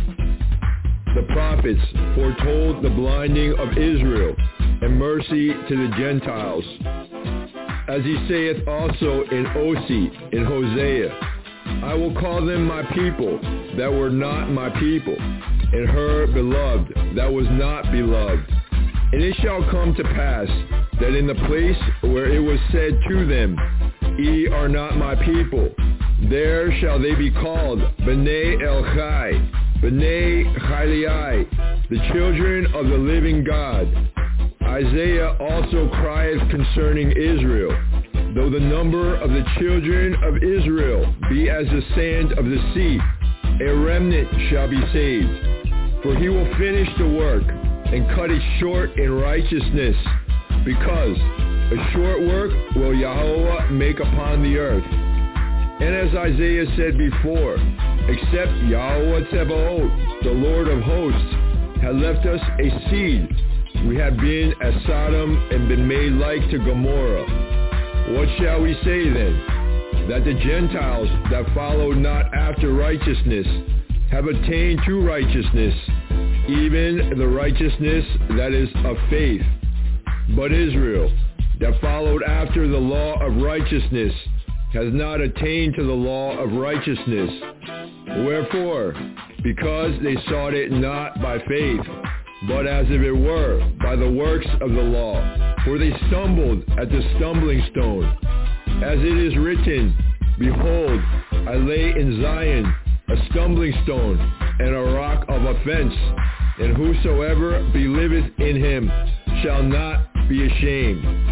The prophets foretold the blinding of Israel, and mercy to the Gentiles. As he saith also in Osee, in Hosea, I will call them my people that were not my people, and her beloved that was not beloved. And it shall come to pass that in the place where it was said to them, Ye are not my people, there shall they be called B'nai El Chai, B'nai Chaliai, the children of the living God. Isaiah also crieth concerning Israel, though the number of the children of Israel be as the sand of the sea, a remnant shall be saved. For he will finish the work and cut it short in righteousness, because a short work will Yahweh make upon the earth. And as Isaiah said before, except Yahweh Tzebaoth, the Lord of hosts, had left us a seed, we have been as Sodom and been made like to Gomorrah. What shall we say then? That the Gentiles that followed not after righteousness have attained to righteousness, even the righteousness that is of faith. But Israel, that followed after the law of righteousness, has not attained to the law of righteousness. Wherefore? Because they sought it not by faith, but as if it were by the works of the law. For they stumbled at the stumbling stone. As it is written, Behold, I lay in Zion a stumbling stone and a rock of offense, and whosoever believeth in him shall not be ashamed.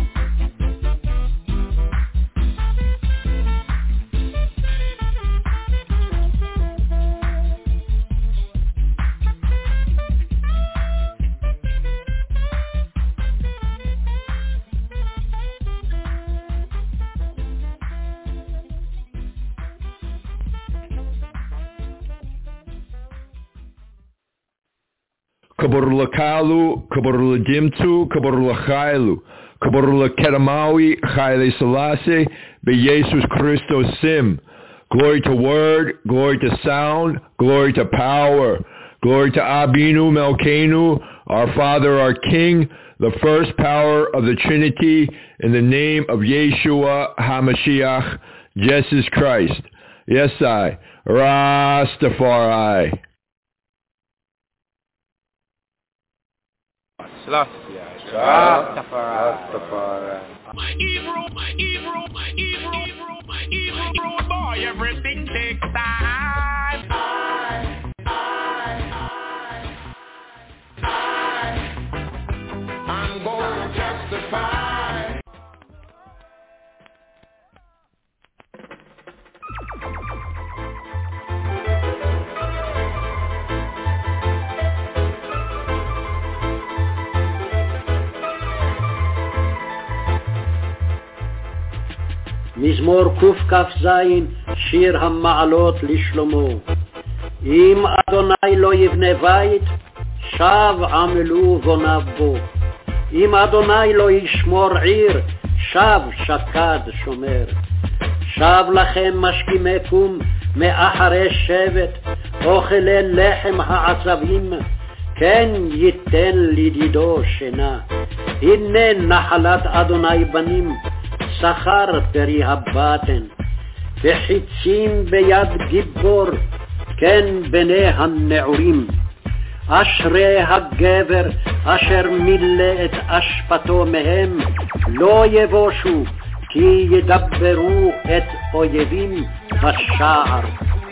Kaburlakalu, Kaburladimtu, Kaburlachailu, Kaburlakedamawi, Chaile Selassie, be Jesus Christos Sim. Glory to word, glory to sound, glory to power, glory to Abinu Melkenu, our Father, our King, the first power of the Trinity, in the name of Yeshua HaMashiach, Jesus Christ. Yes, I, Rastafari. Rastafari. Rastafari. My Hebrew, my Hebrew, my Hebrew, my Hebrew boy, everything takes time. I, I, I, I, I'm gonna testify. מזמור קכ"ז, שיר המעלות לשלמה. אם אדוני לא יבנה בית, שב עמלו בוניו בו. אם אדוני לא ישמור עיר, שב שקד שומר. שב לכם משכימי קום מאחרי שבט, אוכלי לחם העצבים, כן ייתן לדידו שינה. הנה נחלת אדוני בנים, שכר פרי הבטן, וחיצים ביד גיבור, כן בני הנעורים. אשרי הגבר אשר מילא את אשפתו מהם, לא יבושו, כי ידברו את אויבים בשער.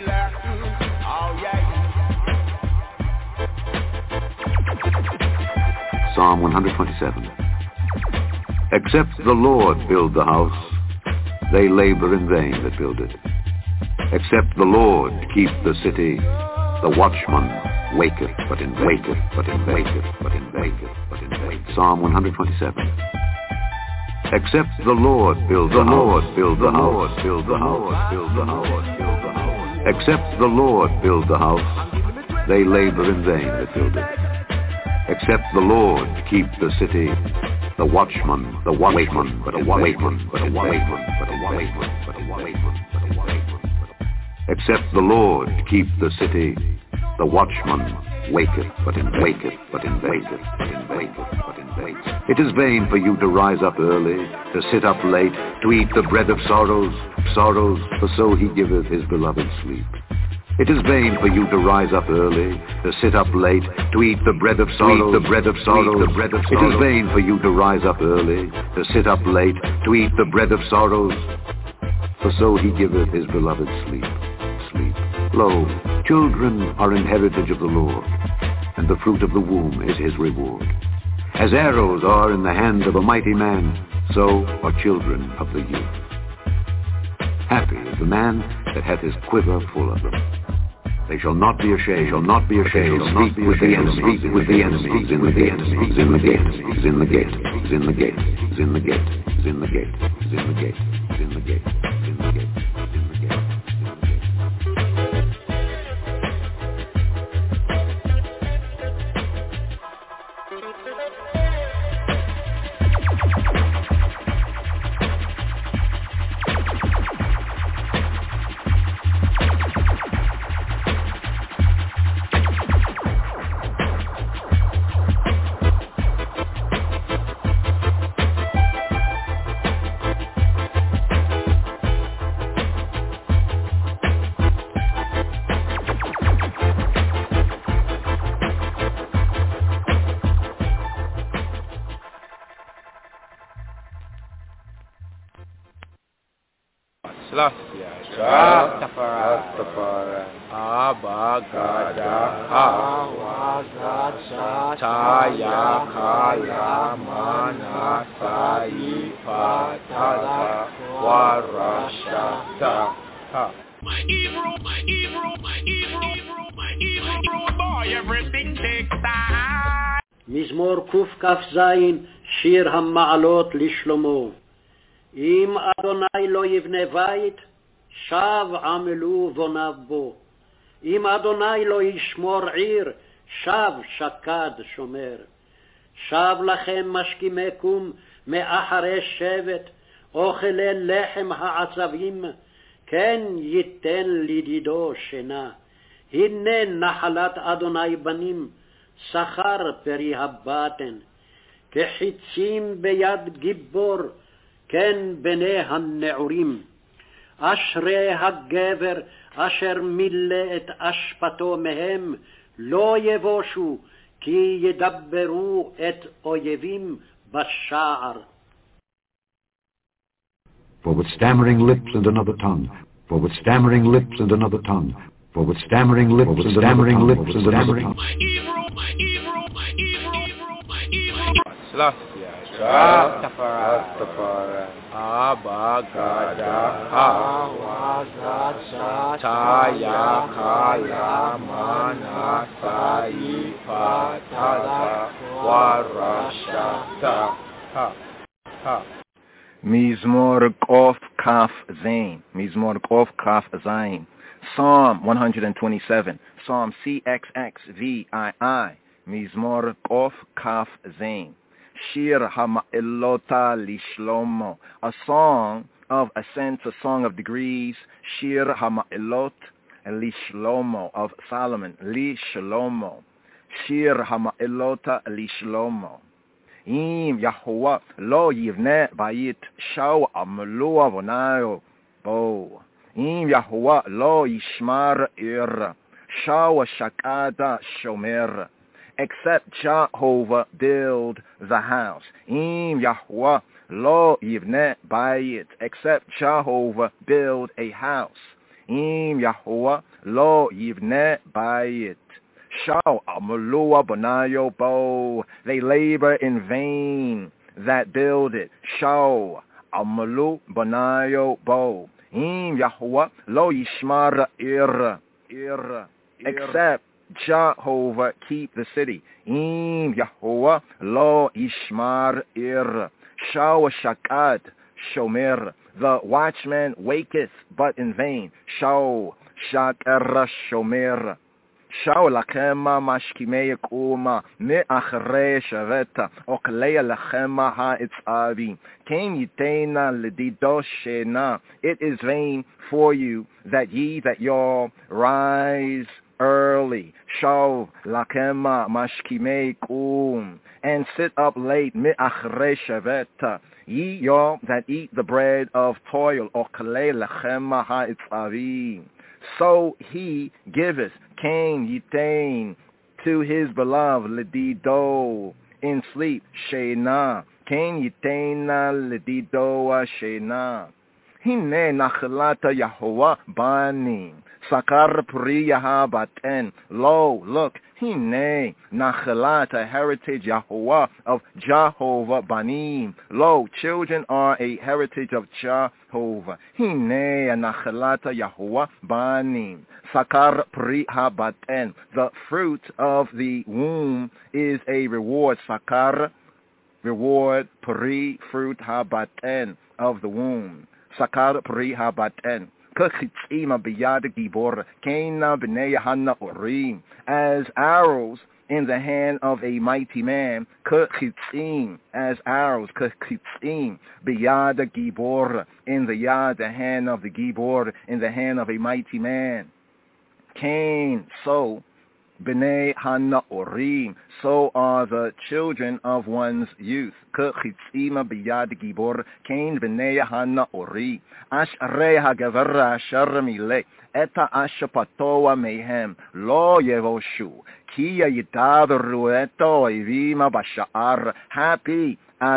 Psalm one twenty-seven. Except the Lord build the house, they labor in vain that build it. Except the Lord keep the city, the watchman waketh, but in waketh, but in waketh, but in waketh, but in waketh. Psalm one twenty-seven. Except the Lord build the Lord build the house, build the house, build the house, build the house. Except the Lord build the house, they labor in vain that build it. Except the Lord keep the city, the watchman, the watchman, but a watchman, but a watchman, but a watchman, but a watchman, but a watchman. Except the Lord keep the city, the watchman waketh, but in waketh, but in waketh, but in waketh, but in waketh. It is vain for you to rise up early, to sit up late, to eat the bread of sorrows, sorrows, for so he giveth his beloved sleep. It is vain for you to rise up early, to sit up late, to eat the bread of sorrows, the bread of sorrows, the bread of sorrows. It is vain for you to rise up early, to sit up late, to eat the bread of sorrows, for so he giveth his beloved sleep, sleep. Lo, children are an heritage of the Lord, and the fruit of the womb is his reward. As arrows are in the hand of a mighty man, so are children of the youth. Happy is the man that hath his quiver full of them. They shall not be ashamed, shall not be ashamed, shall not be with the enemy, with the enemy, he's in the gate, he's in the gate, he's in the gate, he's in the gate, he's in the gate, he's in the gate, he's in the gate, he's in the gate, he's in the gate, he's in the gate. מזמור קכ"ז, שיר המעלות לשלמה. אם אדוני לא יבנה בית, שב עמלו בוניו בו. אם אדוני לא ישמור עיר, שב שקד שומר. שב לכם משכימי קום מאחרי שבט, אוכלי לחם העצבים, כן ייתן לדידו שינה. הנה נחלת אדוני בנים, שכר פרי הבטן. כחיצים ביד גיבור, כן בני הנעורים. אשרי הגבר אשר מילא את אשפתו מהם, לא יבושו, כי ידברו את אויבים בשער. For with stammering lips and another tongue, for with stammering lips and another tongue, for with stammering lips and stammering lips and another tongue. Rastafari, Abba Gada, Awazat, Taya Kala Mana Sai Patada Warashata. Ha ha. Mizmor Kof Kaf Zain. Mizmor Kof Kaf Zain. Psalm one twenty-seven. Psalm C X X V I I. Mizmor Kof Kaf Zain. Shir Hama'ilota Lishlomo. A song of ascent, a song of degrees. Shir Hama'ilot Lishlomo of Solomon. Lishlomo. Shir Hama'ilota Lishlomo. Im Yahuwah lo yivne bayit shaw amlua vonayo bo. Im Yahuwah lo yishmar ir shaw shakada shomer. Except Jehovah build the house. Im Yahuwah lo yivne bayit. Except Jehovah build a house. Im Yahuwah lo yivne bayit. Shao Amalua Bonayo Bo. They labor in vain that build it. Shao Amalu Bonayo Bo. Im Yahuwah lo yishmar ir ir. Except Jehovah keep the city. Im Yahuwah lo yishmar ir. Shao shakad shomer. The watchman waketh but in vain. Shao shakar shomer. Shao lachema mashkimei kuma me'achrei shaveta oklei lachema ha'itzavi ken yitena ledido shena. It is vain for you that ye that y'all rise early. Shav lakema mashkimei kum. And sit up late, mi'achre shevet. Ye y'all that eat the bread of toil, okle lechema ha'itzavim. So he giveth, Cain yitain, to his beloved, ledido, in sleep, shena. Cain yitaina ledido shena. Hine nachalata Yahuwah bani. Sakar priyaha baten. Lo, look, hine nachalata, heritage Yahuwah of Jehovah banim. Lo, children are a heritage of Jehovah. Hine nachalata Yahuwah banim. Sakar priha baten. The fruit of the womb is a reward. Sakar, reward, pri, fruit habaten, of the womb. Sakar pri habaten. Kachitzima biyad gibor, kaina b'nei hanna orim. As arrows in the hand of a mighty man, kachitzim, as arrows, kachitzim, biyad gibor, in the yad, the hand of the gibor, in the hand of a mighty man. Cain, so, B'nei Hanaorim, so are the children of one's youth. K'chitzima b'yad gibor, Cain b'nei Hanaori. Ashrei ha'gever asher mileh, eta ashapatoa mehem, lo yevoshu, ki yitavru eto evima b'sha'ar. Happy,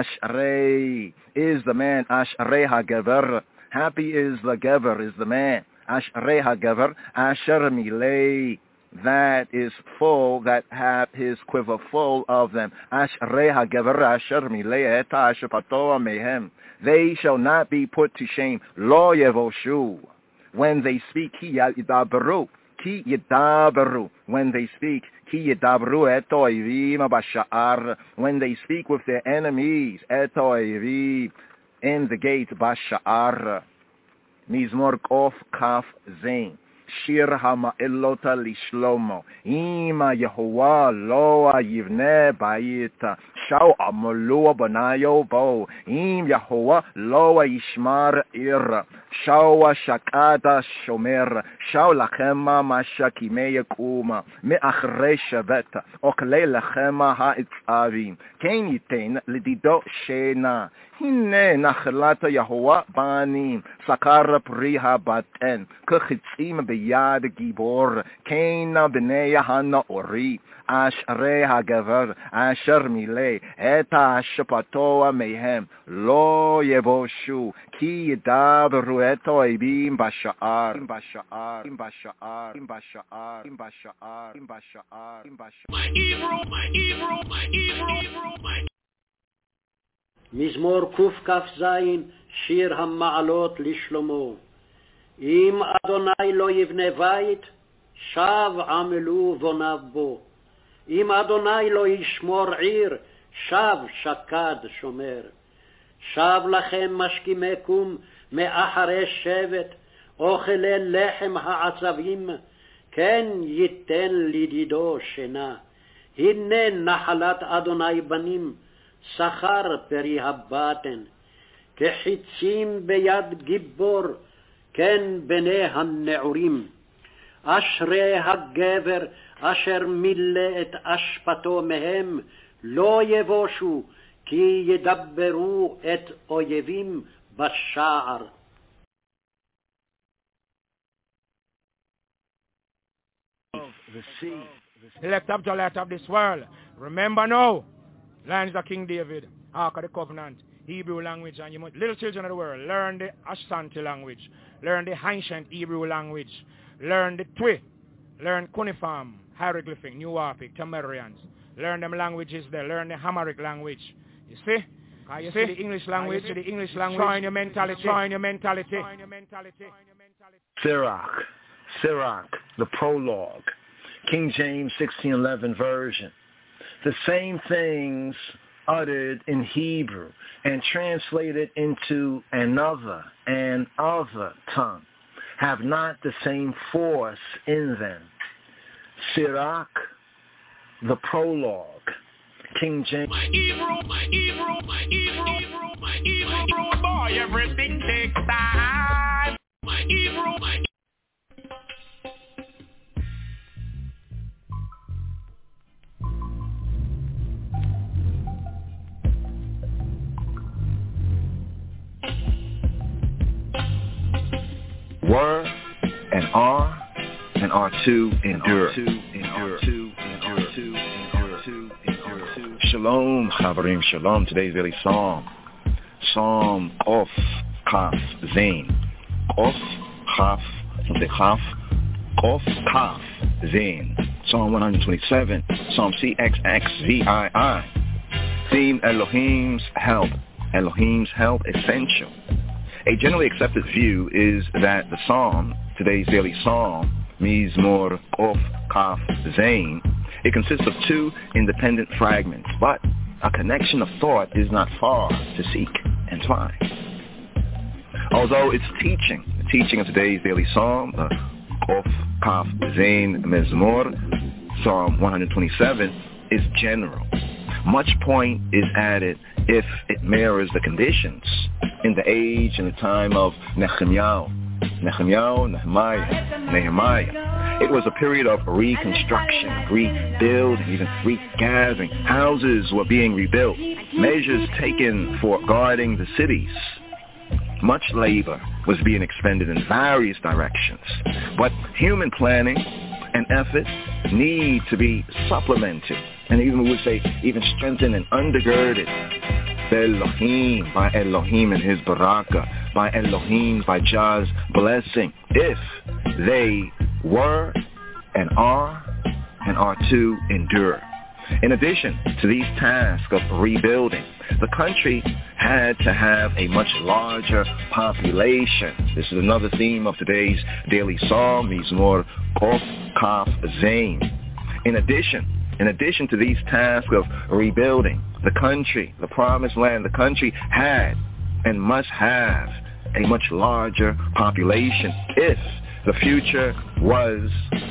Ashrei, is the man, Ashrei ha'gever. Happy is the gever, is the man. Ashrei ha'gever, asher mileh, that is full, that have his quiver full of them. Ashrei ha'gever asher mileh et ha'ashapatoa mehem. They shall not be put to shame. Lo yevoshu. When they speak, ki yidaberu. Ki yidaberu. When they speak, ki yidaberu et oivim b'sha'ar. When they speak with their enemies, et oivim, in the gate b'sha'ar. Mizmor kof kaf zain. Shir ha'ma'elota lishlomo. Ima Yehovah loa yivne bayita. Shau amolua banayo bo. Im Yehovah loa yishmar ir. Shau shakada shomer. Shau lachema mashakime yakuma. Me'achrei shaveta. Okle lachema ha'itzavim. Ken yiten lidido shena. Hine nachalata Yehovah banim. Sakar priha baten. K'chitzim b'yad gibor. Keina b'nei hanaori. Ashrei ha'gever asher mileh et ha'ashapatoa mehem. Lo yevoshu ki yidaberu et oibim b'sha'ar. B'sha'ar. B'sha'ar. B'sha'ar. B'sha'ar. B'sha'ar. B'sha'ar. Hebrew, Hebrew, Hebrew. מזמור קכ"ז, שיר המעלות לשלמה. אם אדוני לא יבנה בית, שב עמלו בוניו בו. אם אדוני לא ישמור עיר, שב שקד שומר. שב לכם משכימי קום מאחרי שבט, אוכלי לחם העצבים, כן ייתן לדידו שינה. הנה נחלת אדוני בנים, שכר פרי הבטן, כחיצים ביד גיבור, כן בני הנעורים. אשרי הגבר אשר מילא את אשפתו מהם, לא יבושו, כי ידברו את אויבים בשער. Elect of the light of this world. Remember now, lands of King David, Ark of the Covenant, Hebrew language, and you must, little children of the world, learn the Ashanti language, learn the ancient Hebrew language, learn the Twi, learn cuneiform, hieroglyphic, New Orphic, Tamarians, learn them languages there, learn the Hamaric language. You see? You see the English language, the English language, trying your mentality, trying your mentality. Sirach, Sirach, the prologue, King James sixteen eleven version. The same things uttered in Hebrew and translated into another and other tongue have not the same force in them. Sirach, the prologue, King James. Hebrew, Hebrew, Hebrew, Hebrew, boy, everything takes time. Hebrew. are and are to endure. Shalom, Chavarim, shalom. Today's daily psalm. Psalm Of Kaf Zain. Of Kaf, something Kaf. Of Kaf Zain. Psalm one twenty-seven. Psalm C X X V I I. Theme Elohim's help. Elohim's help essential. A generally accepted view is that the psalm, today's daily psalm, Mizmor Of Kaf Zain, it consists of two independent fragments, but a connection of thought is not far to seek and find. Although its teaching, the teaching of today's daily psalm, the Of Kaf Zain Mizmor, Psalm one twenty-seven, is general. Much point is added if it mirrors the conditions in the age and the time of Nehemiah, Nehemiah, Nehemiah, Nehemiah. It was a period of reconstruction, rebuilding, even regathering. Houses were being rebuilt, measures taken for guarding the cities. Much labor was being expended in various directions, but human planning and effort need to be supplemented, and even we would say even strengthened and undergirded by Elohim, by Elohim and his baraka, by Elohim, by Jah's blessing, if they were and are and are to endure. In addition to these tasks of rebuilding, the country had to have a much larger population. This is another theme of today's daily psalm, Mizmor Of Kaf Zain. In addition, in addition to these tasks of rebuilding, the country, the promised land, the country had and must have a much larger population if the future was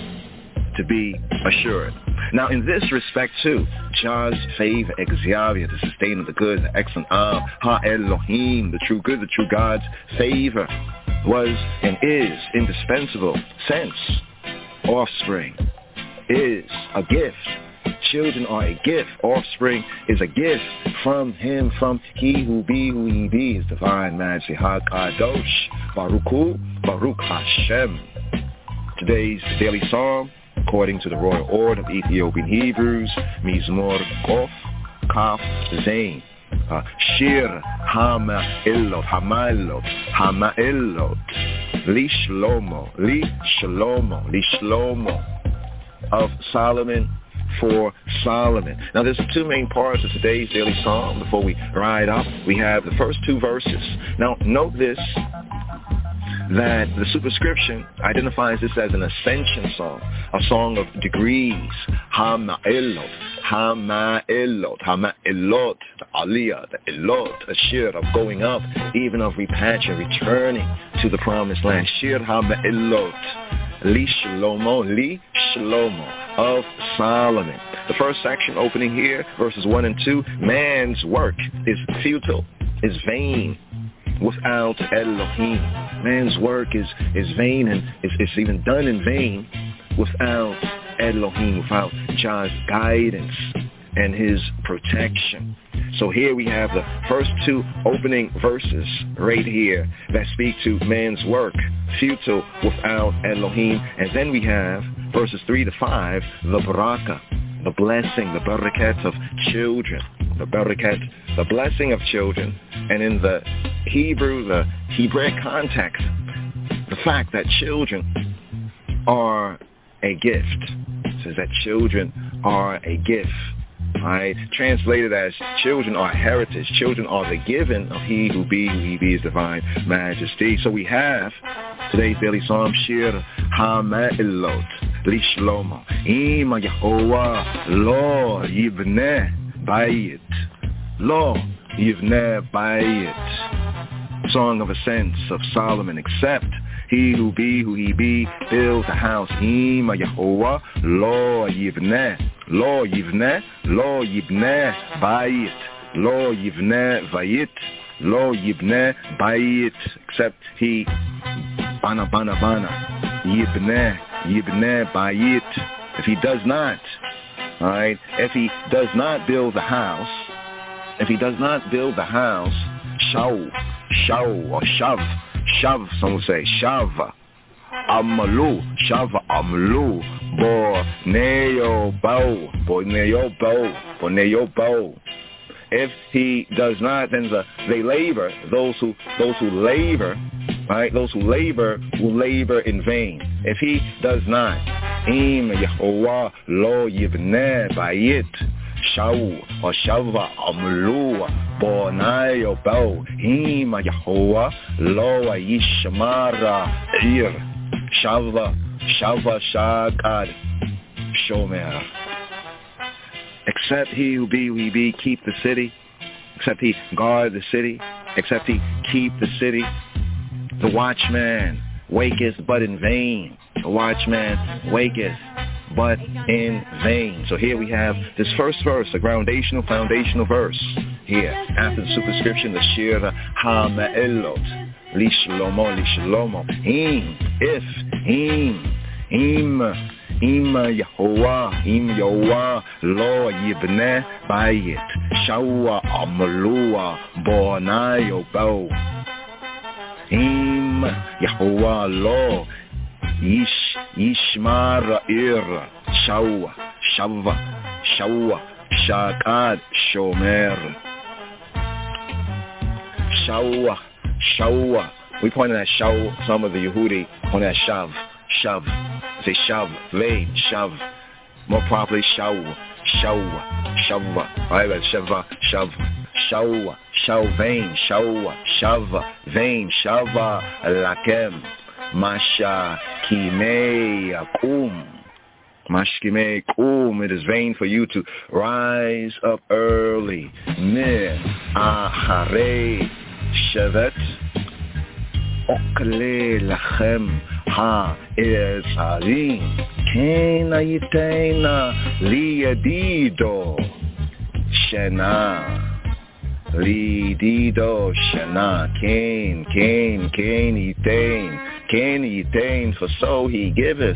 to be assured. Now, in this respect, too, Jah's favor, Exavia, the sustainer, the good, the excellent Am, Ha-Elohim, the true good, the true God's favor, was and is indispensable since offspring is a gift. Children are a gift. Offspring is a gift from him, from he who be who he be, his divine majesty, HaKadosh, Baruch Hu, Baruch Hashem. Today's daily psalm, according to the Royal Order of Ethiopian Hebrews, Mizmor Of Kaf Zain, uh, Shir Hama'elot, Hama'elot, Hama'elot, Li Shlomo, Li Shlomo, Li Shlomo, of Solomon, for Solomon. Now, there's two main parts of today's daily psalm. Before we ride up, we have the first two verses. Now, note this, that the superscription identifies this as an ascension song, a song of degrees. Hama'elot, Hama'elot, Hama'elot, the aliyah, the elot, a shir of going up, even of repatriation, returning to the promised land. Shir Hama'elot, Li Shlomo, Li Shlomo, of Solomon. The first section opening here, verses one and two, man's work is futile, is vain, without Elohim. Man's work is, is vain and it's, it's even done in vain without Elohim, without Jah's guidance and his protection. So here we have the first two opening verses right here that speak to man's work, futile without Elohim. And then we have verses three to five, the baraka, the blessing, the barakat of children, the barakat, the blessing of children. And in the Hebrew, the Hebraic context, the fact that children are a gift. It says that children are a gift. Right? Translated as children are heritage. Children are the given of he who be, who he be, his divine majesty. So we have today's daily psalm, Shir Hama'elot, Li Shlomo, Ima Yehovah, Lo Yivneh Bayit, Lo Yivneh Bayit. Song of ascents of Solomon, except he who be, who he be, builds a house. Ima Yehovah, Lo Yivneh, Lo Yivneh, Lo Yibneh Bayit, Lo Yivneh Vayit, Lo Yibneh Bayit, except he, Bana Bana Bana, Yibneh, Yibneh Bayit. If he does not, all right, if he does not build the house, if he does not build the house, Shaw, Shaw, or Shav, Shav, some will say, Shav, Amalu, Shava Amalu, Borneo Bow, Borneo Bow, Borneo Bow. If he does not, then the, they labor. Those who those who labor, right? Those who labor will labor in vain. If he does not, Im Yehovah lo yibneh bayit shaw or shava amlu bonayo bow. Im Yehovah lo yishmara ir shava shava shagad shomer. Except he who be, who he be, keep the city. Except he guard the city. Except he keep the city. The watchman waketh but in vain. The watchman waketh but in vain. So here we have this first verse, a groundational, foundational verse. Here, after the superscription, the Shira HaMa'elot. Li Shlomo, Li Shlomo. Im, if, im, im. Im Yehovah, Im Yehovah, Lo Yibneh Bayit, Shawa Amalua, Bonayo Bow. Im Yehovah, Lo Yish, Yishmar Ir, Shawa, Shava, Shawa, Shakad, Shomer. Shawa, Shawa. We pointed at Shaw, some of the Yehudi pointed at Shav, Shav. Say shav, vein, shav. More properly, shaw, shaw, shava. Alright, shava, shav, shaw, shaw, vein, shaw, shava, vein, shava, lakem, masha, kimei, akum. Mashkimei, kum. It is vain for you to rise up early. Me, ahare, shevet, okle, lachem. Ha is Alim, Kena Yitena, Liadido, Shena, Lidido, Shena, Cain, Cain, Cain Yitain, Cain Yitain, for so he giveth,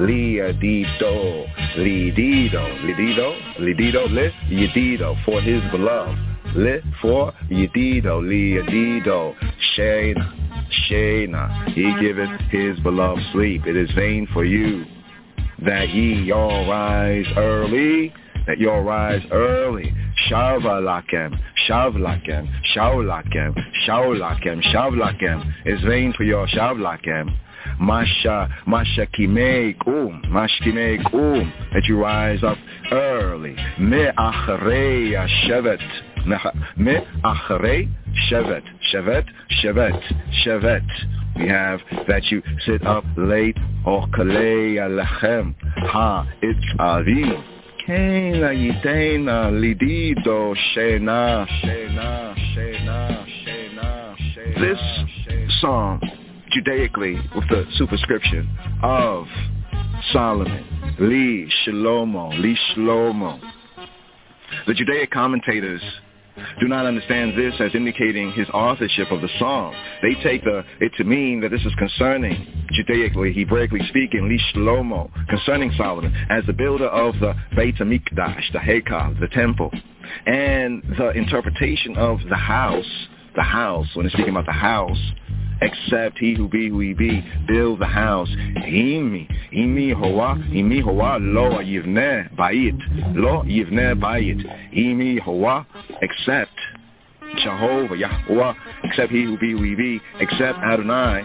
Liadido, Lidido, Lidido, Lidido, Li, Yedido, for his beloved, Li, for Yedido, Liadido, Shena. Shena, he giveth his beloved sleep. It is vain for you that ye all rise early, that you all rise early. Shava lakem, shav lakem, shaw lakem, shaw lakem, shav lakem. It's vain for your shav lakem. Masha, masha kimei kum, mash kimei kum, that you rise up early. Me achrei shevet. Me achrei shevet, shevet, shevet, shevet. We have that you sit up late. Okalei alechem ha itzavim. Kena yitena lidido shena, shena, shena, shena, shena. This song, Judaically, with the superscription of Solomon, Li Shlomo, Li Shlomo. The Judaic commentators do not understand this as indicating his authorship of the song. They take the, it to mean that this is concerning, Judaically, Hebraically speaking, Li Shlomo, concerning Solomon, as the builder of the Beit HaMikdash, the Heikal, the temple, and the interpretation of the house, the house, when it's speaking about the house, except he who be who he be, build the house. Imi, imi hoa, imi hoa, lo yivneh bayit, lo yivneh bayit. Imi hoa, except Jehovah, Yahweh, except he who be who he be, except Adonai.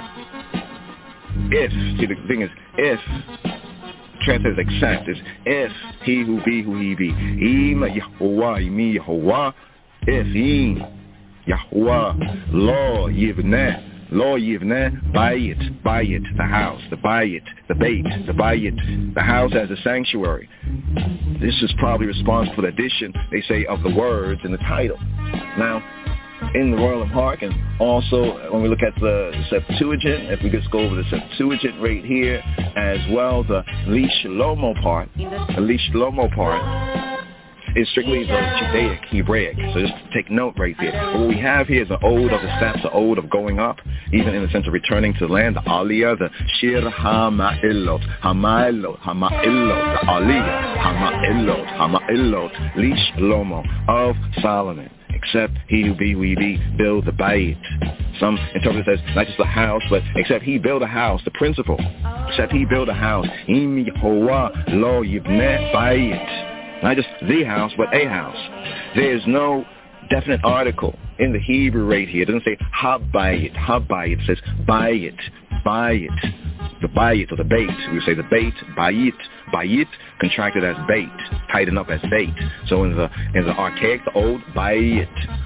If, see the thing is, if, translated except, is if he who be who he be. Im Yahweh, imi Yahweh, if he, Yahweh, lo yivneh. Lo yivneh bayit, bayit, the house, the bayit, the bait, the bayit, the house as a sanctuary. This is probably responsible for the addition, they say, of the words in the title. Now, in the Royal of Hark, and also when we look at the Septuagint, if we just go over the Septuagint right here, as well, the Li Shlomo part, the Li Shlomo part, is strictly the Judaic, Hebraic. So just take note right there. But what we have here is an ode of the steps, an ode of going up, even in the sense of returning to the land, the Aliyah, the Shir HaMa'ilot, HaMa'ilot, HaMa'ilot, the Aliyah, HaMa'ilot, HaMa'ilot, Li Shlomo, of Solomon. except he who be, we be, build the bayit. Some interpret it as not just a house, but except he build a house, the principle. Except he build a house. Im Yehovah lo yibneh bayit. Not just the house, but a house. There is no definite article in the Hebrew right here. It doesn't say habayit, habayit. It says bayit, bayit. The bayit or the bait. We say the bait, bayit, bayit, contracted as bait, tightened up as bait. So in the in the archaic, the old, bayit,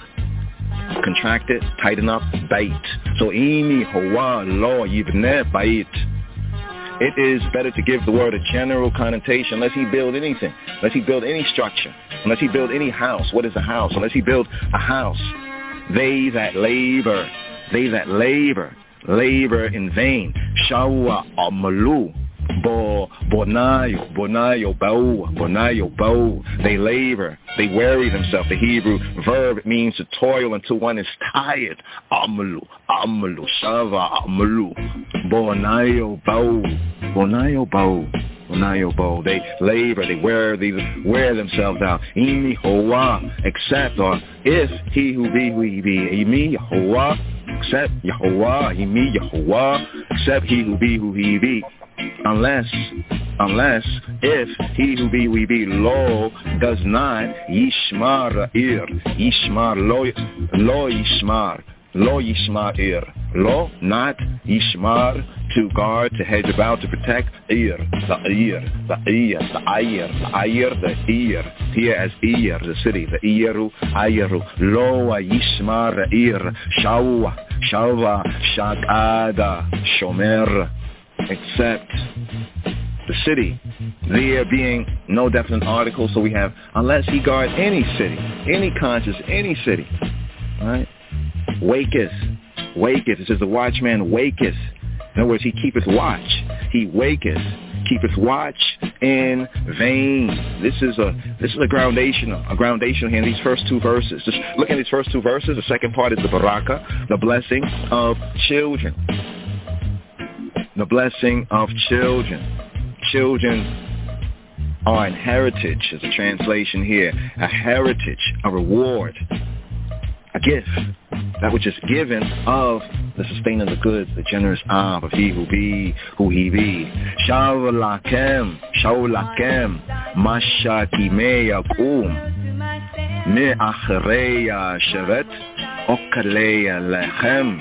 contracted, tightened up, bait. So ini hoa lo yibneh bayit. It is better to give the word a general connotation unless he build anything, unless he build any structure, unless he build any house. What is a house? Unless he build a house. They that labor, they that labor, labor in vain. Shawa amalu. Bo bonayo bonayo bo bonayo bo. They labor, they weary themselves. The Hebrew verb means to toil until one is tired. Amalu amalu shava amalu bonayo bo bonayo bo bonayo bo. They labor, they wear, they wear themselves out. Imi hoa, except or if he who be who he be. Imi hoa, except Yehovah. Imi Yehovah, except he who be who he be. Unless, unless, if he who be, we be, lo, does not, yishmar ir, yishmar, lo, lo yishmar, lo yishmar ir, lo, not, yishmar, to guard, to hedge about, to protect, ir, the ir, the ir, the ayir, the ayir, the ir, here as ir, the city, the iru, ayiru, lo, yishmar, ir, shawa, shawa, shakada, shomer, except the city, there being no definite article, so we have, unless he guard any city, any conscience, any city, right? Waketh, waketh, it says the watchman waketh. In other words, he keepeth watch. He waketh, keepeth watch in vain. This is a this is a groundational, a groundational here in these first two verses. Just look at these first two verses. The second part is the baraka, the blessing of children. The blessing of children. Children are an heritage, is a translation here. A heritage, a reward, a gift, that which is given of the sustainer of the goods, the generous arm of he who be, who he be. Shawlakem, shawlakem, mashakimeya kum, me'achreya shevet, okaleya lechem,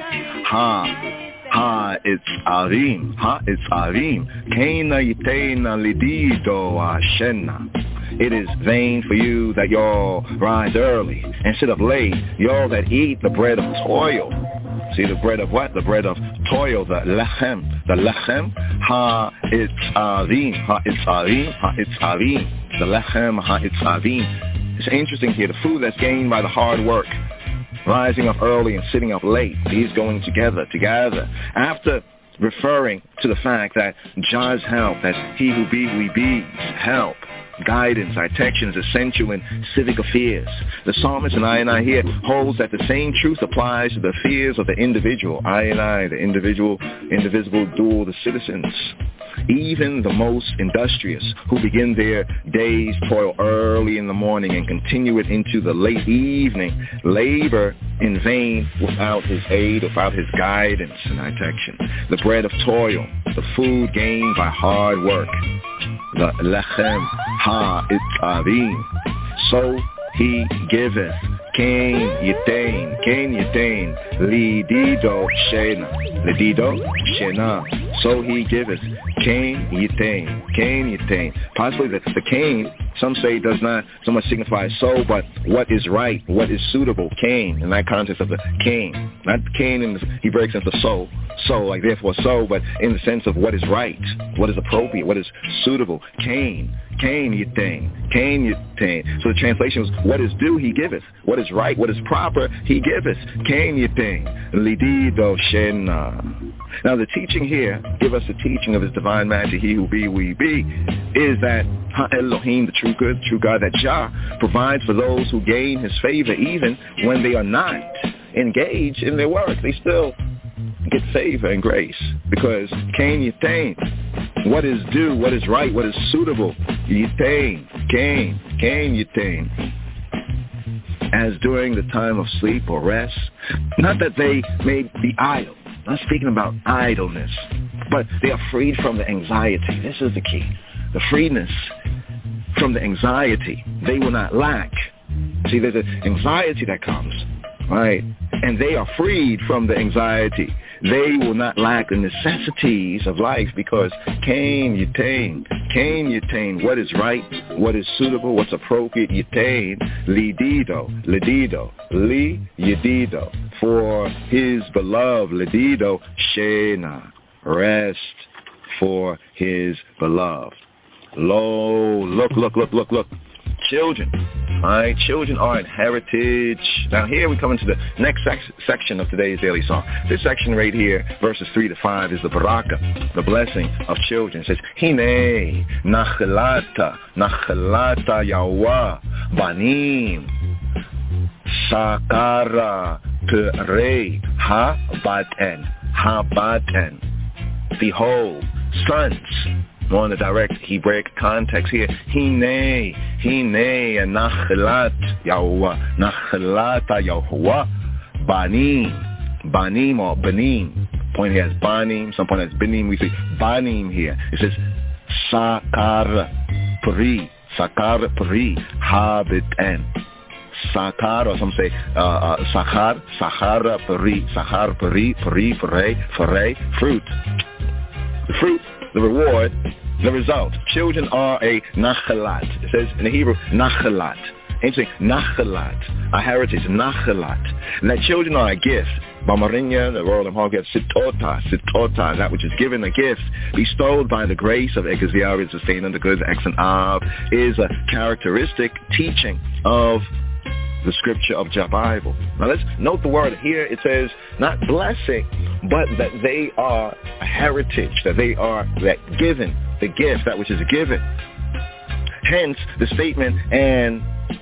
ha. Ha it's arim, ha it's arim. Kaina yitena lidido ashena. It is vain for you that y'all rise early and sit up late, y'all that eat the bread of toil. See the bread of what? The bread of toil, the lechem, the lechem. Ha it's arim, ha it's arim, ha it's arim. The lechem, ha it's arim. It's interesting here, the food that's gained by the hard work. Rising up early and sitting up late. These going together, together. After referring to the fact that Jah's help, that he who be, we be, help, guidance, protection is essential in civic affairs. The psalmist and I and I here holds that the same truth applies to the affairs of the individual. I and I, the individual, indivisible, dual, the citizens. Even the most industrious who begin their days toil early in the morning and continue it into the late evening, labor in vain without his aid, without his guidance and protection. The bread of toil, the food gained by hard work, the lechem ha-itzavim, so he giveth, Kain yitain, Kain yitain, lidido shena, lidido shena, so he giveth, Kain yitain, Kain yitain. Possibly the, the Kain, some say does not so much signify so, but what is right, what is suitable, Kain, in that context of the Kain. Not Kain, in the, he breaks into so, so, like therefore so, but in the sense of what is right, what is appropriate, what is suitable, Kain. Kain yitain, Kain yitain. So the translation was, what is due, he giveth. What is right, what is proper, he giveth. Kain yitain, lidido shena. Now the teaching here, give us the teaching of his divine majesty, he who be, we be, is that Ha-Elohim, the true good, true God, that Jah provides for those who gain his favor even when they are not engaged in their work. They still get favor and grace because Kain yitain, what is due, what is right, what is suitable, yitain, Kain, Kain yitain. as during the time of sleep or rest. Not that they may be idle. I'm not speaking about idleness, but they are freed from the anxiety. This is the key. The freedness from the anxiety. They will not lack. See, there's an anxiety that comes, right? And they are freed from the anxiety. They will not lack the necessities of life because Cain Yutain, Cain Yutain, what is right, what is suitable, what's appropriate, Yutain, Lidido, Lidido, Li Yedido, for his beloved, Lidido, Shena, rest for his beloved. Lo, look, look, look, look, look. Children, all right? Children are an heritage. Now here we come into the next sec- section of today's Daily Song. This section right here, verses three to five, is the baraka, the blessing of children. It says, Hine, nachalata, nachalata yawa, banim, sakara, perei, ha-baten, ha-baten. Behold, sons. On the direct Hebraic context here, Hine, Hine, Nachalat Yahuwah, Nachalat Yahuwah, Banim, Banim or Banim. Point here as Banim, some point as Banim. We say Banim here. It says Sakar Pri, Sakar Pri, Habiten. Sakar, or some say uh, uh, Sakar, Sakara Pri, Sakar Pri, Pri, Frey, Frey, fruit. The fruit. The reward, the result. Children are a nachalat. It says in the Hebrew, nachalat. Ancient nachalat, a heritage, nachalat. And that children are a gift. Bamarinya, the world of Hogget, sitota, sitota, that which is given a gift, bestowed by the grace of Egaziah, sustained under good, X and Av, is a characteristic teaching of the scripture of the Bible. Now let's note the word here. It says not blessing, but that they are a heritage, that they are that given, the gift, that which is given. Hence the statement, and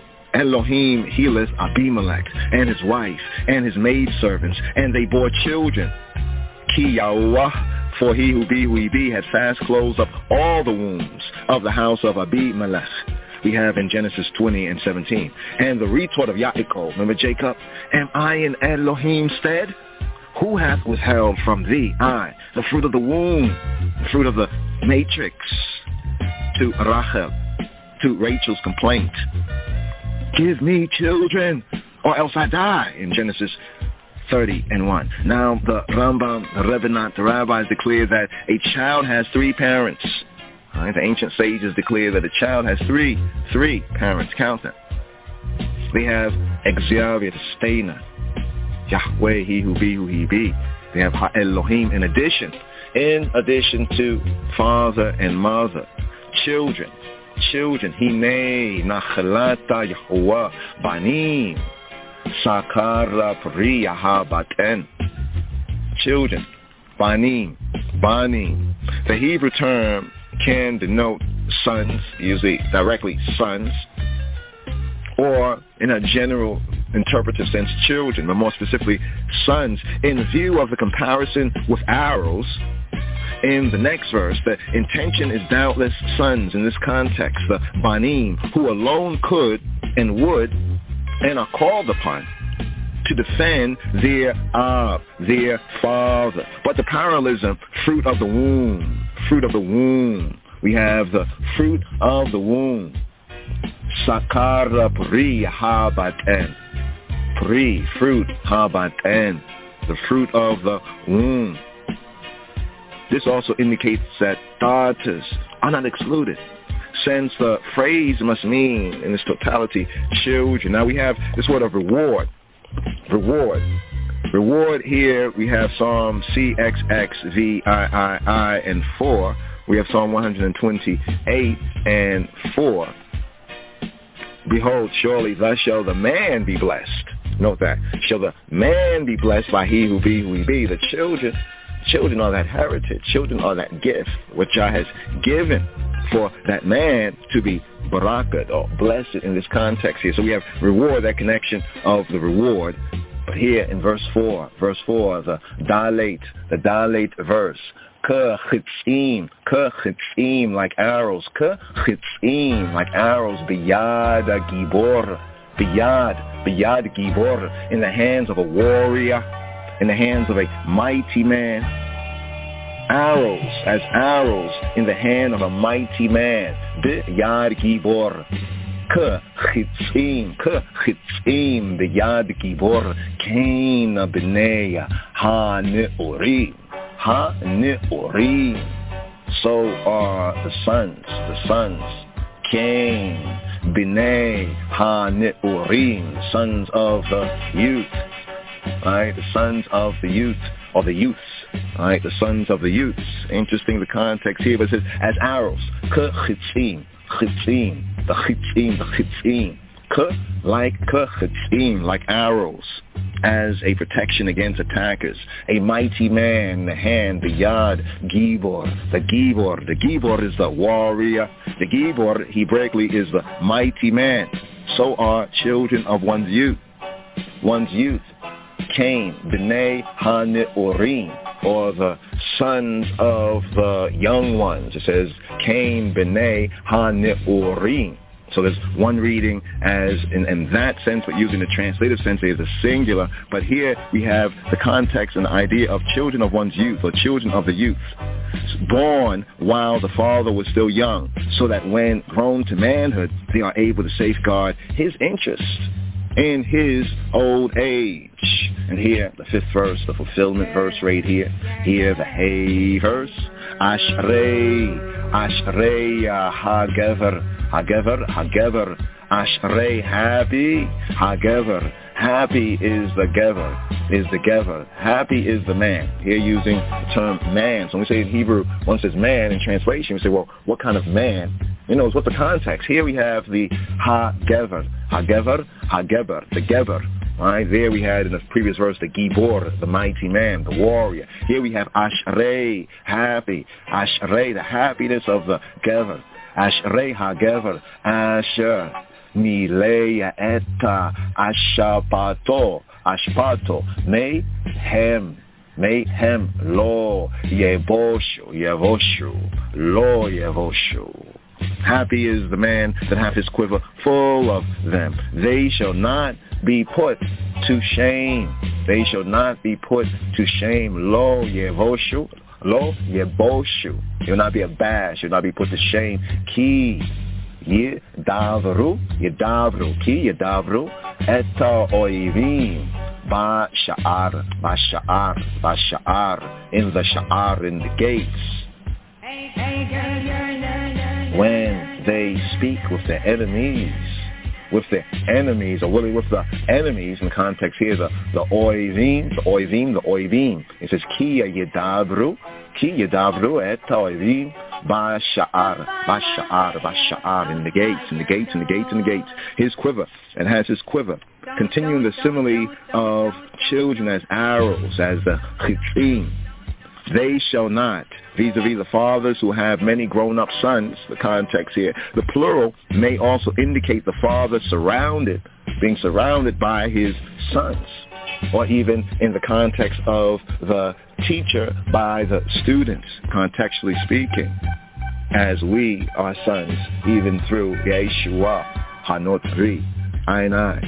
Elohim healeth Abimelech and his wife and his maidservants, and they bore children. Ki Yahweh, for he who be who he be had fast closed up all the wombs of the house of Abimelech. We have in Genesis twenty and seventeen. And the retort of Yaakov, remember Jacob? Am I in Elohim's stead? Who hath withheld from thee, I, the fruit of the womb, the fruit of the matrix, to Rachel, to Rachel's complaint? Give me children, or else I die, in Genesis thirty and one. Now the Rambam, the Revenant, the rabbis declare that a child has three parents. Right, the ancient sages declare that a child has three, three parents. Count them. They have Exyavia, the Stainer, Yahweh, he who be who he be. They have Ha-Elohim in addition, in addition to father and mother. Children, children, Hine, Nachalata, Yahuwah, Banim, Sakara, Priya, Ha-Baten. Children, Banim, Banim. The Hebrew term can denote sons, usually directly sons, or in a general interpretive sense, children, but more specifically, sons. In view of the comparison with arrows, in the next verse, the intention is doubtless sons in this context, the banim, who alone could and would and are called upon to defend their Ab, their father. But the parallelism, fruit of the womb, fruit of the womb. We have the fruit of the womb. Sakara pri habaten. Pri, fruit, habaten. The fruit of the womb. This also indicates that daughters are not excluded, since the phrase must mean, in its totality, children. Now we have this word of reward. Reward. Reward here, we have Psalm C X X V I I I and four. We have Psalm one twenty-eight and four. Behold, surely thus shall the man be blessed. Note that. Shall the man be blessed by he who be who he be. The children, children are that heritage. Children are that gift which Jah has given for that man to be barakat or blessed in this context here. So we have reward, that connection of the reward. But here in verse four, verse four, the dalate, the dalate verse, ka chitzim, ka chitzim, like arrows, ka chitzim, like arrows, biyada gibor, Biyad, Biyad Gibor, in the hands of a warrior, in the hands of a mighty man. Arrows, as arrows in the hand of a mighty man. Biyad Gibor. K chitzim, k chitzim, biyad Gibor, Cain b'nei ha-ne'orim, ha-ne'orim. So are the sons, the sons, Cain, b'nei ha-ne'orim, sons of the youth, right? The sons of the youth, or the youths, right? The sons of the youths. Interesting the context here, but it says as arrows, k chitzim, chitzim. The chitzim, the chitzim, k like k chitzim, like arrows, as a protection against attackers. A mighty man in the hand, the yad, gibor, the gibor. The gibor is the warrior. The gibor, Hebraically, is the mighty man. So are children of one's youth. One's youth. Cain, b'nei ha-ne'orim, or the sons of the young ones. It says, Cain b'nei ha-ne'orim. So there's one reading as, in, in that sense, but using the translative sense, is a singular. But here we have the context and the idea of children of one's youth, or children of the youth, born while the father was still young, so that when grown to manhood, they are able to safeguard his interests in his old age. And here, the fifth verse, the fulfillment verse right here. Here, the hey verse. Ashrei, Ashrei ha-gever, ha-gever, ha-gever. Ashrei, happy, ha-gever. Happy is the gever, is the gever. Happy is the man. Here using the term man. So when we say in Hebrew, one says man in translation, we say, well, what kind of man? You know, what's the context? Here we have the ha-gever, ha-gever, ha-geber, the gever. Right, there we had in the previous verse the Gibor, the mighty man, the warrior. Here we have Ashrei, happy. Ashrei, the happiness of the gever. Ashrei ha-gever, Asher. Mileya eta ashapato, ashpato, may hem, may hem, lo yevoshu, yevoshu, lo yevoshu. Happy is the man that hath his quiver full of them. They shall not be put to shame. They shall not be put to shame. Lo yevoshu, lo yevoshu. You'll not be abashed. You'll not be put to shame. Ki Yedavru, Yedavru, Ki Yedavru, Eta Oivim, Ba Sha'ar, Ba Sha'ar, Ba Sha'ar, in the Sha'ar, in the gates. When they speak with their enemies, with their enemies, or really with the enemies, in the context here, the, the Oivim, the Oivim, the Oivim. It says, Ki Yedavru, Ki Yedavru, Eta Oivim, Ba-sha'ar, ba-sha'ar, ba-sha'ar, in the gates, in the gates, in the gates, in the gates. His quiver, and has his quiver. Continuing the simile of children as arrows, as the chitzim. They shall not, vis-a-vis the fathers who have many grown-up sons, the context here. The plural may also indicate the father surrounded, being surrounded by his sons, or even in the context of the teacher by the students, contextually speaking, as we are sons, even through Yeshua, Hanotri, Ainai,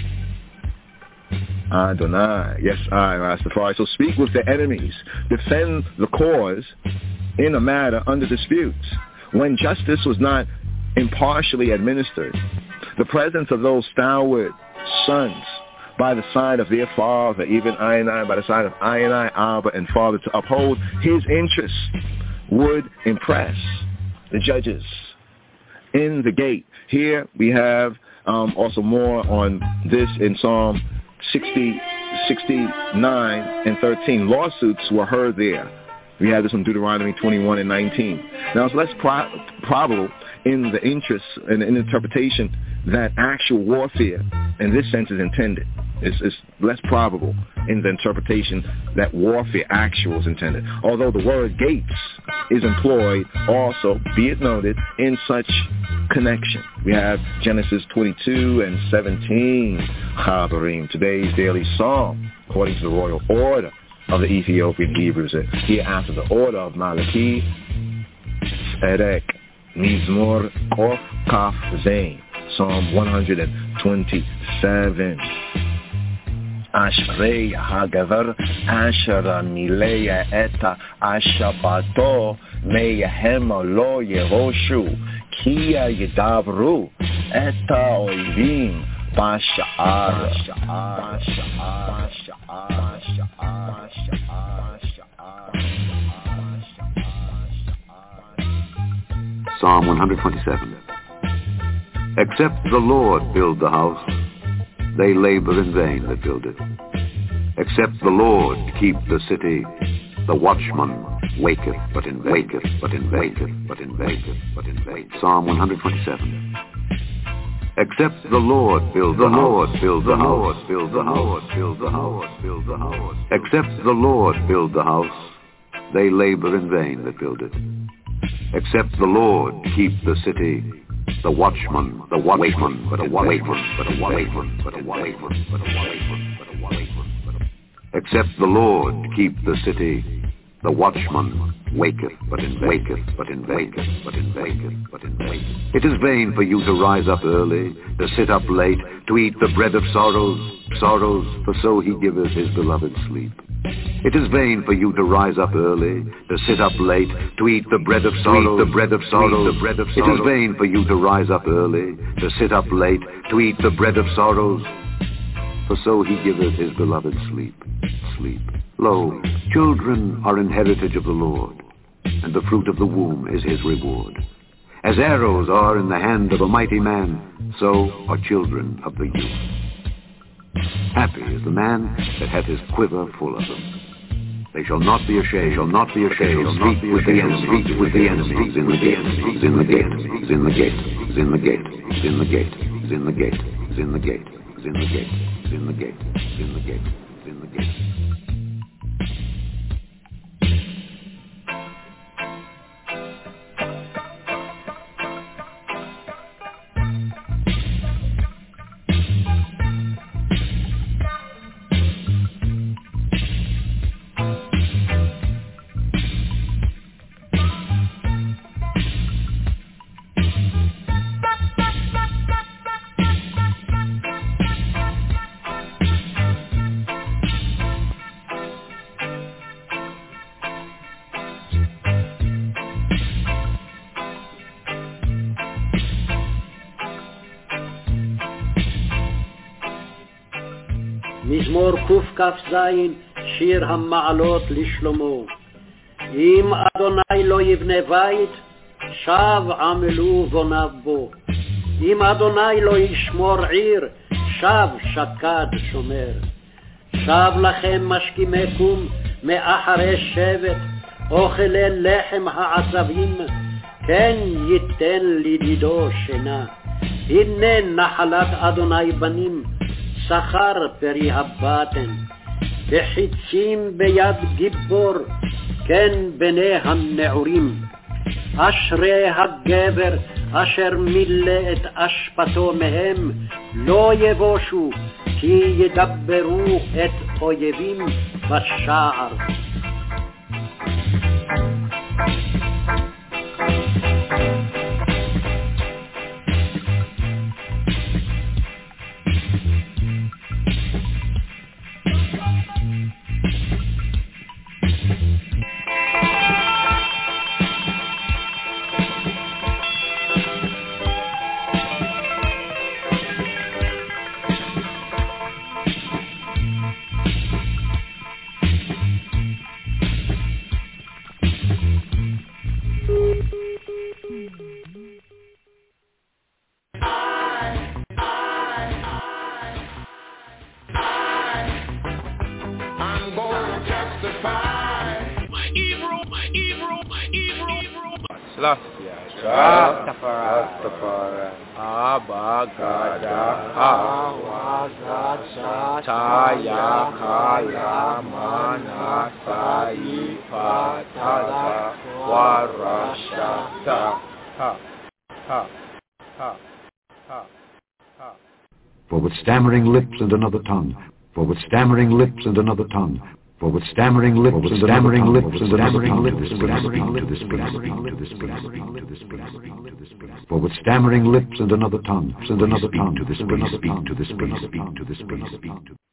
Adonai, yes, I, Rastafari. So speak with the enemies, defend the cause in a matter under disputes. When justice was not impartially administered, the presence of those stalwart sons by the side of their father, even Ainai, by the side of Ainai, Abba, and father, to uphold his interests, would impress the judges in the gate. Here we have um, also more on this in Psalm sixty, sixty-nine and thirteen. Lawsuits were heard there. We have this in Deuteronomy twenty-one and nineteen. Now, it's less pro- probable in the interest and in the interpretation that actual warfare in this sense is intended. It's, it's less probable in the interpretation that warfare actual is intended. Although the word gates is employed also, be it noted, in such connection. We have Genesis twenty-two and seventeen, Chabarim, today's daily psalm, according to the royal order of the Ethiopian Hebrews. Here after the order of Malachi, Erek, Mizmor, Kof, Kaf, Zain. Psalm one twenty-seven. Ashrei hagavar asher milei eta ashabato meyahem lo yehoshu kia yedavru eta oivim bashar. Psalm one twenty-seven. Except the Lord build the house, they labor in vain that build it. Except the Lord keep the city, the watchman waketh but in vain, waketh but in vain, but in vain, but in vain. Psalm one twenty-seven. Except the Lord build the Lord build the house, build the house, build the house, build the house. Except the Lord build the house, they labor in vain that build it. Except the Lord keep the city, the watchman, the watchman, but a watchman, but a watchman, but a watchman, but a watchman, but a watchman, but a Except the Lord keep the city, the watchman waketh, but in waketh, but in waketh, but in waketh, but in waketh. It is vain for you to rise up early, to sit up late, to eat the bread of sorrows, sorrows, for so he giveth his beloved sleep. It is vain for you to rise up early, to sit up late, to eat the bread of sorrows, the bread of sorrows, the bread of sorrows. It is vain for you to rise up early, to sit up late, to eat the bread of sorrows, for so he giveth his beloved sleep, sleep. Lo, children are an heritage of the Lord, and the fruit of the womb is his reward. As arrows are in the hand of a mighty man, so are children of the youth. Happy is the man that hath his quiver full of them. They shall not be ashamed, shall not be ashamed, shall speak with the enemy, speak with the enemy, in the gate, in the gate, in the gate, in the gate, in the gate, in the gate, in the gate, in the gate, in the gate, in the gate, in the gate. מזמור קכ"ז, שיר המעלות לשלמה. אם אדוני לא יבנה בית, שב עמלו בוניו בו. אם אדוני לא ישמור עיר, שב שקד שומר. שב לכם משכימי קום מאחרי שבט, אוכלי לחם העצבים, כן ייתן לידידו שינה. הנה נחלת אדוני בנים, שכר פרי הבטן, וחיצים ביד גיבור, כן בני הנעורים. אשרי הגבר אשר מילא את אשפתו מהם, לא יבושו, כי ידברו את אויבים בשער. For with stammering lips and another tongue, for with stammering lips and another tongue, For with stammering lips and stammering lips and stammering lips and stammering lips For with stammering lips and another tongue and another tongue to this priest, speak to this priest, speak to this priest, speak to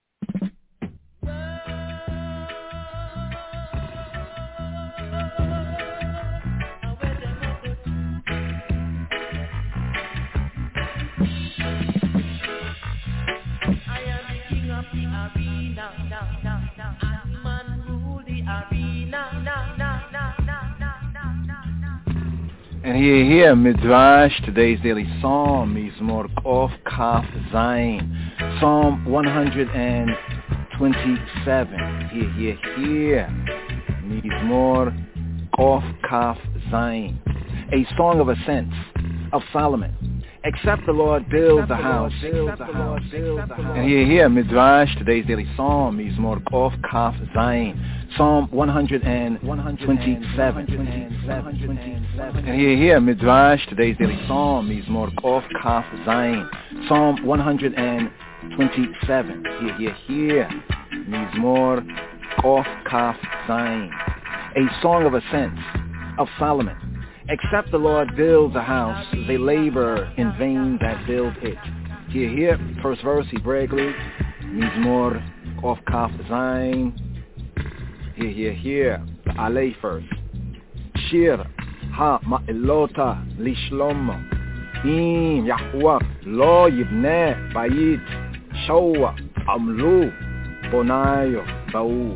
And here, here, Midrash, today's daily psalm, Mizmor Kof Kaf Zayin, Psalm one hundred twenty-seven. Here, here, here, Mizmor Kof Kaf Zayin, a song of ascents of Solomon. Except the Lord builds the house. And here, here, Midrash, today's daily psalm, Mizmor Kof Kaf Zayin, Psalm one hundred twenty-seven. And here, here, Midrash, today's daily psalm, Mizmor Kof Kaf Zayin, Psalm one hundred twenty-seven. Here, here, here, Mizmor Kof Kaf Zayin, a song of ascents of Solomon. Except the Lord builds a house, they labor in vain that build it. Here, here, first verse, Hebraically, Mizmor Kof Kaf Zayin. Here, here, here, the Alei first. Shir ha-ma'elota lishlomo. Im Yahuwah lo yibne bayit. Showa amlu bonayo ba'u.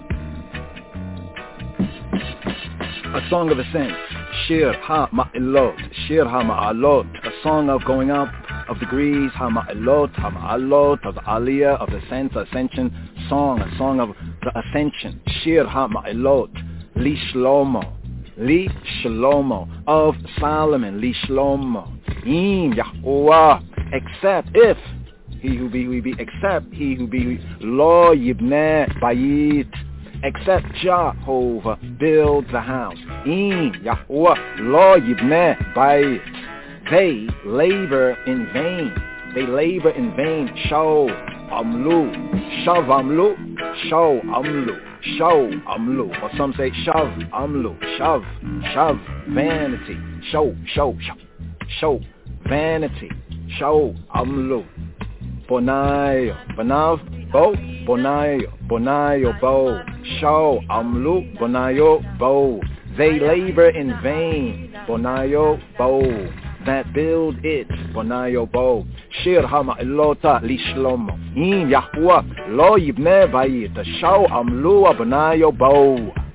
A song of ascent. Shir ha-ma'elot. Shir ha-ma'alot. A song of going up, of degrees. Ha-ma'elot, ha-ma'alot, of the aliyah, of the ascent, ascension. Song, a song of the ascension. Shir ha-ma'elot. Li shlomo. Li shlomo. Of Solomon. Li shlomo. Im Yahuwah. Except if he who be, we be, except he who be, lo yibne bayit. Except Jehovah builds the house. Im Yahuwah lo yibne bayit. They labor in vain. They labor in vain. Show amlu. Shav amlu. Show amlu. Show amlu. Or some say shav amlu. Shav. Shav. Vanity. Show. Show. Show. Show. Vanity. Show amlu. Bonayo. Bonav. Bo. Bonayo. Bonayo. Bo. Show amlu. Bonayo. Bo. They labor in vain. Bonayo. Bo. That build it, Bonayo Bo. Shir ha-ma'elota li shlomo. Im Yahuwah lo yibne bayit. Show amlua Bonayo Bo.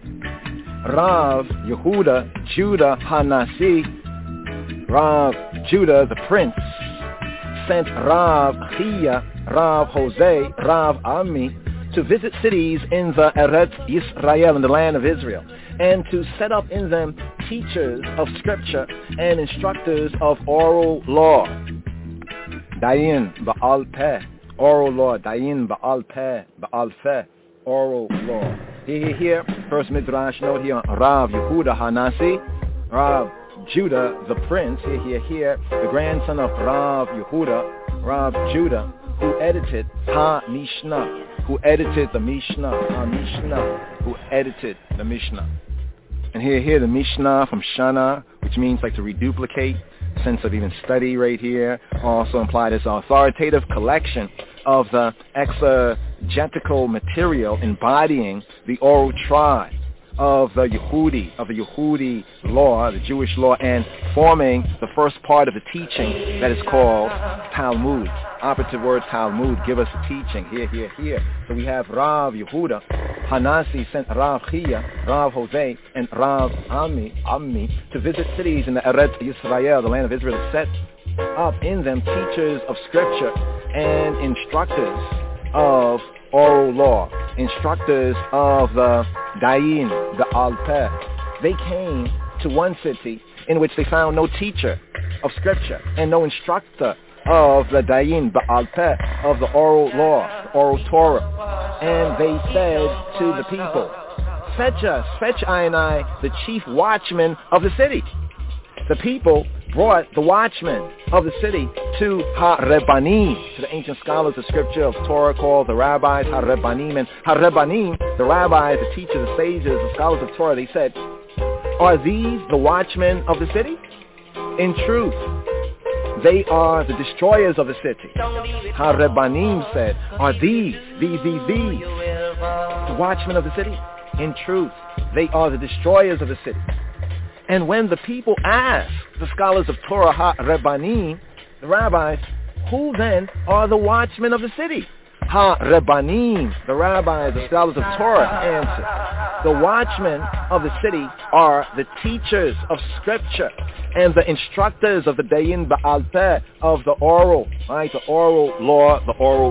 Rav Yehuda, Judah Hanasi, Rav Judah the prince, sent Rav Chia, Rav Jose, Rav Ami to visit cities in the Eretz Yisrael, in the land of Israel, and to set up in them teachers of scripture and instructors of oral law. Dayin ba'al peh, oral law. Dayin ba'al peh, ba'al feh, oral law. Here, here, first Midrash note here, Rav Yehuda Hanasi, Rav Judah the prince, here, here, here, the grandson of Rav Yehuda, Rav Judah, who edited Ha-Mishnah, who edited the Mishnah, Ha-Mishnah, who edited the Mishnah. And here, here, the Mishnah from Shana, which means like to reduplicate, sense of even study right here, also implied as an authoritative collection of the exegetical material embodying the oral tribe of the Yehudi, of the Yehudi law, the Jewish law, and forming the first part of the teaching that is called Talmud. Operative word Talmud, give us a teaching, here, here, here. So we have Rav Yehuda, Hanasi sent Rav Chia, Rav Jose, and Rav Ami, Ami, to visit cities in the Eretz Yisrael, the land of Israel, to set up in them teachers of scripture and instructors of oral law, instructors of the Dayin, the Al-Peh. They came to one city in which they found no teacher of scripture and no instructor of the Dayin, the Al-Peh, of the oral law, the oral Torah. And they said to the people, fetch us, fetch I and I, the chief watchman of the city. The people brought the watchmen of the city to Ha-Rebanim, to the ancient scholars of scripture of Torah called the rabbis, Ha-Rebanim. And Ha-Rebanim, the rabbis, the teachers, the sages, the scholars of Torah, they said, are these the watchmen of the city? In truth, they are the destroyers of the city. Ha-Rebanim said, are these, these, these, these, the watchmen of the city? In truth, they are the destroyers of the city. And when the people asked the scholars of Torah, Ha-Rebanim, the rabbis, who then are the watchmen of the city? Ha-Rebanim, the rabbis, the scholars of Torah, answered, the watchmen of the city are the teachers of scripture and the instructors of the Dayin Ba'al Peh, of the oral, right, the oral law, the oral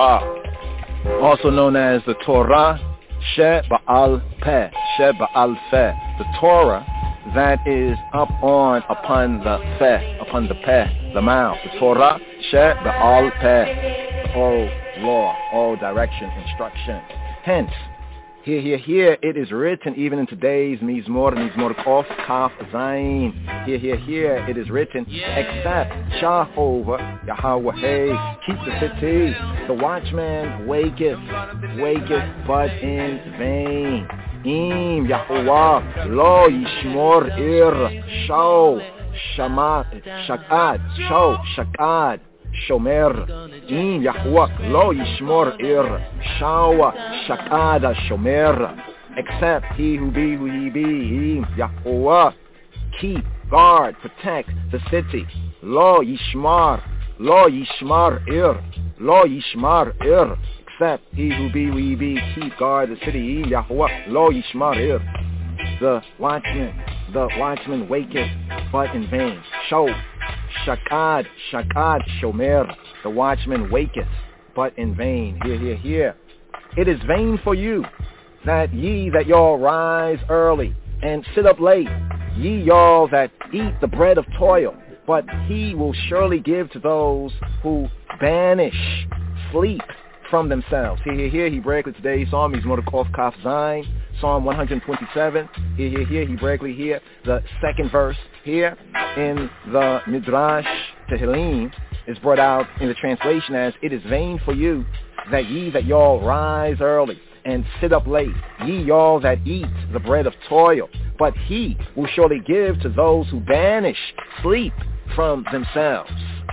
Torah, also known as the Torah She Ba'al Peh, She Ba'al Peh, the Torah that is up on, upon the Peh, upon the Peh, the mouth, the Torah She Ba'al Peh, the oral law, oral direction, instruction. Hence, here, here, here, it is written even in today's Mizmor, Mizmor Kof, Kaf, Zayin. Here, here, here, it is written, except Jehovah, Yahweh, keep the city. The watchman waketh, waketh, but in vain. Im Yahuwah, lo yishmor ir, shau, shamat, shakad, shau, shakad. Shomer, im Yahuwah, lo yishmor ir, shawa, shakada, shomer, except he who be who he be, im Yahuwah, keep, guard, protect the city, lo yishmar, lo yishmar ir, lo yishmar ir, except he who be who he be, keep, guard the city, im Yahuwah, lo yishmar ir, the watchman, the watchman waketh, but in vain, show, Shakad, Shakad, Shomer, the watchman waketh, but in vain. Hear, hear, hear. It is vain for you that ye that y'all rise early and sit up late, ye y'all that eat the bread of toil, but he will surely give to those who banish sleep from themselves. Here, here, here, Hebraically today, Psalm, he's more Kof Kaf Zayin, Psalm one twenty-seven, here, here, here, Hebraically here, the second verse here in the Midrash Tehillim is brought out in the translation as, it is vain for you that ye that y'all rise early and sit up late, ye y'all that eat the bread of toil, but he will surely give to those who banish sleep from themselves.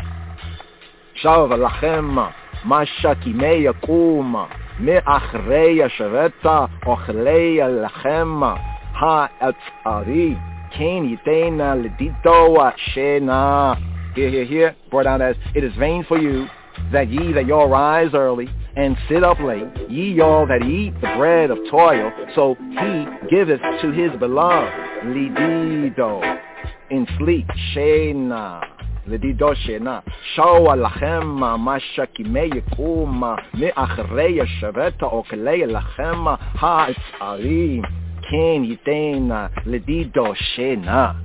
Shav lachem masha kimei yakum me'achrei shaveta ochlei lachem ha'atzari ken yitena ledito shena. Here, here, here, brought out as, it is vain for you that ye that y'all rise early and sit up late, ye y'all that eat the bread of toil, so he giveth to his beloved, lidido, in sleep, shena, lidido shena, shawa lachem masha kimei yakum me'achrei shaveta oklei lachem ha'atzari ken yitena lidido shena.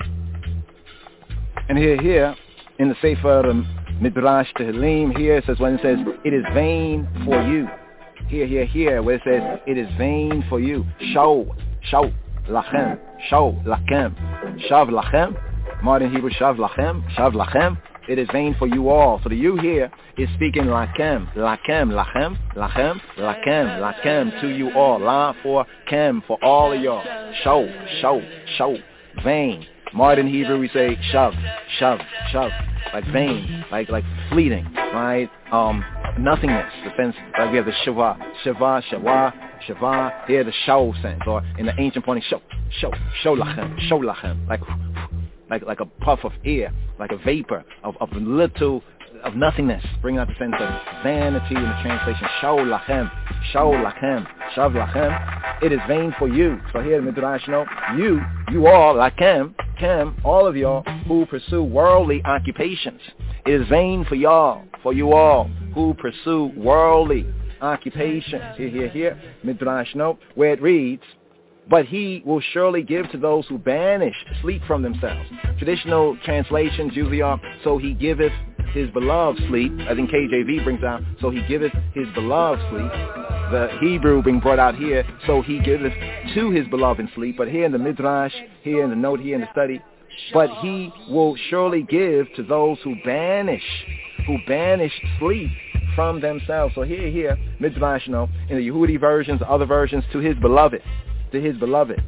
And here, here, in the Sefer Midrash Tehillim, here it says, when it says, it is vain for you. Here, here, here, where it says, it is vain for you. Shaw, shaw, lachem, shaw, lachem, shav lachem, modern Hebrew, shav lachem, shav lachem, it is vain for you all. So the you here is speaking lachem, lachem, lachem, lachem, lachem, lachem, to you all. La for kem, for all of y'all. Shaw, shaw, shaw, vain. Modern Hebrew we say shav, shav, shav, like vain, like like fleeting, right? Um, nothingness, the sense, like we have the shiva, shiva, shawa, shiva, here the shaw sense, or in the ancient pointing show, show, show lachem, show lachem, like like like a puff of air, like a vapor of, of little, of nothingness, bringing out the sense of vanity in the translation, show lachem, show lachem, shav lachem, it is vain for you. So here the Midrash, you know, you, you all, lachem, Kem, all of y'all who pursue worldly occupations. It is vain for y'all, for you all who pursue worldly occupations. Here, here, here, Midrash note, where it reads, but he will surely give to those who banish sleep from themselves. Traditional translations usually are, so he giveth his beloved sleep. I think K J V brings out, so he giveth his beloved sleep. The Hebrew being brought out here, so he giveth to his beloved in sleep. But here in the Midrash, here in the note, here in the study, but he will surely give to those who banish, who banish sleep from themselves. So here, here, Midrash, you know, in the Yehudi versions, other versions, to his beloved, to his beloved,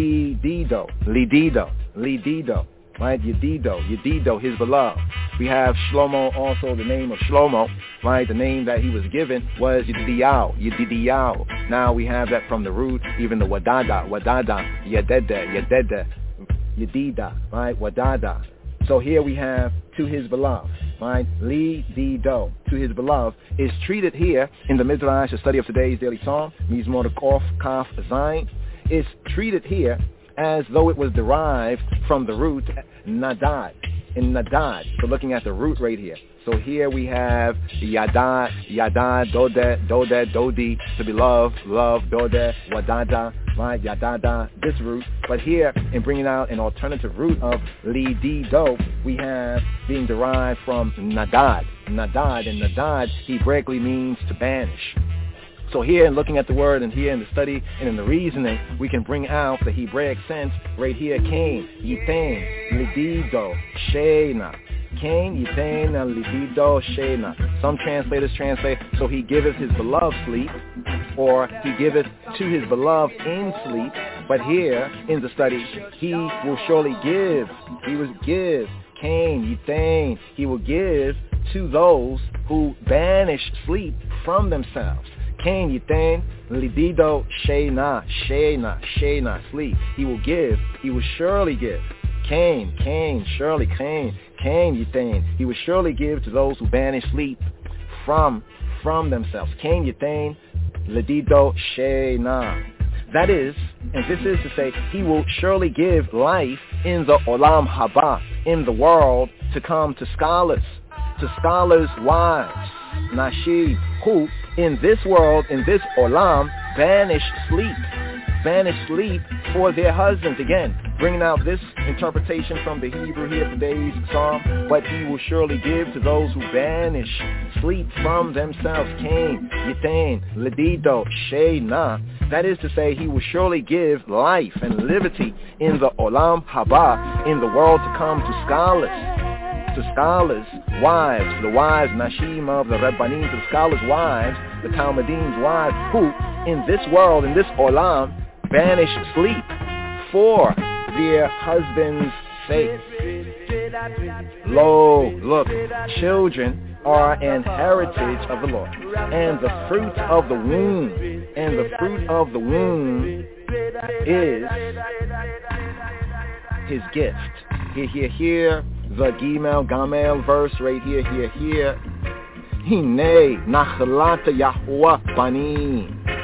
Lidido, Lidido, Lidido, right, Yedido, Yedido, his beloved. We have Shlomo, also the name of Shlomo, right, the name that he was given was Yedidiyahu, Yedidiyahu. Now we have that from the root, even the Wadada, Wadada, Yedede, Yedede, Yedida, right, Wadada. So here we have to his beloved, right, Li Di Do, to his beloved, is treated here in the Midrash, the study of today's daily psalm, Mizmor Kof Kaf Zayin, is treated here as though it was derived from the root Nadad, in Nadad. So looking at the root right here. So here we have Yada, Yada, Dode, Dode, Dodi, to be loved, love, Dode, Wadada, right, Yadada, this root. But here, in bringing out an alternative root of Li Di Do, we have being derived from Nadad. Nadad, and Nadad Hebraically means to banish. So here, in looking at the word, and here in the study, and in the reasoning, we can bring out the Hebraic sense right here. Cain, Yitain, Lidido, Sheina. Cain, Yitain, Lidido, Sheina. Some translators translate, so he giveth his beloved sleep, or he giveth to his beloved in sleep. But here, in the study, he will surely give. He will give. Cain, Yitain, he will give to those who banish sleep from themselves. Cain, Yitain, Lidido, Sheina, Sheina, Sheina, sleep. He will give, he will surely give. Cain, Cain, surely, Cain, Cain, Yitain, he will surely give to those who banish sleep from, from themselves. Cain, Yitain, Lidido, Sheina. That is, and this is to say, he will surely give life in the Olam Haba, in the world to come, to scholars, to scholars' wives, Nashib, who in this world, in this Olam, banish sleep, banish sleep for their husbands. Again, bringing out this interpretation from the Hebrew here, today's psalm, but he will surely give to those who banish sleep from themselves. Cain, Yitain, Lidido, Sheina. That is to say, he will surely give life and liberty in the Olam Haba, in the world to come, to scholars, to scholars' wives, the wives, Nashim of the Rabbanim, to the scholars' wives, the Talmudim's wives, who in this world, in this Olam, banish sleep for their husband's sake. Lo, look, children are an heritage of the Lord, and the fruit of the womb, and the fruit of the womb is his gift. Here, here, here, the Gimel, Gamel verse right here, here, here. Hine nachlat Yahuwah bani,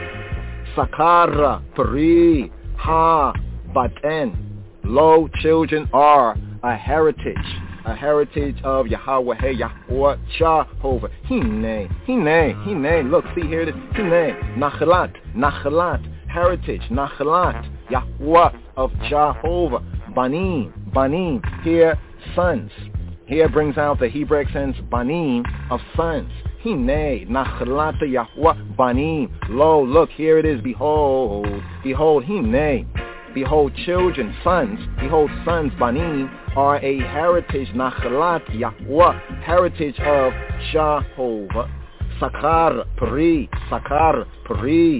sakara pri ha baten. Lo, children are a heritage, a heritage of Yahweh, hey, Yahweh, Jehovah. Hine, hine, hine. Look, see here it is. Hine, nachlat, nachlat, heritage, nachlat, Yahweh of Jehovah. Banim, banim. Here, sons. Here brings out the Hebraic sense, banim, of sons. Hine, nachlat Yahweh, banim. Lo, look, here it is. Behold, behold, hine. Behold, children, sons, behold, sons, banim, are a heritage, nachlat Yahweh, heritage of Jehovah. Sakar, pri, sakar, pri.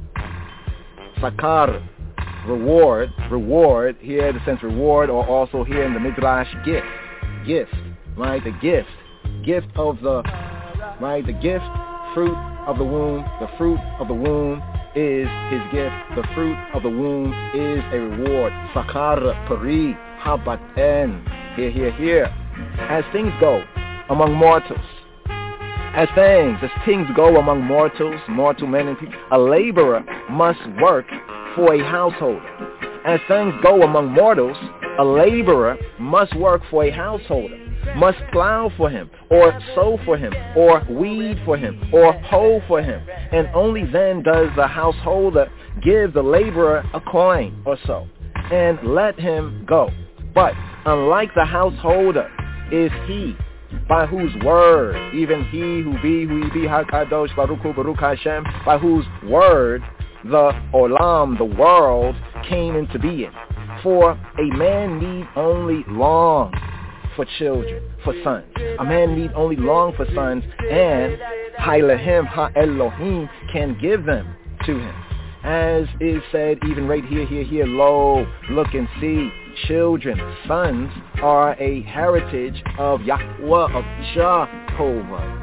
Sakar, reward, reward, here the sense reward, or also here in the Midrash, gift, gift, right, the gift, gift of the, right, the gift, fruit of the womb, the fruit of the womb is his gift, the fruit of the womb is a reward. Sakar, pari, habaten, here, here, here. As things go among mortals, as things, as things go among mortals, mortal men and people, a laborer must work for a household. As things go among mortals, a laborer must work for a householder, must plow for him, or sow for him, or weed for him, or hoe for him. And only then does the householder give the laborer a coin or so, and let him go. But unlike the householder is he, by whose word, even he who be, who he be, HaKadosh, Baruch Hu, Baruch Hashem, by whose word the Olam, the world, came into being. For a man need only long for children, for sons. A man need only long for sons, and Ha'Elohim, Ha-Elohim can give them to him. As is said even right here, here, here, lo, look and see, children, sons are a heritage of Yahweh, of Jehovah.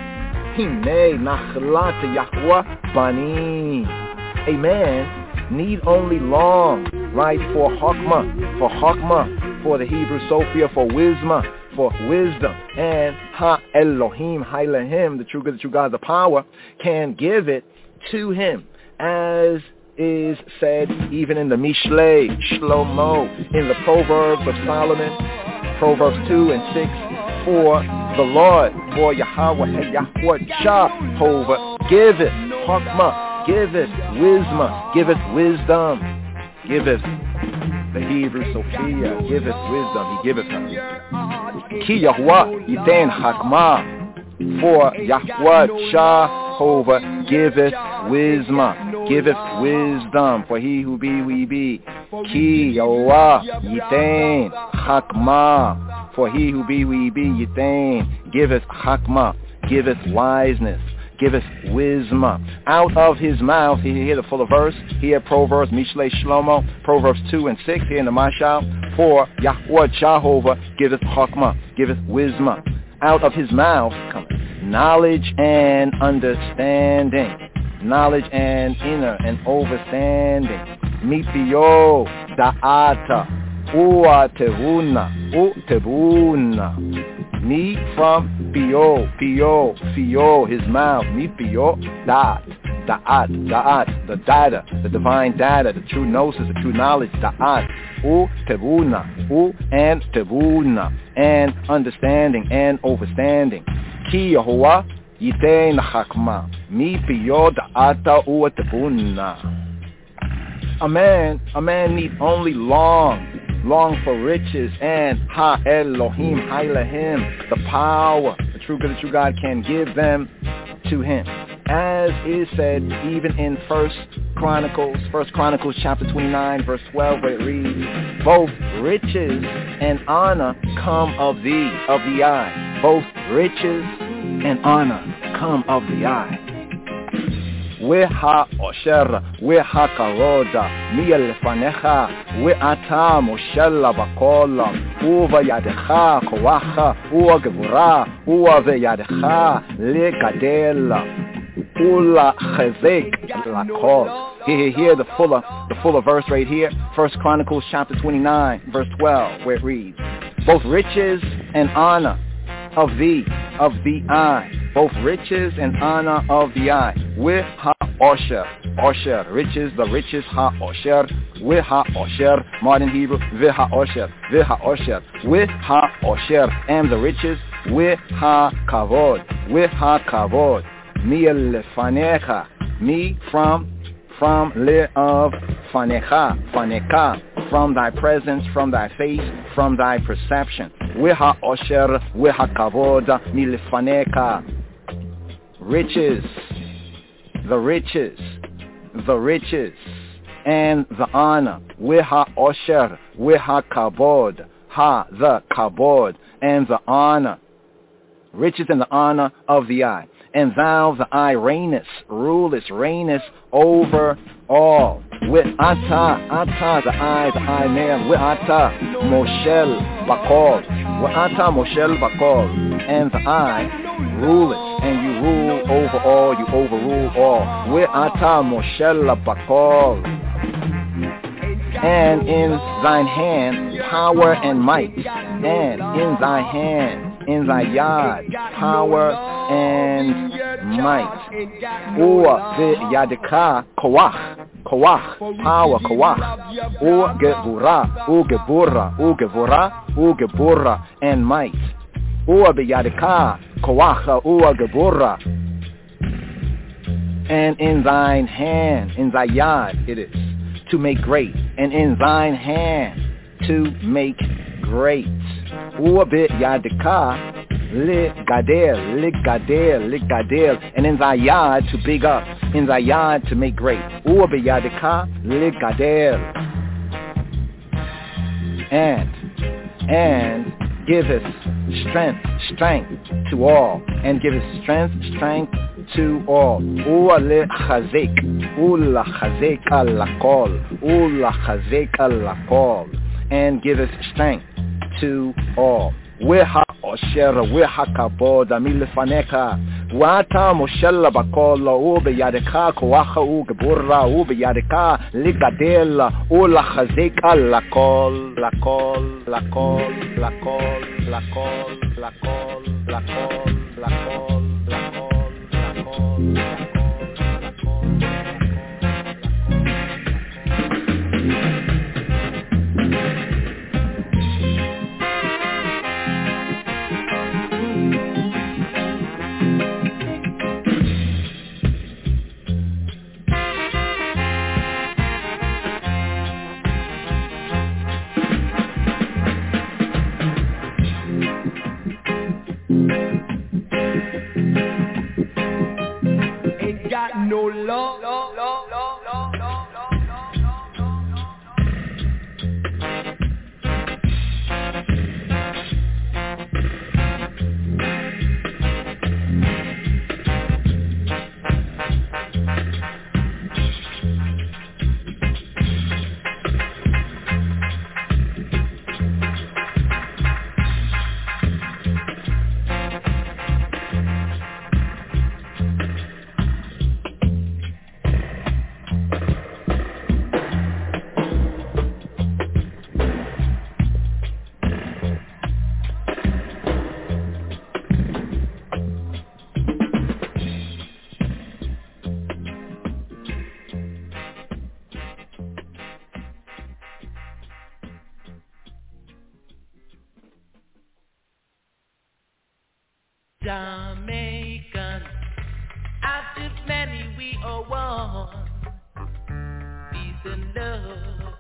Hine nachlat Yahweh banim. A man need only long, right, for Chokmah, for Chokmah, for the Hebrew Sophia, for wisdom, for wisdom, and Ha-Elohim, Ha-Elohim, the true God, the true God, the power, can give it to him, as is said even in the Mishlei, Shlomo, in the Proverbs of Solomon, Proverbs two and six, for the Lord, for Yahweh, Yahweh, Jehovah, giveth Chokmah, giveth wisdom, giveth wisdom, giveth the Hebrew Sophia, giveth wisdom, he giveth her. Ki Yahweh yitain Chokmah, for Yahweh, Jehovah, giveth wisdom, giveth wisdom, for he who be, we be. Ki Yahweh yitain Chokmah, for he who be, we be, yitain, giveth Chokmah, giveth wiseness, giveth wisdom. Out of his mouth, here, here the full of verse, here Proverbs, Mishlei Shlomo, Proverbs two and six, here in the Mashal, for Yahweh Jehovah giveth Chokmah, giveth wisdom. Out of his mouth cometh knowledge and understanding, knowledge and inner and overstanding. Mipio da'ata, ua tevuna, u tevuna. Me from Pio, Pio, Fio, his mouth, me Pio, Da'at, Da'at, Da'at, the data, the divine data, the true gnosis, the true knowledge, Da'at, U, Tevuna, U, and Tevuna, and understanding and overstanding. Ki Yahuwah, Yitain Chokmah, me Pio, Da'ata, U, Tevuna. A man, a man need only long, long for riches, and Ha-Elohim, Ha-Elohim, the power, the true God, the true God can give them to him. As is said even in First Chronicles, First Chronicles chapter twenty-nine, verse twelve, where it reads, both riches and honor come of thee, of the eye. Both riches and honor come of the eye. Weha-osher, weha-karoda, miel-fanecha, we'ata moshella bakola, uva yadecha koacha, uva gevura, uva yadecha legadela, ula chezek lakol. Here, here, the fuller, the fuller verse right here, First Chronicles chapter twenty-nine, verse twelve, where it reads, both riches and honor of thee, of the eye, both riches and honor of the eye. With ha-osher, osher, riches, the riches, ha-osher, with ha-osher, modern Hebrew, with ha-osher, with ha-osher, with ha-osher, and the riches, with ha-kavod, with ha-kavod, mi-el-fanecha, me from, from le of fanecha, fanecha, from thy presence, from thy face, from thy perception. Weha osher, weha kavod, milfaneka. Riches, the riches, the riches, and the honor. Weha osher, weha kavod, ha, the kavod, and the honor. Riches and the honor of the eye. And thou, the eye, reignest, rulest, reignest over all. With ata, ata, the eye, the eye man. With ata, moshel bakol. With ata, moshel bakol. And the eye rulest, and you rule over all, you overrule all. With ata, moshel bakol. And in thine hand, power and might. And in thy hand, in thy yad, power and might. Or the yadika koach, koach, power, koach. Or gevura, or gevura, or gevura, or gevura, and might. Or the yadika koach, or gevura. And in thine hand, in thy yad it is, to make great. And in thine hand, to make great. Or the yadika Li gadel, li gadel, li gadel, and in thy yard to big up, in thy yard to make great. Or biyadika li gadel. and, and giveth strength, strength to all, and giveth strength, strength to all. Ulachazek, ulachazek alakol, ulachazek alakol, and giveth strength to all. Weha osher, weha kabod, amilfaneka, wata moshella bakola, ube yadeka, koacha ugeburra, ube yadeka, ligadela, ulachazek alakol, lakol, lakol, lakol, lakol, lakol, lakol, lakol, lakol. No law, law, law, law, law, law, Jamaican, after many we are one, peace and love.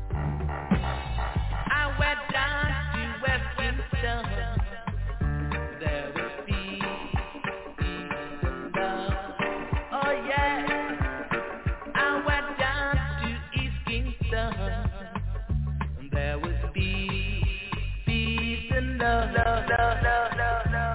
I went down to West Kingston, there was peace, peace and love. Oh yeah, I went down to East Kingston, and there was peace, peace and love, love, love, love, love, love.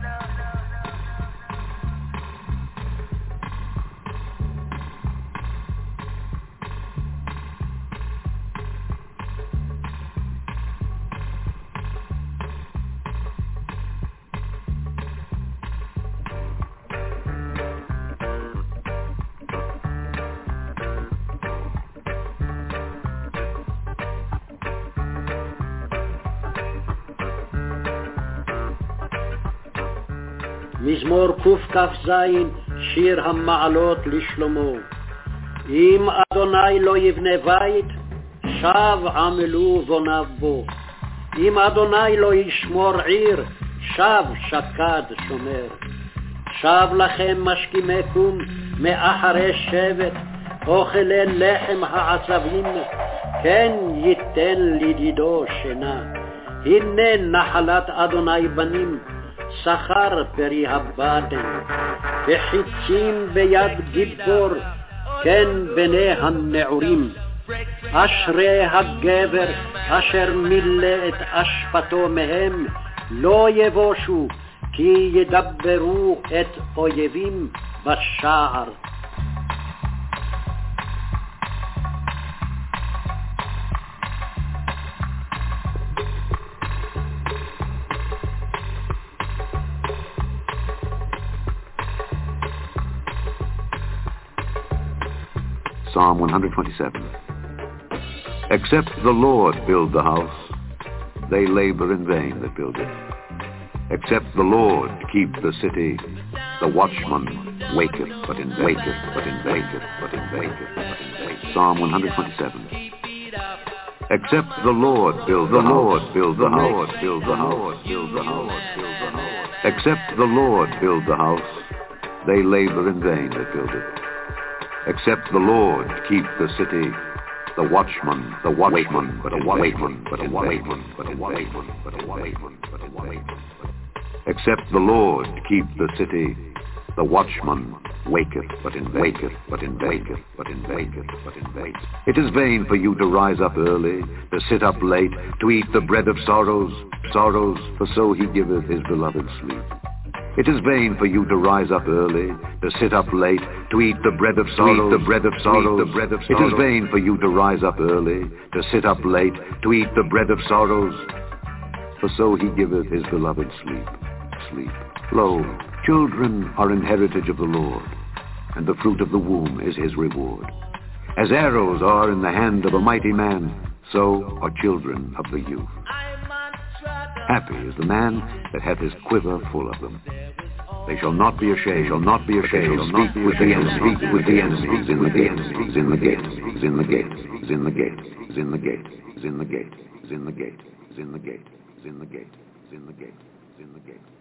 מזמור קכ"ז, שיר המעלות לשלמה. אם אדוני לא יבנה בית, שב עמלו בוניו בו. אם אדוני לא ישמור עיר, שב שקד שומר. שב לכם משכימי קום מאחרי שבט, אוכלי לחם העצבים, כן ייתן לדידו שינה. הנה נחלת אדוני בנים, שכר פרי הבטן, וחיצים ביד גיבור, כן בני הנעורים. אשרי הגבר אשר מילא את אשפתו מהם, לא יבושו, כי ידברו את אויבים בשער. Psalm one twenty-seven. Except the Lord build the house, they labor in vain that build it. Except the Lord keep the city, the watchman waketh but in vain, waketh but in vain, but in vain, but in vain. Psalm one twenty-seven. Except the Lord build the Lord build the house, build the house, build the house, build the house. Except the Lord build the house, they labor in vain that build it. Except the Lord keep the city, the watchman, the watchman, but a watchman, but a watchman, but a watchman, but a watchman, but a watchman. Except the Lord keep the city, the watchman waketh, but in vain, waketh, but in vain, waketh, but in vain, waketh, but in vain. It is vain for you to rise up early, to sit up late, to eat the bread of sorrows, sorrows, for so he giveth his beloved sleep. It is vain for you to rise up early, to sit up late, to eat the bread of sorrows, the bread of sorrows, the bread of sorrows. It is vain for you to rise up early, to sit up late, to eat the bread of sorrows, for so he giveth his beloved sleep, sleep. Lo, children are an heritage of the Lord, and the fruit of the womb is his reward. As arrows are in the hand of a mighty man, so are children of the youth. Happy is the man that hath his quiver full of them. They shall not be ashamed, shall not be ashamed, shall speak with the enemies, speak with the enemies, in the gate, in the gate, in the gate, in the gate, in the gate, in the gate, in the gate, in the gate, in the gate, in the gate, in the gate, in the gate.